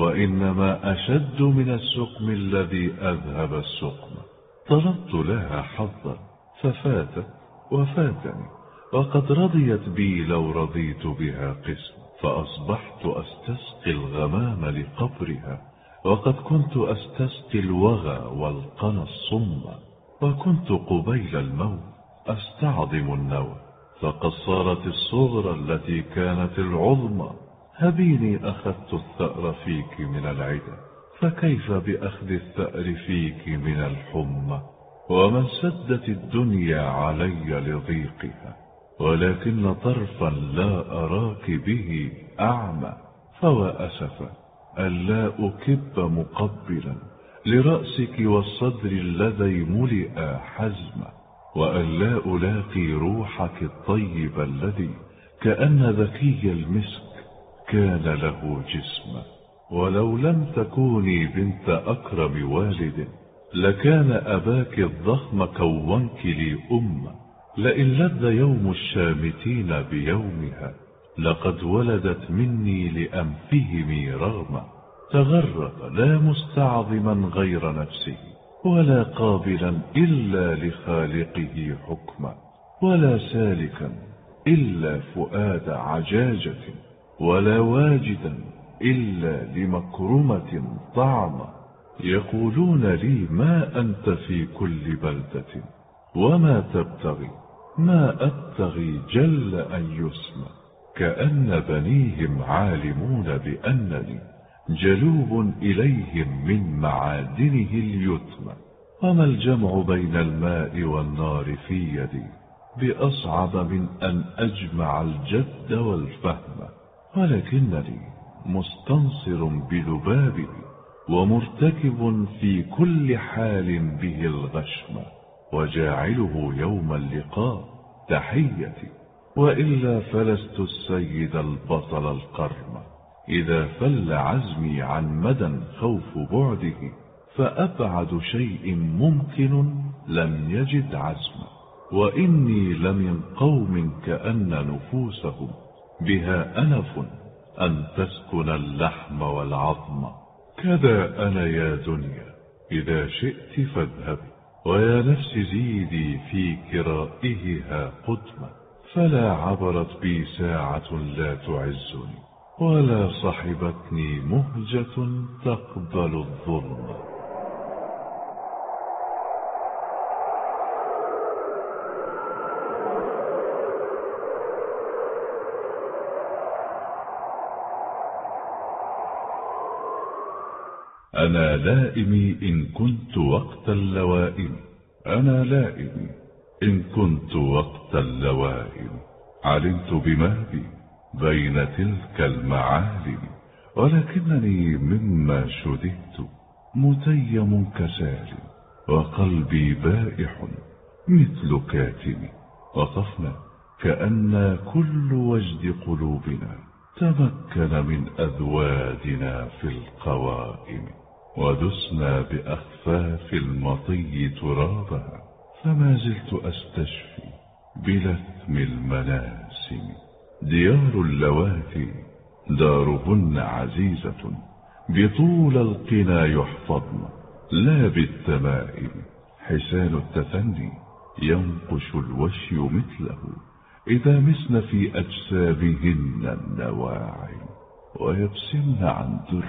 وإنما أشد من السقم الذي أذهب السقم. طلبت لها حظا ففاتت وفاتني، وقد رضيت بي لو رضيت بها قسم، فأصبحت أستسقي الغمام لقبرها، وقد كنت أستسقي الوغى والقنا الصم، وكنت قبيل الموت أستعظم النوى، فقد صارت الصغرى التي كانت العظمى. هبيني أخذت الثأر فيك من العدا، فكيف بأخذ الثأر فيك من الحمى؟ ومن سدت الدنيا علي لضيقها، ولكن طرفا لا أراك به أعمى. فوأسفا ألا أكب مقبلا لرأسك والصدر الذي ملئ حزما، وألا ألاقي روحك الطيب الذي كأن ذكي المسك كان له جسما. ولو لم تكوني بنت أكرم والد، لكان أباك الضخم كونك لي أمة. لئن لذ يوم الشامتين بيومها، لقد ولدت مني لأنفهم رغما. تغرق لا مستعظما غير نفسه، ولا قابلا إلا لخالقه حكما، ولا سالكا إلا فؤاد عجاجة، ولا واجدا إلا لمكرمة طعما. يقولون لي ما أنت في كل بلدة، وما تبتغي ما أبتغي جل أن يسمى. كأن بنيهم عالمون بأنني جلوب إليهم من معادنه اليتمى. وما الجمع بين الماء والنار في يدي بأصعب من أن أجمع الجد والفهم، ولكنني مستنصر بذبابه، ومرتكب في كل حال به الغشم، وجاعله يوم اللقاء تحيتي. وإلا فلست السيد البطل القرم، إذا فل عزمي عن مدى خوف بعده، فأبعد شيء ممكن لم يجد عزما. وإني لمن قوم كأن نفوسهم بها أنف أن تسكن اللحم والعظم. كذا أنا يا دنيا إذا شئت فاذهبي، ويا نفس زيدي في كرائها قدما، فلا عبرت بي ساعة لا تعزني، ولا صحبتني مهجة تقبل الظلم. أنا لائمي إن كنت وقت اللوائم، أنا لائمي إن كنت وقت اللوائم، علمت بما بي بين تلك المعالم، ولكنني مما شددت متيم كسالم، وقلبي بائح مثل كاتم. وقفنا كأن كل وجد قلوبنا تمكن من أذوادنا في القوائم، ودسنا بأخفاف المطي ترابها، فما زلت أستشفي بلثم المناسم. ديار اللواتي دارهن عزيزة، بطول القنا يحفظن لا بالتمائم. حسان التثني ينقش الوشي مثله، إذا مسن في أجسامهن النواعم، ويبسمن عن در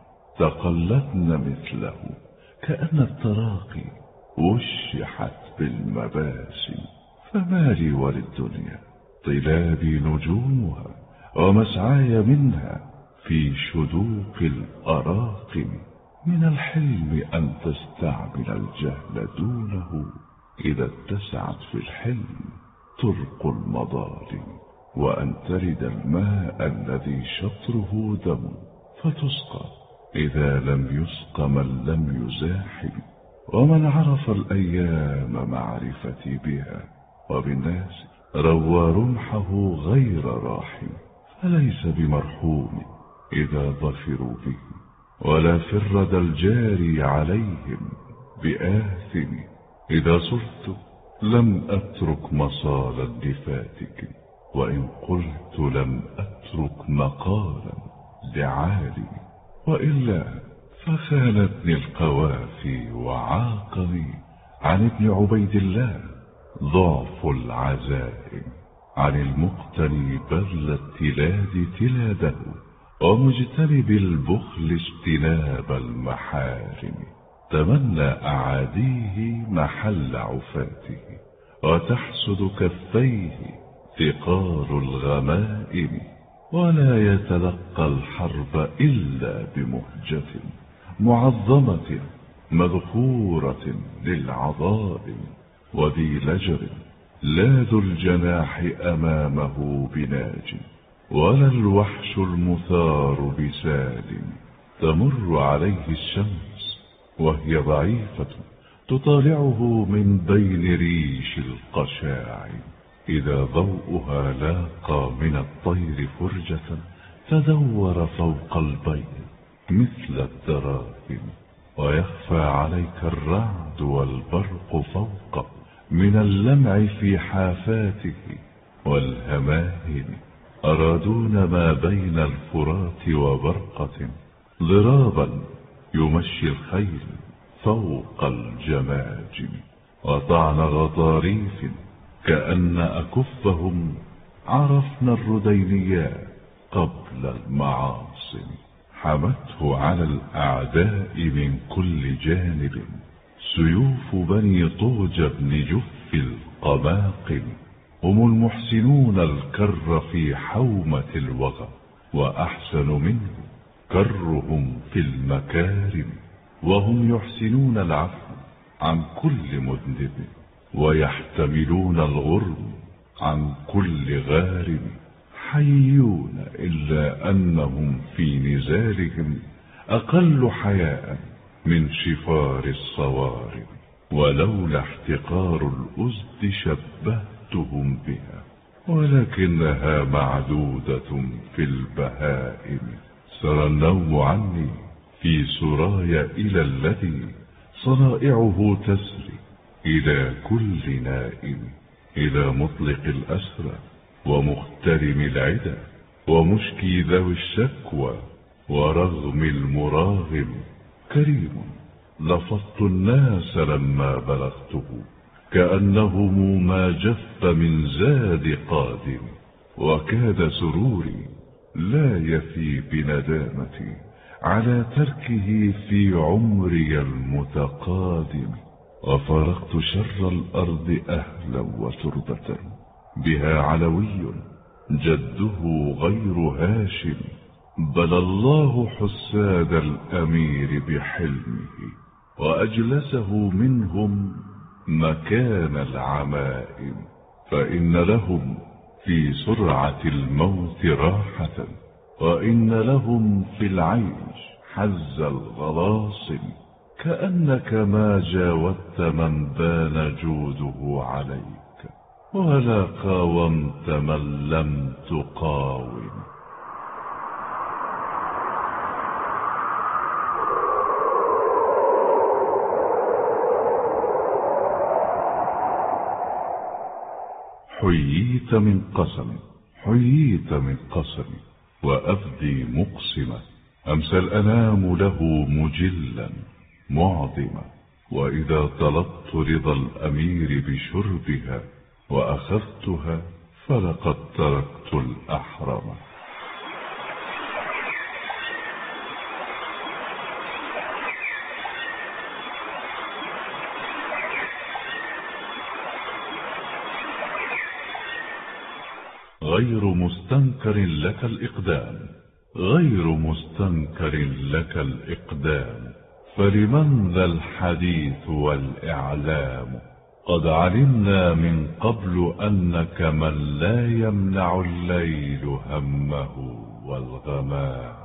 تقلدن مثله، كأن التراقي وشحت بالمباسم. فما لي وللدنيا طلابي نجومها، ومسعاي منها في شدوق الأراقم. من الحلم أن تستعمل الجهل دونه، إذا اتسعت في الحلم طرق المظالم، وأن ترد الماء الذي شطره دم، فتسقى إذا لم يسق من لم يزاحم. ومن عرف الأيام معرفتي بها، وبالناس روى رمحه غير راحم، فليس بمرحوم إذا ظفروا به، ولا فرد الجاري عليهم بآثم. إذا صرت لم أترك مصالا لفاتك، وإن قلت لم أترك مقالا لعالم. وإلا فخانتني القوافي وعاقني عن ابن عبيد الله ضعف العزائم، عن المقتني بذل التلاد تلاده، ومجتنب البخل اجتناب المحارم. تمنى أعاديه محل عفاته، وتحسد كفيه ثقال الغمائم. ولا يتلقى الحرب إلا بمهجة معظمة مذخورة للعظائم، وذي لجر لا ذو الجناح أمامه بناج، ولا الوحش المثار بسالم. تمر عليه الشمس وهي ضعيفة، تطالعه من بين ريش القشاع، إذا ضوءها لاقى من الطير فرجة، تدور فوق البيض مثل الدراهم. ويخفى عليك الرعد والبرق فوقه من اللمع في حافاته والهماهم. أرادون ما بين الفرات وبرقة، ضرابا يمشي الخيل فوق الجماجم. وطعن غطاريف كأن أكفهم عرفنا الردينيات قبل المعاصم. حمته على الأعداء من كل جانب سيوف بني طوج بن جف القماقم. هم المحسنون الكر في حومة الوغى، وأحسن منه كرهم في المكارم. وهم يحسنون العفو عن كل مذنب، ويحتملون الغرم عن كل غارم. حيون إلا أنهم في نزالهم أقل حياء من شفار الصوارم. ولولا احتقار الأزد شبهتهم بها، ولكنها معدودة في البهائم. سرى النوم عني في سرايا إلى الذي صنائعه تسري إلى كل نائم، إلى مطلق الأسرى ومخترم العدا، ومشكي ذوي الشكوى ورغم المراغم. كريم لفظت الناس لما بلغته، كأنهم ما جف من زاد قادم، وكاد سروري لا يفي بندامتي على تركه في عمري المتقادم. وفارقت شر الأرض أهلا وتربة، بها علوي جده غير هاشم، بلى الله حساد الأمير بحلمه، وأجلسه منهم مكان العمائم. فإن لهم في سرعة الموت راحة، وإن لهم في العيش حز الغلاصم، كأنك ما جاودت من بان جوده عليك، ولا قاومت من لم تقاوم. حييت من قسم، حييت من قسم، وأفدي مقسمة. أمسى الأنام له مجلا معظما، وإذا طلبت رضا الأمير بشربها وأخذتها فلقد تركت الأحرم. غير مستنكر لك الإقدام، غير مستنكر لك الإقدام، فلمن ذا الحديث والإعلام؟ قد علمنا من قبل أنك من لا يمنع الليل همه والغمام.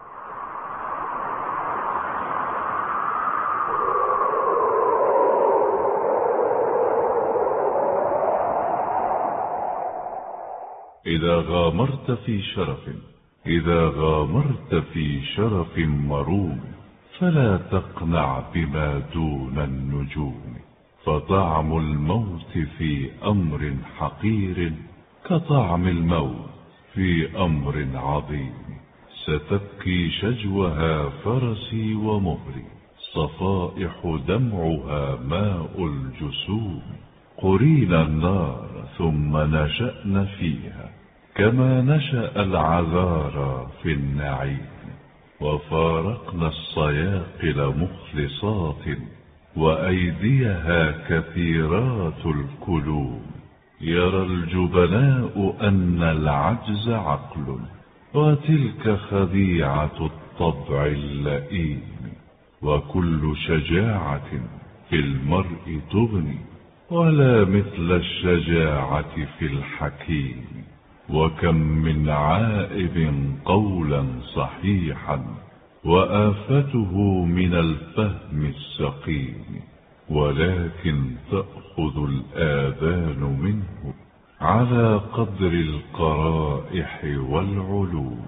إذا غامرت في شرف، إذا غامرت في شرف مروم، فلا تقنع بما دون النجوم، فطعم الموت في أمر حقير كطعم الموت في أمر عظيم. ستبكي شجوها فرسي ومهري، صفائح دمعها ماء الجسوم. قرينا النار ثم نشأن فيها، كما نشأ العذارى في النعيم. وفارقنا الصياقل مخلصات، وأيديها كثيرات الكلوم. يرى الجبناء أن العجز عقل، وتلك خديعة الطبع اللئيم. وكل شجاعة في المرء تغني، ولا مثل الشجاعة في الحكيم. وكم من عائب قولا صحيحا، وآفته من الفهم السقيم. ولكن تأخذ الآذان منه على قدر القرائح والعلوم.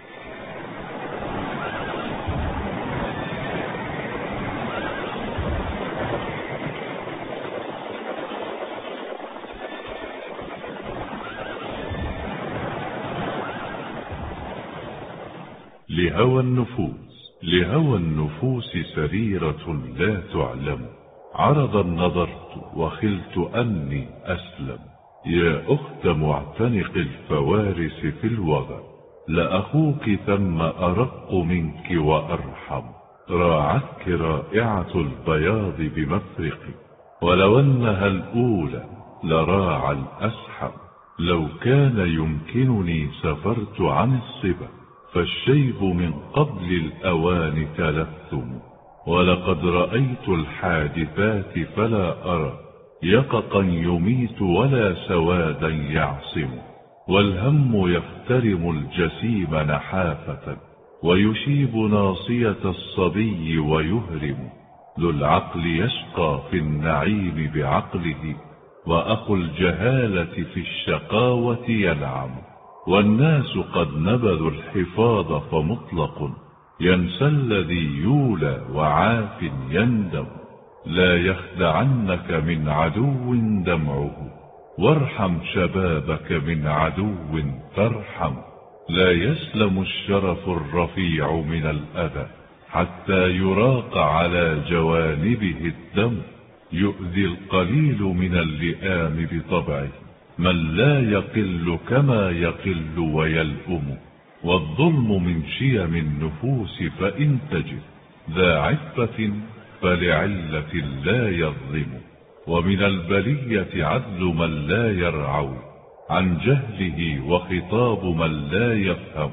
لهوى النفوس، لهوى النفوس سريرة لا تعلم. عرضا نظرت وخلت أني أسلم. يا أخت معتنق الفوارس في الوغى، لأخوك ثم أرق منك وأرحم. راعتك رائعة البياض بمفرق، ولو أنها الأولى لراعى الأسحم. لو كان يمكنني سفرت عن الصبا، فالشيب من قبل الأوان تلثم. ولقد رأيت الحادثات فلا أرى يققا يميت ولا سوادا يعصم. والهم يفترم الجسيم نحافة، ويشيب ناصية الصبي ويهرم. ذو العقل يشقى في النعيم بعقله، وأخو الجهالة في الشقاوة ينعم. والناس قد نبذوا الحفاظ فمطلق، ينسى الذي يولى وعاف يندم. لا يخدعنك من عدو دمعه، وارحم شبابك من عدو ترحم. لا يسلم الشرف الرفيع من الأذى، حتى يراق على جوانبه الدم. يؤذي القليل من اللئام بطبعه من لا يقل كما يقل ويلؤم. والظلم من شيم النفوس فإن تجد ذا عفة فلعلة لا يظلم. ومن البلية عدل من لا يرعو عن جهله وخطاب من لا يفهم.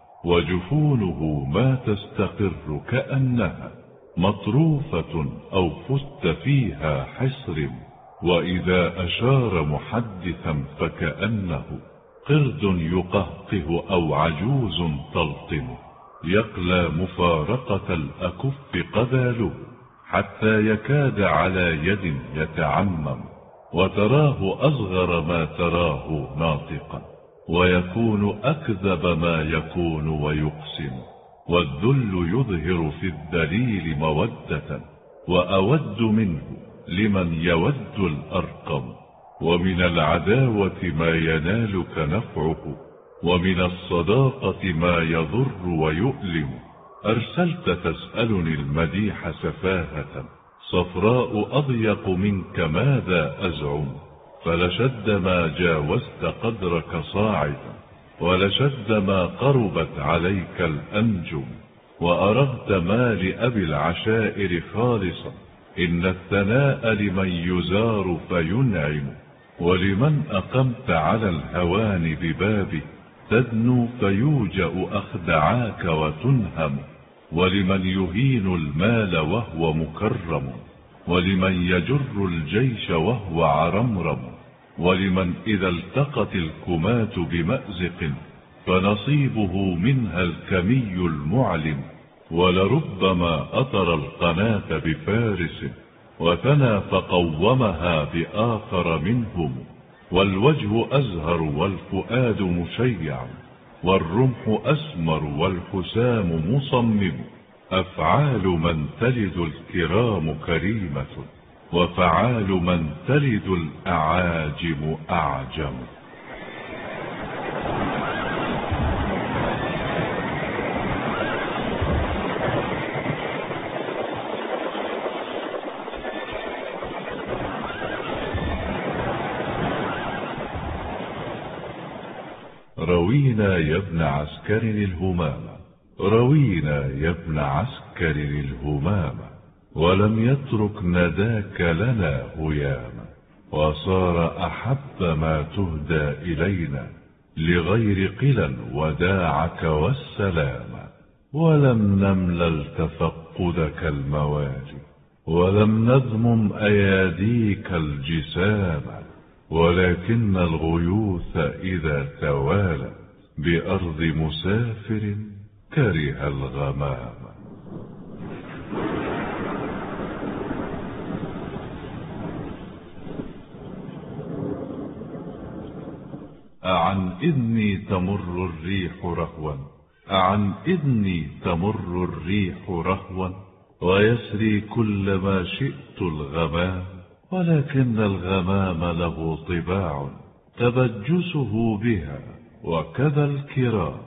وجفونه ما تستقر كأنها مطروفة أو فت فيها حصر. وإذا أشار محدثا فكأنه قرد يقهقه أو عجوز تلطم. يقلى مفارقة الأكف قذاله حتى يكاد على يد يتعمم. وتراه أصغر ما تراه ناطقا ويكون أكذب ما يكون ويقسم. والذل يظهر في الذليل مودة وأود منه لمن يود الأرقم. ومن العداوة ما ينالك نفعه ومن الصداقة ما يضر ويؤلم. أرسلت تسألني المديح سفاهة صفراء أضيق منك ماذا أزعم. فلشد ما جاوزت قدرك صاعدا ولشد ما قربت عليك الأنجم. وأرغت ما لأبي العشائر خالصا إن الثناء لمن يزار فينعم. ولمن أقمت على الهوان ببابه تدنو فيوجأ أخدعاك وتنهم. ولمن يهين المال وهو مكرم ولمن يجر الجيش وهو عرمرم. ولمن إذا التقت الكمات بمأزق فنصيبه منها الكمي المعلم. ولربما أطر القناة بفارس وثنى فقومها بآخر منهم. والوجه أزهر والفؤاد مشيع والرمح أسمر والحسام مصمم. أفعال من تلد الكرام كريمة وفعال من تلد الأعاجم أعجم. روينا يا ابن عسكر الهمامة روينا يا ابن عسكر الهمامة. ولم يترك نداك لنا هياما. وصار أحب ما تهدى إلينا لغير قلا وداعك والسلام. ولم نملل تفقدك الموالي ولم نذمم أياديك الجسام. ولكن الغيوث إذا توالى بأرض مسافر كره الغمام. أعن إذني تمر الريح رهوا أعن إذني تمر الريح رهوا. ويسري كل ما شئت الغمام. ولكن الغمام له طباع تبجسه بها وكذا الكرام.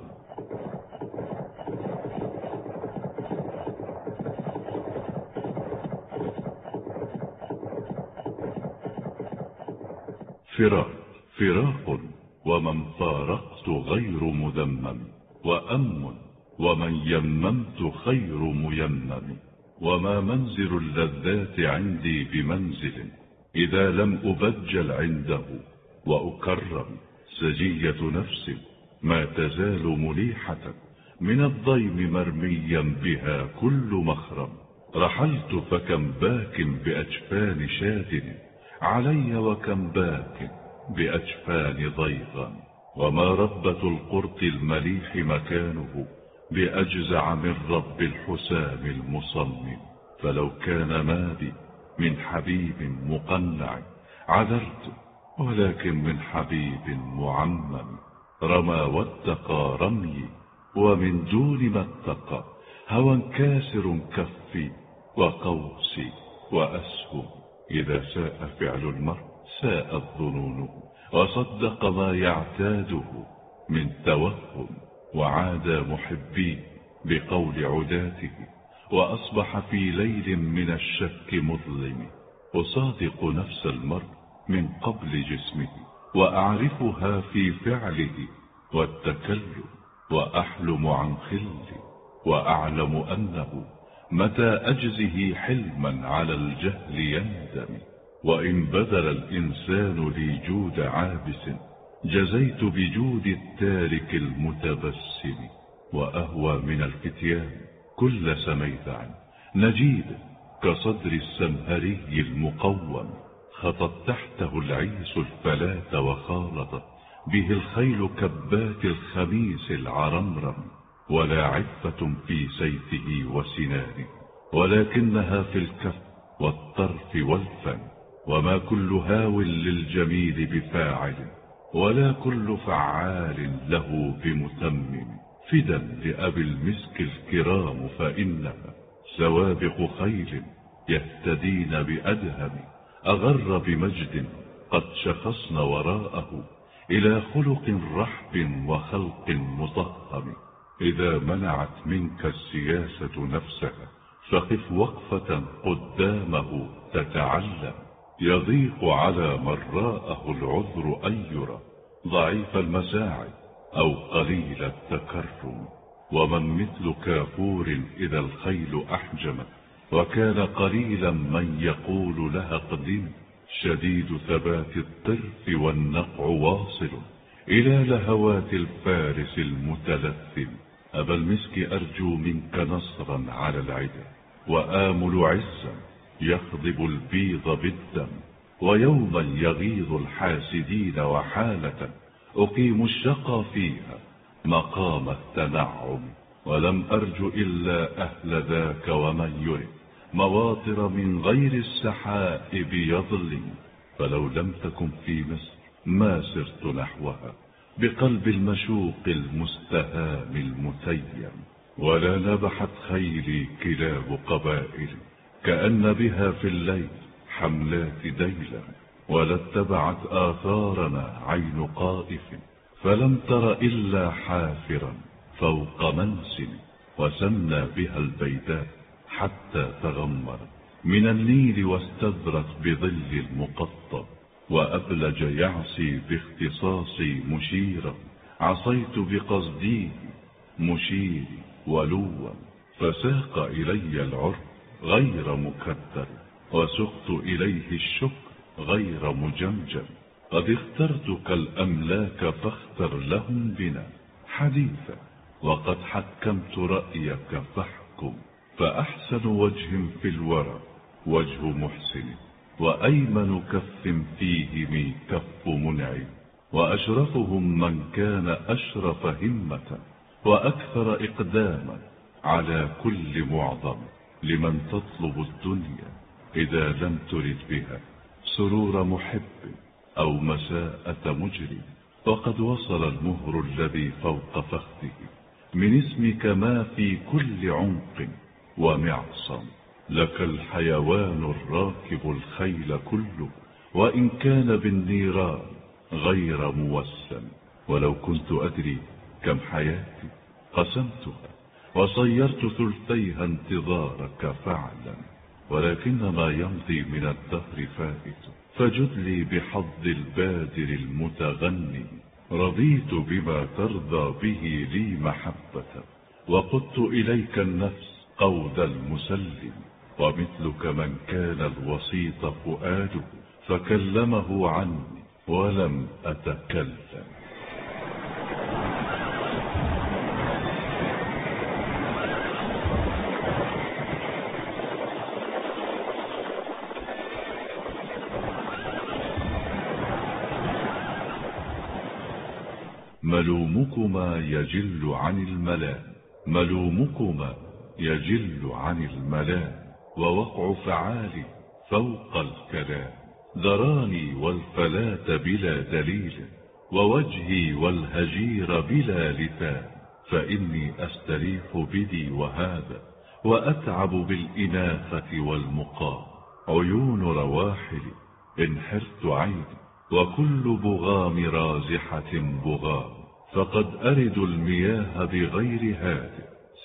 فراق فراق ومن فارقت غير مذمم. وأم ومن يممت خير ميمم. وما منزل اللذات عندي بمنزل إذا لم أبجل عنده وأكرم. سجية نفس ما تزال مليحة من الضيم مرميا بها كل مخرم. رحلت فكم باك بأجفان شاد علي وكم باك بأجفان ضيغا. وما ربة القرط المليح مكانه بأجزع من رب الحسام المصمم. فلو كان مادي من حبيب مقنع عذرت ولكن من حبيب معمم. رمى واتقى رميي ومن دون ما اتقى هوى كاسر كفي وقوسي وأسهم. إذا ساء فعل المرء ساءت ظنونه وصدق ما يعتاده من توهم. وعاد محبي بقول عداته وأصبح في ليل من الشك مظلم، أصادق نفس المرء من قبل جسمه، وأعرفها في فعله والتكلم، وأحلم عن خلي، وأعلم أنه متى أجزه حلما على الجهل يندم. وإن بذل الإنسان لي جود عابس، جزيت بجود التارك المتبسم. وأهوى من الفتيان كل سميدع نجيب كصدر السمهري المقوم، خطت تحته العيس الفلات، وخالطت به الخيل كبات الخميس العرمرم. ولا عفة في سيفه وسنانه، ولكنها في الكف والطرف والفم. وما كل هاو للجميل بفاعل، ولا كل فعال له بمتمم. فدا لأبي المسك الكرام، فإنها سوابق خيل يهتدين بأدهم. أغر بمجد قد شخصن وراءه، إلى خلق رحب وخلق مطهم. إذا منعت منك السياسة نفسها، فقف وقفة قدامه تتعلم. يضيق على من راءه العذر أن يرى ضعيف المساعد أو قليل التكرم. ومن مثل كافور إذا الخيل أحجمت، وكان قليلا من يقول لها اقدم. شديد ثبات الطرف والنقع واصل، إلى لهوات الفارس المتلثم. أبا المسك أرجو منك نصرا على العدا، وآمل عزا يخضب البيض بالدم. ويوما يغيظ الحاسدين، وحالة أقيم الشقى فيها مقام التنعم. ولم أرج إلا أهل ذاك، ومن يرد مواطر من غير السحائب يظلم. فلو لم تكن في مصر ما سرت نحوها، بقلب المشوق المستهام المتيم. ولا نبحت خيلي كلاب قبائل، كأن بها في الليل حملات ديلا. ولا اتبعت آثارنا عين قائف، فلم تر إلا حافرا فوق منسم. وسمنا بها البيداء حتى تغمر من النيل، واستدرت بظل المقطب. وأبلج يعصي باختصاصي مشيرا، عصيت بقصديه مشيري ولوا. فساق إلي العرب غير مكدر، وسقت إليه الشكر غير مجمجم. قد اخترتك الأملاك فاختر لهم بنا حديثا، وقد حكمت رأيك فاحكم. فأحسن وجه في الورى وجه محسن، وأيمن كف فيهم كف منعم. وأشرفهم من كان أشرف همة، وأكثر إقداما على كل معظم. لمن تطلب الدنيا إذا لم ترد بها سرور محب أو مساءة مجرم. وقد وصل المهر الذي فوق فخذه من اسمك ما في كل عنق ومعصم. لك الحيوان الراكب الخيل كله، وإن كان بالنيران غير موسم. ولو كنت أدري كم حياتي قسمتها، وصيرت ثلثيها انتظارك فعلا. ولكن ما يمضي من الدهر فائت، فجد لي بحظ البادر المتغني. رضيت بما ترضى به لي محبة، وقدت إليك النفس قود المسلم. ومثلك من كان الوسيط فؤاده، فكلمه عني ولم أتكلم. ملومكما يجل عن الملام، ملومكما يجل عن الملام. ووقع فعالي فوق الكلام، ذراني والفلاة بلا دليل، ووجهي والهجير بلا لثام. فإني أستريح بدي وهذا، وأتعب بالإناثة والمقام. عيون رواحلي انحرت عيني، وكل بغام رازحة بغام. فقد أرد المياه بغير هادئ،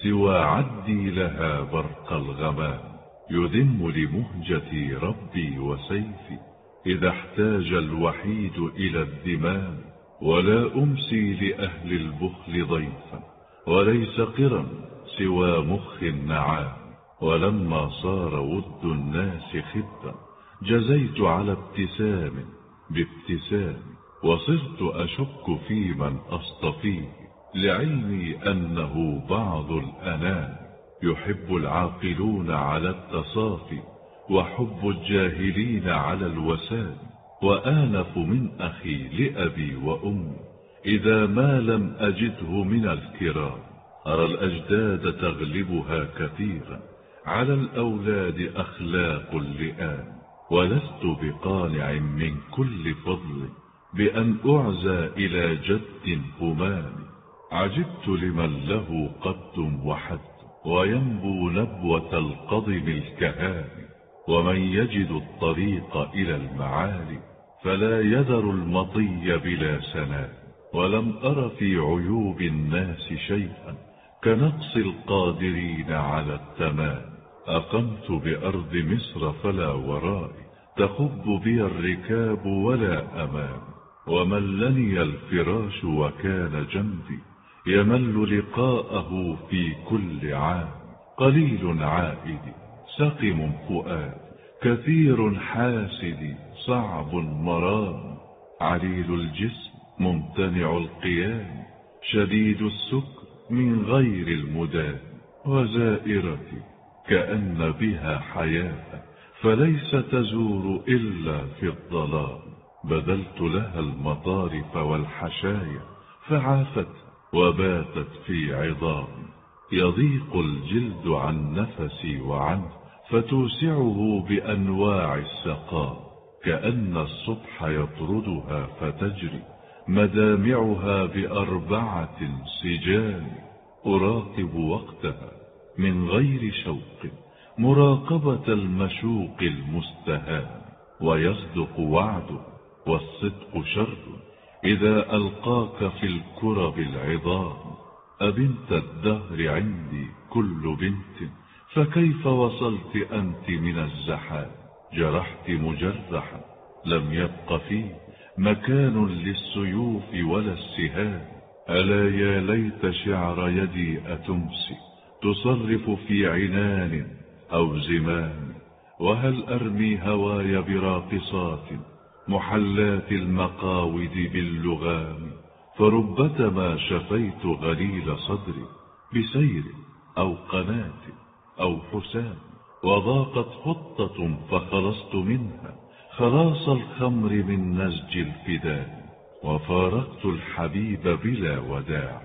سوى عدي لها برق الغمام. يذم لمهجتي ربي وسيفي إذا احتاج الوحيد إلى الذمام. ولا أمسي لأهل البخل ضيفا وليس قرا سوى مخ النعام. ولما صار ود الناس خبا جزيت على ابتسام بابتسام. وصرت أشك في من أصطفيه لعلمي أنه بعض الأنام. يحب العاقلون على التصافي وحب الجاهلين على الوسام. وآنف من أخي لأبي وأمي إذا ما لم أجده من الكرام. أرى الأجداد تغلبها كثيرا على الأولاد أخلاق اللئام. ولست بقانع من كل فضل بأن أعزى إلى جد همام. عجبت لمن له قد وحد وينبو نبوة القضم الكهام. ومن يجد الطريق إلى المعالي فلا يذر المطي بلا سنام. ولم أر في عيوب الناس شيئا كنقص القادرين على التمام. أقمت بأرض مصر فلا ورائي تخب بي الركاب ولا أمام. وملني الفراش وكان جنبي يمل لقاءه في كل عام. قليل عائدي سقم فؤاد كثير حاسد صعب مرام. عليل الجسم ممتنع القيام شديد السكر من غير المدام. وزائرتي كأن بها حياة فليس تزور إلا في الظلام. بذلت لها المطارف والحشايا فعافت وباتت في عظام. يضيق الجلد عن نفسي وعنه فتوسعه بأنواع السقام. كأن الصبح يطردها فتجري مدامعها بأربعة سجام. أراقب وقتها من غير شوق مراقبة المشوق المستهام. ويصدق وعده والصدق شر إذا ألقاك في الكرب العظام. أبنت الدهر عندي كل بنت فكيف وصلت أنت من الزحام. جرحت مجرحا لم يبق فيه مكان للسيوف ولا السهام. ألا يا ليت شعر يدي أتمسي تصرف في عنان أو زمام. وهل أرمي هواي براقصات محلات المقاود باللغام. فربتما شفيت غليل صدري بسير أو قناة أو حسام. وضاقت خطة فخلصت منها خلاص الخمر من نسج الفداء. وفارقت الحبيب بلا وداع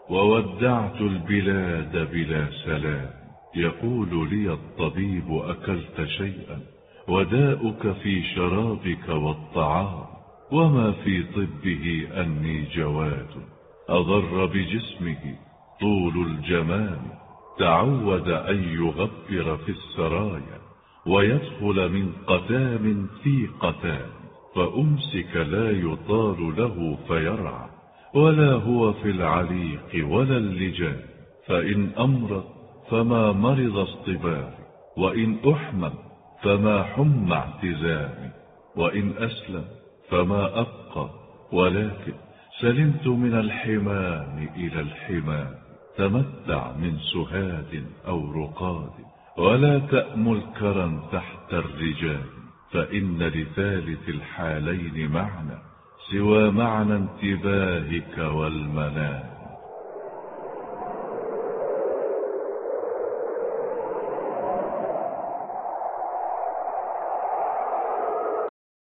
وودعت البلاد بلا سلام. يقول لي الطبيب أكلت شيئا وداؤك في شرابك والطعام. وما في طبه أني جواد أضر بجسمه طول الجمال. تعود أن يغبر في السرايا ويدخل من قتام في قتام. فأمسك لا يطال له فيرعى ولا هو في العليق ولا اللجام. فإن أمرض فما مرض اصطباري وإن أحمم فما حم اعتزامي. وإن أسلم فما أبقى ولكن سلمت من الحمام إلى الحمام. تمتع من سهاد أو رقاد ولا تأمل كرا تحت الرجال. فإن لثالث الحالين معنى سوى معنى انتباهك والمنام.